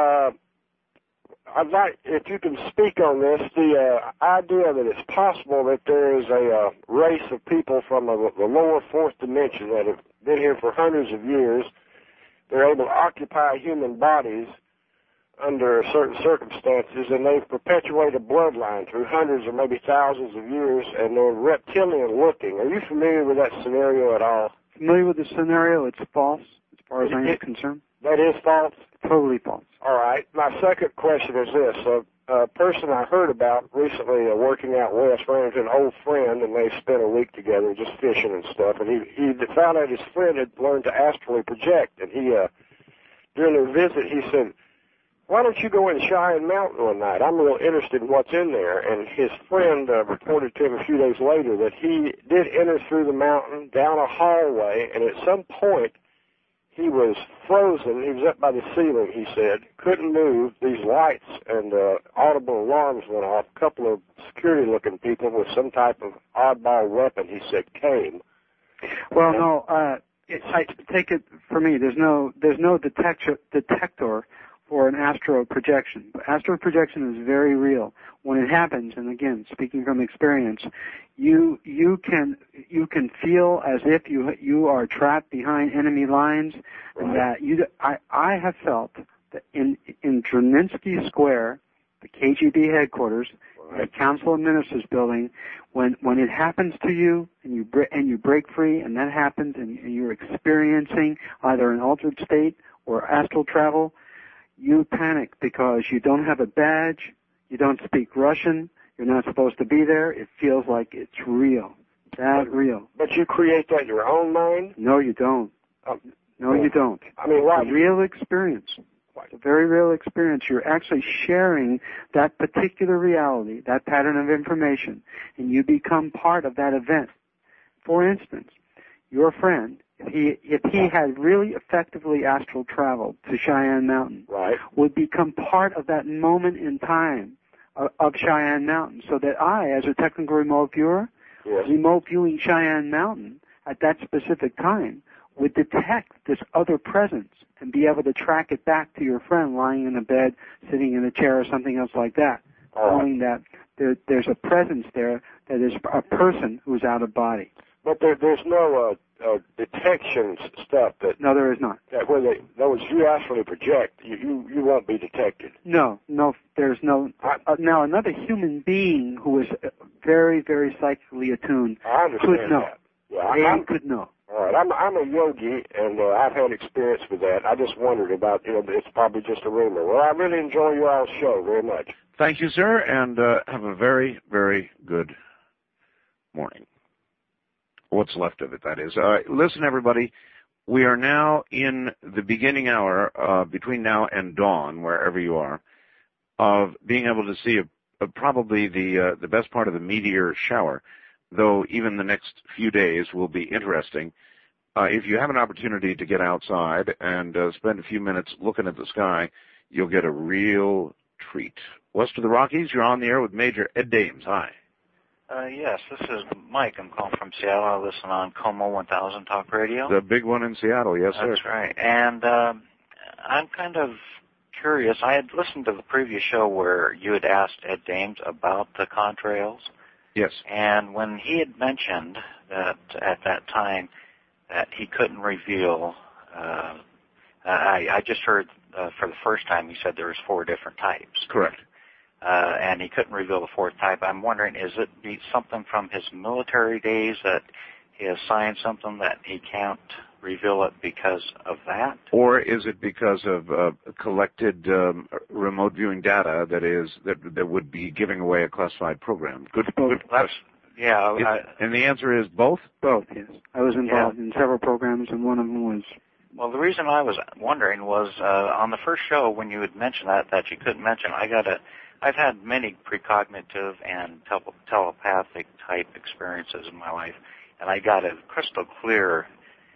I'd like, if you can speak on this, the idea that it's possible that there is a race of people from the lower fourth dimension that have been here for hundreds of years. They're able to occupy human bodies under certain circumstances, and they've perpetuated a bloodline through hundreds or maybe thousands of years, and they're reptilian-looking. Are you familiar with that scenario at all? Familiar with the scenario? It's false, as far as I am concerned. That is false? Totally false. All right. My second question is this. A person I heard about recently working out west ran into an old friend, and they spent a week together just fishing and stuff, and he found out his friend had learned to astrally project, and he, during their visit, he said, "Why don't you go in Cheyenne Mountain one night? I'm real interested in what's in there." And his friend reported to him a few days later that he did enter through the mountain, down a hallway, and at some point he was frozen. He was up by the ceiling, he said, couldn't move. These lights and audible alarms went off. A couple of security-looking people with some type of oddball weapon, he said, came. Well, no, I take it for me. There's no detector for an astral projection. Astral projection is very real. When it happens, and again, speaking from experience, you can feel as if you are trapped behind enemy lines, and that I have felt that in Druninsky Square, the KGB headquarters, the Council of Ministers building, when it happens to you and you break free, and that happens, and you're experiencing either an altered state or astral travel, you panic because you don't have a badge, you don't speak Russian, you're not supposed to be there. It feels like it's real, that real. But you create that in your own mind? No, you don't. No, you don't. I mean, why? It's a real experience. It's a very real experience. You're actually sharing that particular reality, that pattern of information, and you become part of that event. For instance, your friend, if he had really effectively astral traveled to Cheyenne Mountain, would become part of that moment in time of Cheyenne Mountain, so that I, as a technical remote viewer, remote viewing Cheyenne Mountain at that specific time, would detect this other presence and be able to track it back to your friend lying in a bed, sitting in a chair, or something else like that, knowing that there's a presence there that is a person who's out of body. But there's no detection stuff that. No, there is not. That where those you actually project, you won't be detected. No, there's no. Now another human being who is very, very psychically attuned could know. That. Yeah, could know. All right, I'm a yogi, and I've had experience with that. I just wondered about, it's probably just a rumor. Well, I really enjoy your all's show very much. Thank you, sir, and have a very, very good morning. What's left of it, that is. Listen, everybody, we are now in the beginning hour, between now and dawn, wherever you are, of being able to see probably the best part of the meteor shower, though even the next few days will be interesting. If you have an opportunity to get outside and spend a few minutes looking at the sky, you'll get a real treat. West of the Rockies, you're on the air with Major Ed Dames. Hi. Yes, this is Mike. I'm calling from Seattle. I listen on Como 1000 Talk Radio. The big one in Seattle, yes, sir. That's right. And I'm kind of curious. I had listened to the previous show where you had asked Ed Dames about the contrails. Yes. And when he had mentioned that at that time that he couldn't reveal, I just heard for the first time he said there was 4 different types. Correct. And he couldn't reveal the 4th type. I'm wondering, is it something from his military days that he has signed something that he can't reveal it because of that? Or is it because of collected remote viewing data that would be giving away a classified program? Good question. Yeah. And the answer is both? Both, yes. I was involved in several programs, and one of them was... Well, the reason I was wondering was on the first show when you had mentioned that you couldn't mention, I've had many precognitive and telepathic type experiences in my life, and I got a crystal clear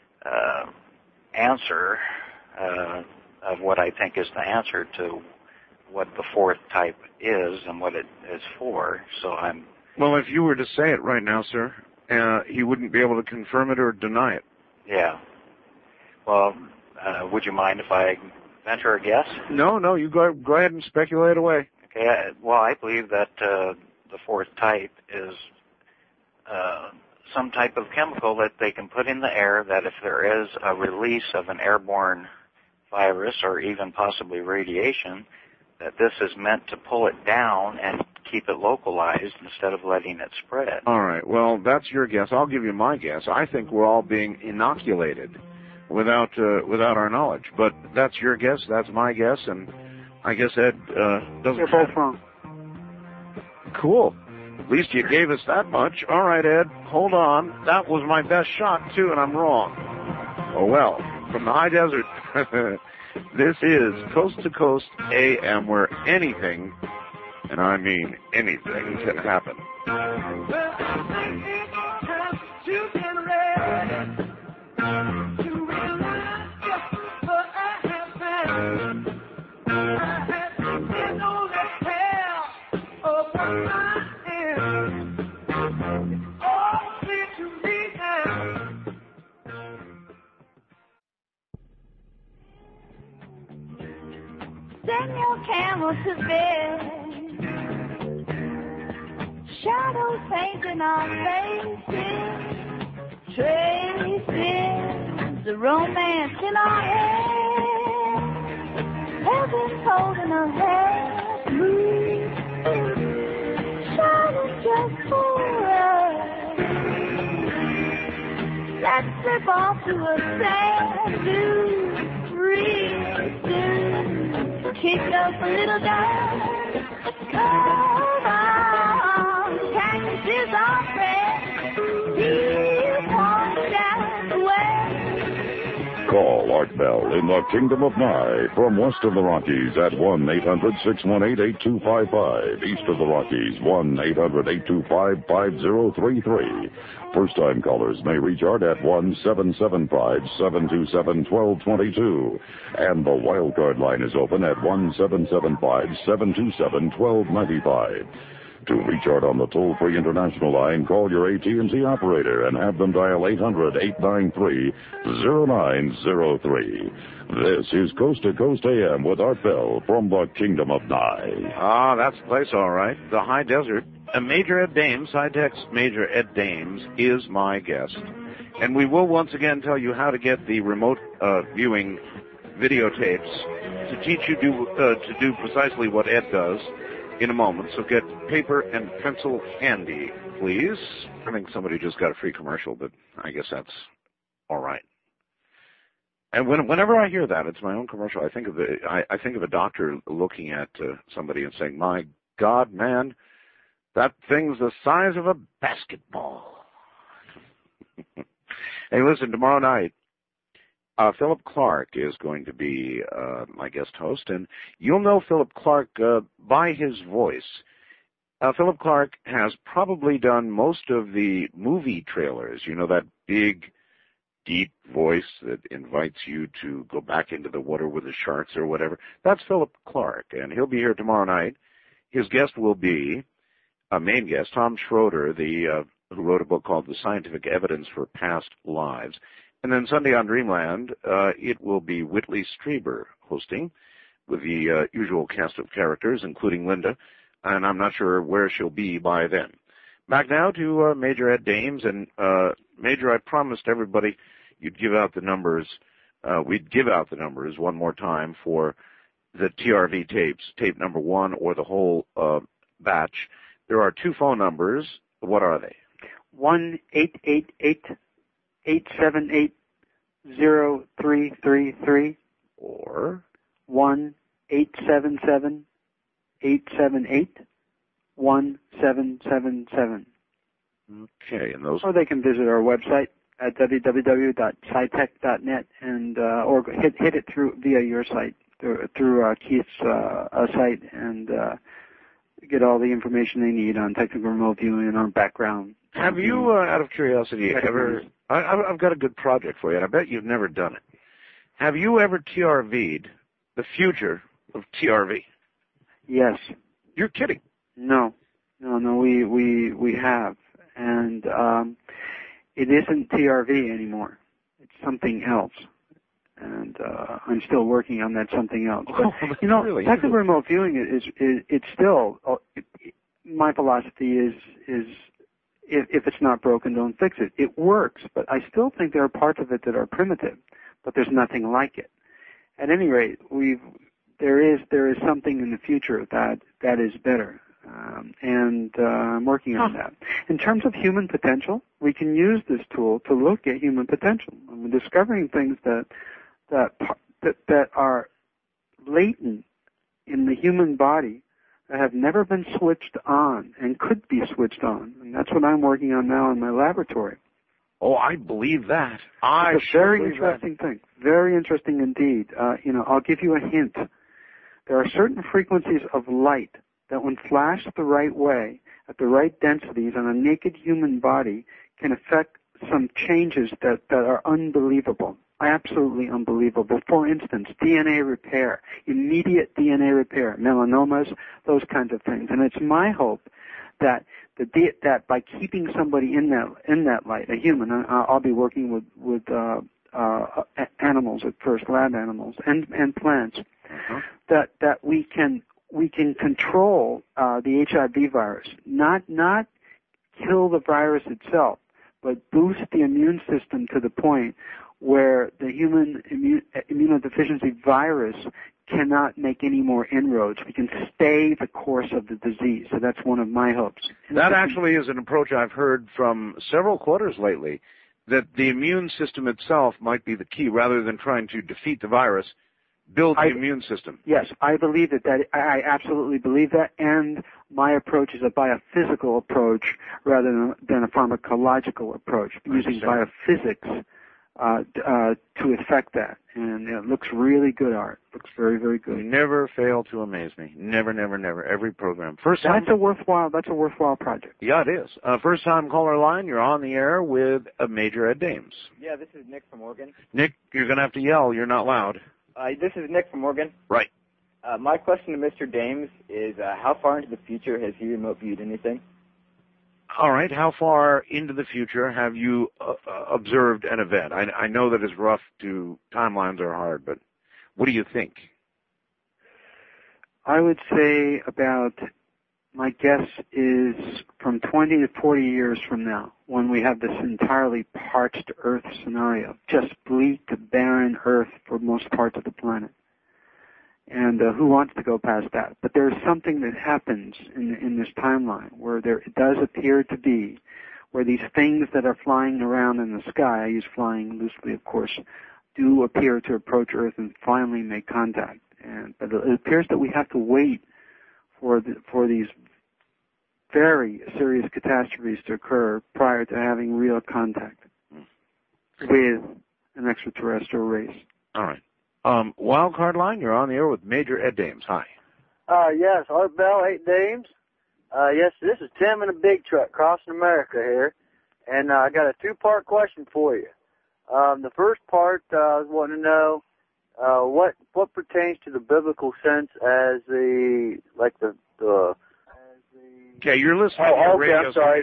answer of what I think is the answer to what the 4th type is and what it is for. So I'm... Well, if you were to say it right now, sir, he wouldn't be able to confirm it or deny it. Yeah. Well, would you mind if I venture a guess? No, you go ahead and speculate away. Okay. Well, I believe that the 4th type is some type of chemical that they can put in the air that if there is a release of an airborne virus or even possibly radiation, that this is meant to pull it down and keep it localized instead of letting it spread. All right. Well, that's your guess. I'll give you my guess. I think we're all being inoculated without our knowledge. But that's your guess. That's my guess. And I guess Ed doesn't... You're both wrong. Cool. At least you gave us that much. All right, Ed, hold on. That was my best shot, too, and I'm wrong. Oh, well, from the high desert, this is Coast to Coast AM, where anything, and I mean anything, can happen. Send your camel to bed. Shadows painting our faces. Traces the romance in our head. Heaven's holding a hand. Shadows just for us. Let's slip off to a sand dune. Breathe. Kick up a little down. Come on, cactuses are fresh. Deep on down the way. Call Art Bell in the Kingdom of Nye from west of the Rockies at 1-800-618-8255. East of the Rockies, 1-800-825-5033. First-time callers may reach Art at 1-775-727-1222. And the wildcard line is open at 1-775-727-1295. To reach Art on the toll-free international line, call your AT&T operator and have them dial 800-893-0903. This is Coast to Coast AM with Art Bell from the Kingdom of Nye. Ah, that's the place, all right. The high desert. Major Ed Dames, high-tech's Major Ed Dames, is my guest. And we will once again tell you how to get the remote viewing videotapes to teach you to do precisely what Ed does in a moment. So get paper and pencil handy, please. I think somebody just got a free commercial, but I guess that's all right. And whenever I hear that, it's my own commercial. I think of a doctor looking at somebody and saying, "My God, man, that thing's the size of a basketball." Hey, listen, tomorrow night, Philip Clark is going to be my guest host, and you'll know Philip Clark by his voice. Philip Clark has probably done most of the movie trailers. You know, that big, deep voice that invites you to go back into the water with the sharks or whatever. That's Philip Clark, and he'll be here tomorrow night. His guest will be, main guest, Tom Schroeder, who wrote a book called The Scientific Evidence for Past Lives. And then Sunday on Dreamland, it will be Whitley Strieber hosting. with the usual cast of characters, including Linda, and I'm not sure where she'll be by then. Back now to Major Ed Dames, and Major, I promised everybody you'd give out the numbers. We'd give out the numbers one more time for the TRV tapes, tape number 1 or the whole batch. There are 2 phone numbers. What are they? 1-888-878-0333 or 1-877-878-1777. Okay, and those. Or they can visit our website at www.scitech.net and or hit it through via your site through Keith's site and get all the information they need on technical remote viewing and our background. Have you, out of curiosity, ever? I've got a good project for you, and I bet you've never done it. Have you ever TRV'd the future of TRV? Yes. You're kidding? No, we have, and it isn't TRV anymore. It's something else, and I'm still working on that something else. But, really technical remote viewing it's still. My philosophy is if it's not broken, don't fix it. It works, but I still think there are parts of it that are primitive, but there's nothing like it. At any rate, there is something in the future that is better, and I'm working on that. In terms of human potential, we can use this tool to look at human potential. I'm discovering things that are latent in the human body that have never been switched on and could be switched on, and that's what I'm working on now in my laboratory. Oh, I believe that. It's a very interesting thing. Very interesting indeed. I'll give you a hint. There are certain frequencies of light that when flashed the right way, at the right densities on a naked human body, can affect some changes that are unbelievable. Absolutely unbelievable. For instance, DNA repair, immediate DNA repair, melanomas, those kinds of things. And it's my hope that that by keeping somebody in that light, a human, I'll be working with animals at first, lab animals and plants, that we can control the HIV virus, not kill the virus itself, but boost the immune system to the point where the human immunodeficiency virus cannot make any more inroads. We can stay the course of the disease. So that's one of my hopes. That actually is an approach I've heard from several quarters lately, that the immune system itself might be the key rather than trying to defeat the virus, build the immune system. Yes, I believe that I absolutely believe that, and my approach is a biophysical approach rather than a pharmacological approach, using biophysics to effect that. And it looks really good, Art. Looks very, very good. You never fail to amaze me. Never, never, never. Every program. First time. That's a worthwhile project. Yeah, it is. First time caller line, you're on the air with Major Ed Dames. Yeah, this is Nick from Oregon. Nick, you're going to have to yell. You're not loud. This is Nick from Oregon. Right. My question to Mr. Dames is, how far into the future has he remote viewed anything? All right. How far into the future have you observed an event? I know that it's rough timelines are hard, but what do you think? I would say my guess is from 20 to 40 years from now, when we have this entirely parched Earth scenario, just bleak, barren Earth for most parts of the planet. And who wants to go past that? But there's something that happens in this timeline where it does appear to be where these things that are flying around in the sky, I use flying loosely, of course, do appear to approach Earth and finally make contact. But it appears that we have to wait for these very serious catastrophes to occur prior to having real contact with an extraterrestrial race. All right. Wildcard line, you're on the air with Major Ed Dames. Hi. Yes, Art Bell, 8 Dames. Yes, this is Tim in a big truck crossing America here, and I got a 2-part question for you. The first part, I was wanting to know what pertains to the biblical sense as Okay, you're listening to your radio. I'm sorry.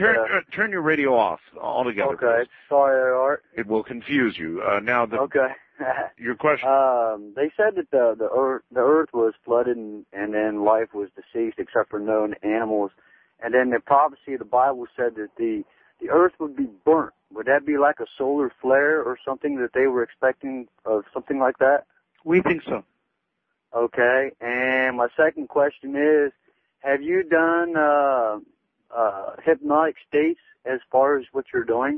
Turn your radio off altogether. Okay. Please. Sorry, Art. It will confuse you. Okay. Your question? They said that the earth was flooded and then life was deceased except for known animals. And then the prophecy of the Bible said that the earth would be burnt. Would that be like a solar flare or something that they were expecting of something like that? We think so. Okay. And my second question is, have you done hypnotic states as far as what you're doing?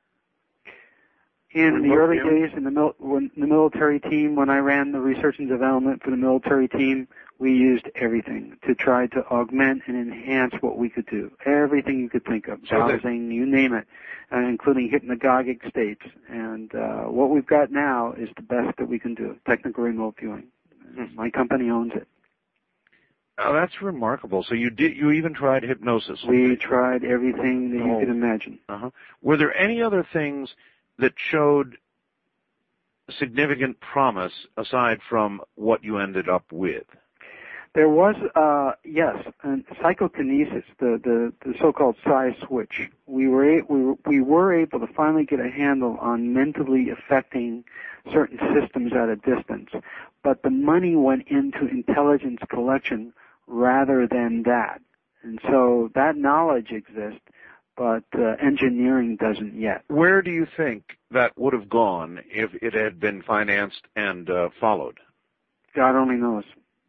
In the early days in the military team, when I ran the research and development for the military team, we used everything to try to augment and enhance what we could do. Everything you could think of, dowsing, you name it, including hypnagogic states. And what we've got now is the best that we can do, technical remote viewing. My company owns it. Oh, that's remarkable. So you even tried hypnosis? We tried everything that you could imagine. Uh-huh. Were there any other things that showed significant promise aside from what you ended up with? There was, yes, psychokinesis, the so-called psi switch. We were able to finally get a handle on mentally affecting certain systems at a distance, but the money went into intelligence collection rather than that. And so that knowledge exists, but engineering doesn't yet. Where do you think that would have gone if it had been financed and followed? God only knows.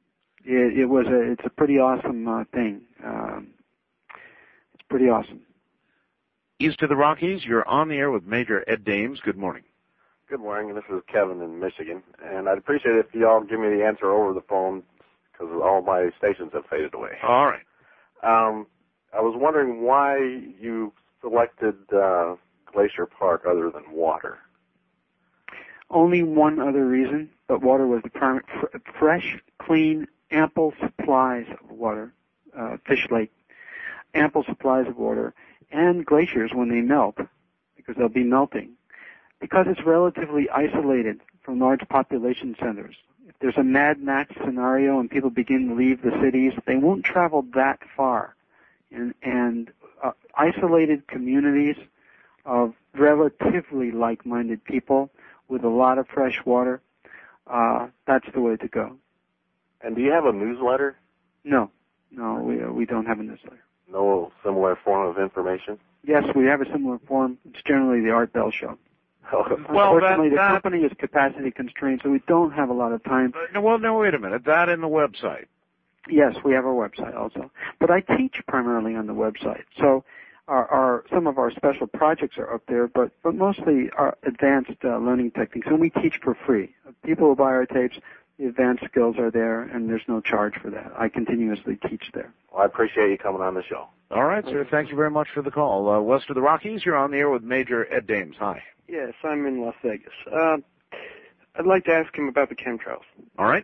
It's a pretty awesome thing. It's pretty awesome. East of the Rockies, you're on the air with Major Ed Dames. Good morning. Good morning. This is Kevin in Michigan, and I'd appreciate it if y'all give me the answer over the phone because all my stations have faded away. All right. I was wondering why you selected Glacier Park other than water. Only one other reason, but water was the primary. Fresh, clean, ample supplies of water, Fish Lake, ample supplies of water, and glaciers when they melt, because they'll be melting. Because it's relatively isolated from large population centers. If there's a Mad Max scenario and people begin to leave the cities, they won't travel that far. And isolated communities of relatively like-minded people with a lot of fresh water, that's the way to go. And do you have a newsletter? No, we don't have a newsletter. No similar form of information? Yes, we have a similar form. It's generally the Art Bell Show. Well, unfortunately, the company is capacity constrained, so we don't have a lot of time. No, wait a minute. That in the website. Yes, we have our website also. But I teach primarily on the website. So some of our special projects are up there, but mostly our advanced learning techniques. And we teach for free. People who buy our tapes, the advanced skills are there, and there's no charge for that. I continuously teach there. Well, I appreciate you coming on the show. All right, sir. Thank you very much for the call. West of the Rockies, you're on the air with Major Ed Dames. Hi. Yes, I'm in Las Vegas. I'd like to ask him about the chemtrails. All right.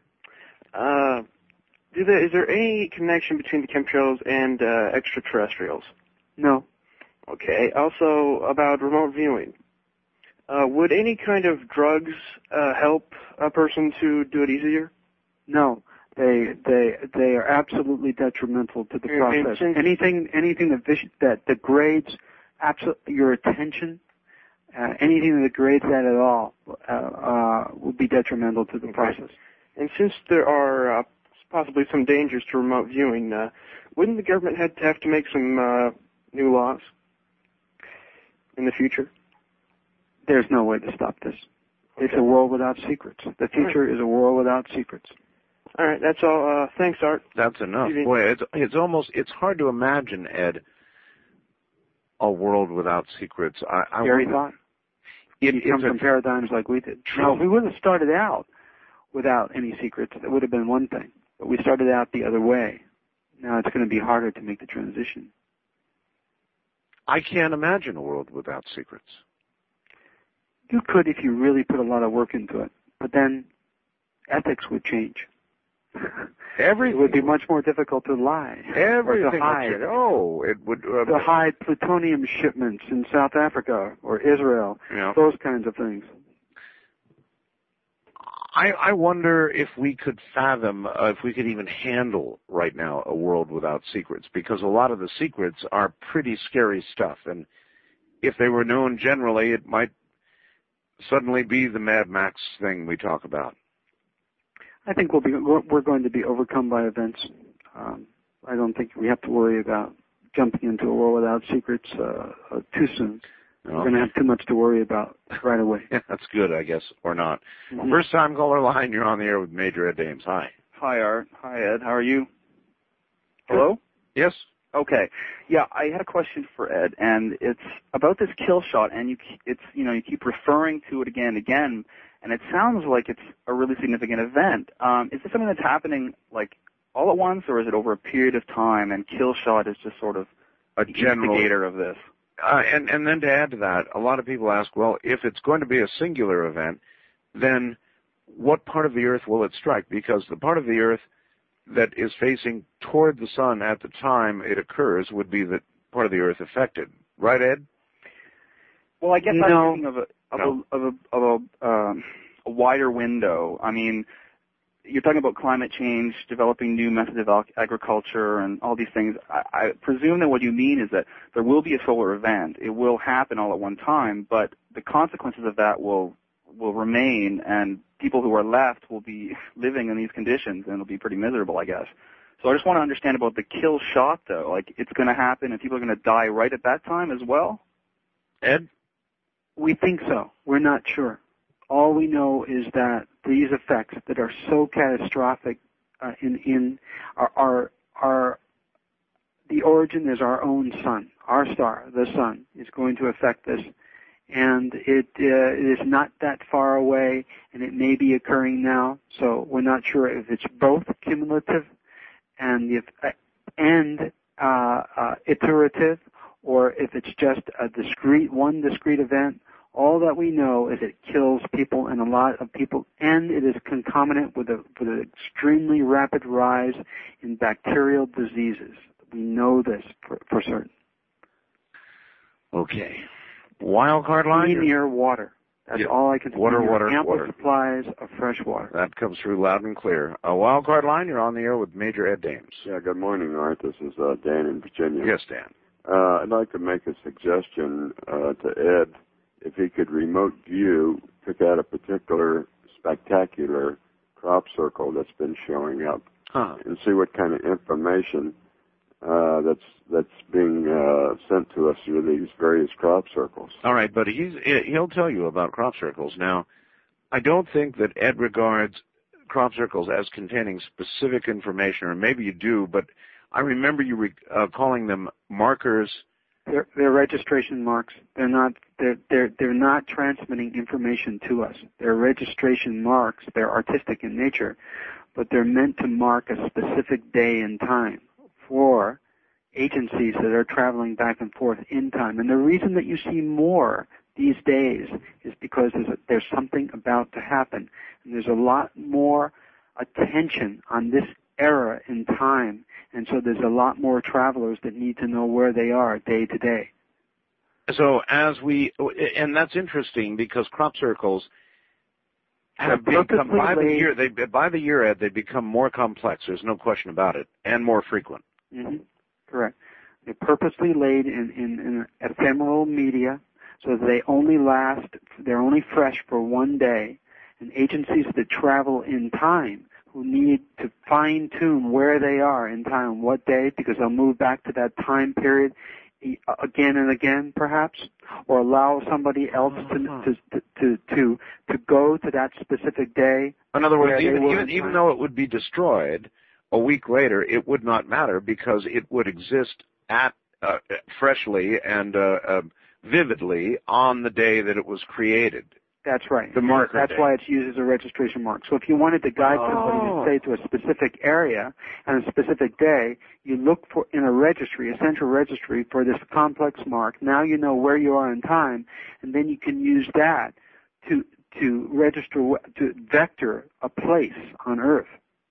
Is there any connection between the chemtrails and extraterrestrials? No. Okay. Also, about remote viewing. Would any kind of drugs help a person to do it easier? No. They are absolutely detrimental to the process. Anything that degrades your attention, anything that degrades that at all will be detrimental to the process. And since there are possibly some dangers to remote viewing, wouldn't the government have to make some new laws in the future? There's no way to stop this. Okay. It's a world without secrets. The future is a world without secrets. All right, that's all. Thanks, Art. That's enough. Boy, it's hard to imagine, Ed, a world without secrets. Scary thought. You come from paradigms like we did. No, if we would have started out without any secrets, that would have been one thing. But we started out the other way. Now it's going to be harder to make the transition. I can't imagine a world without secrets. You could if you really put a lot of work into it. But then ethics would change. Everything. It would be much more difficult to lie. Everything. Or to hide. It would. To hide plutonium shipments in South Africa or Israel. Yeah. Those kinds of things. I wonder if we could fathom, if we could even handle right now a world without secrets, because a lot of the secrets are pretty scary stuff, and if they were known generally, it might suddenly be the Mad Max thing we talk about? I think we're going to be overcome by events. I don't think we have to worry about jumping into a world without secrets too soon. No. We're going to have too much to worry about right away. Yeah, that's good, I guess, or not. First time caller line, you're on the air with Major Ed Dames. Hi. Hi, Art. Hi, Ed. How are you? Hello? Yes. Okay. Yeah, I had a question for Ed, and it's about this kill shot, and you keep referring to it again and again, and it sounds like it's a really significant event. Is this something that's happening like all at once, or is it over a period of time? And kill shot is just sort of a instigator of this. And then to add to that, a lot of people ask, well, if it's going to be a singular event, then what part of the Earth will it strike? Because the part of the Earth that is facing toward the sun at the time it occurs would be the part of the Earth affected. Right, Ed? Well, I guess I'm thinking of a wider window. I mean, you're talking about climate change, developing new methods of agriculture, and all these things. I presume that what you mean is that there will be a solar event. It will happen all at one time, but the consequences of that will remain, and people who are left will be living in these conditions, and it'll be pretty miserable, I guess. So I just want to understand about the kill shot, though. Like, it's going to happen, and people are going to die right at that time as well? Ed? We think so. We're not sure. All we know is that these effects that are so catastrophic are the origin is our own sun, our star, the sun, is going to affect this, and it is not that far away, and it may be occurring now. So we're not sure if it's both cumulative and iterative, or if it's just a one discrete event. All that we know is it kills people, and a lot of people, and it is concomitant with an extremely rapid rise in bacterial diseases. We know this for certain. Okay. Wild card line? Near water. That's all I can say. Ample supplies of fresh water. That comes through loud and clear. A wild card line, you're on the air with Major Ed Dames. Yeah, good morning, Art. This is Dan in Virginia. Yes, Dan. I'd like to make a suggestion to Ed. If he could remote view, pick out a particular spectacular crop circle that's been showing up, and see what kind of information that's being sent to us through these various crop circles. All right, but he'll tell you about crop circles. Now, I don't think that Ed regards crop circles as containing specific information, or maybe you do, but I remember you calling them markers. They're registration marks. They're not transmitting information to us. They're registration marks. They're artistic in nature, but they're meant to mark a specific day and time for agencies that are traveling back and forth in time. And the reason that you see more these days is because there's something about to happen, and there's a lot more attention on this era in time. And so there's a lot more travelers that need to know where they are day to day. So and that's interesting because crop circles have become, by the year, Ed, they become more complex. There's no question about it, and more frequent. Mm-hmm. Correct. They're purposely laid in ephemeral media so that they're only fresh for one day. And agencies that travel in time, who need to fine-tune where they are in time, what day, because they'll move back to that time period again and again, perhaps, or allow somebody else to go to that specific day. In other words, even though it would be destroyed a week later, it would not matter because it would exist freshly and vividly on the day that it was created. That's right. The marker That's day. why it's used as a registration mark. So if you wanted to guide somebody to say to a specific area and a specific day, you look for in a central registry for this complex mark. Now you know where you are in time, and then you can use that to to vector a place on Earth.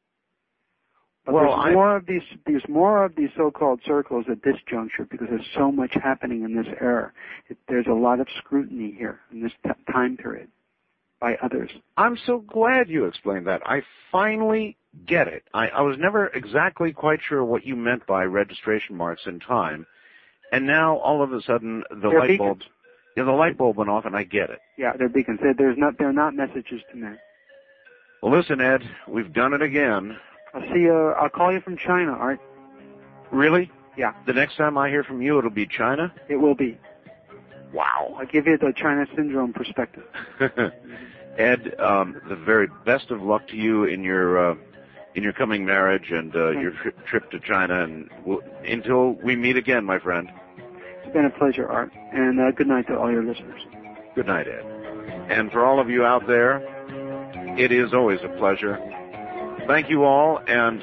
But there's more of these so-called circles at this juncture because there's so much happening in this era. There's a lot of scrutiny here in this time period by others. I'm so glad you explained that. I finally get it. I was never exactly quite sure what you meant by registration marks in time, and now all of a sudden the light bulbs. Yeah, the light bulb went off, and I get it. Yeah, they're beacons. They're not messages to men. Well, listen, Ed, we've done it again. I'll see you. I'll call you from China, Art. Really? Yeah. The next time I hear from you, it'll be China? It will be. Wow. I'll give you the China syndrome perspective. Ed, the very best of luck to you in your coming marriage and your trip to China. And until we meet again, my friend. It's been a pleasure, Art. And good night to all your listeners. Good night, Ed. And for all of you out there, it is always a pleasure. Thank you all, and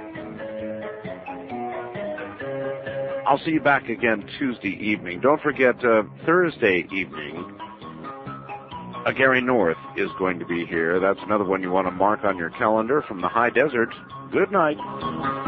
I'll see you back again Tuesday evening. Don't forget, Thursday evening, Gary North is going to be here. That's another one you want to mark on your calendar from the high desert. Good night.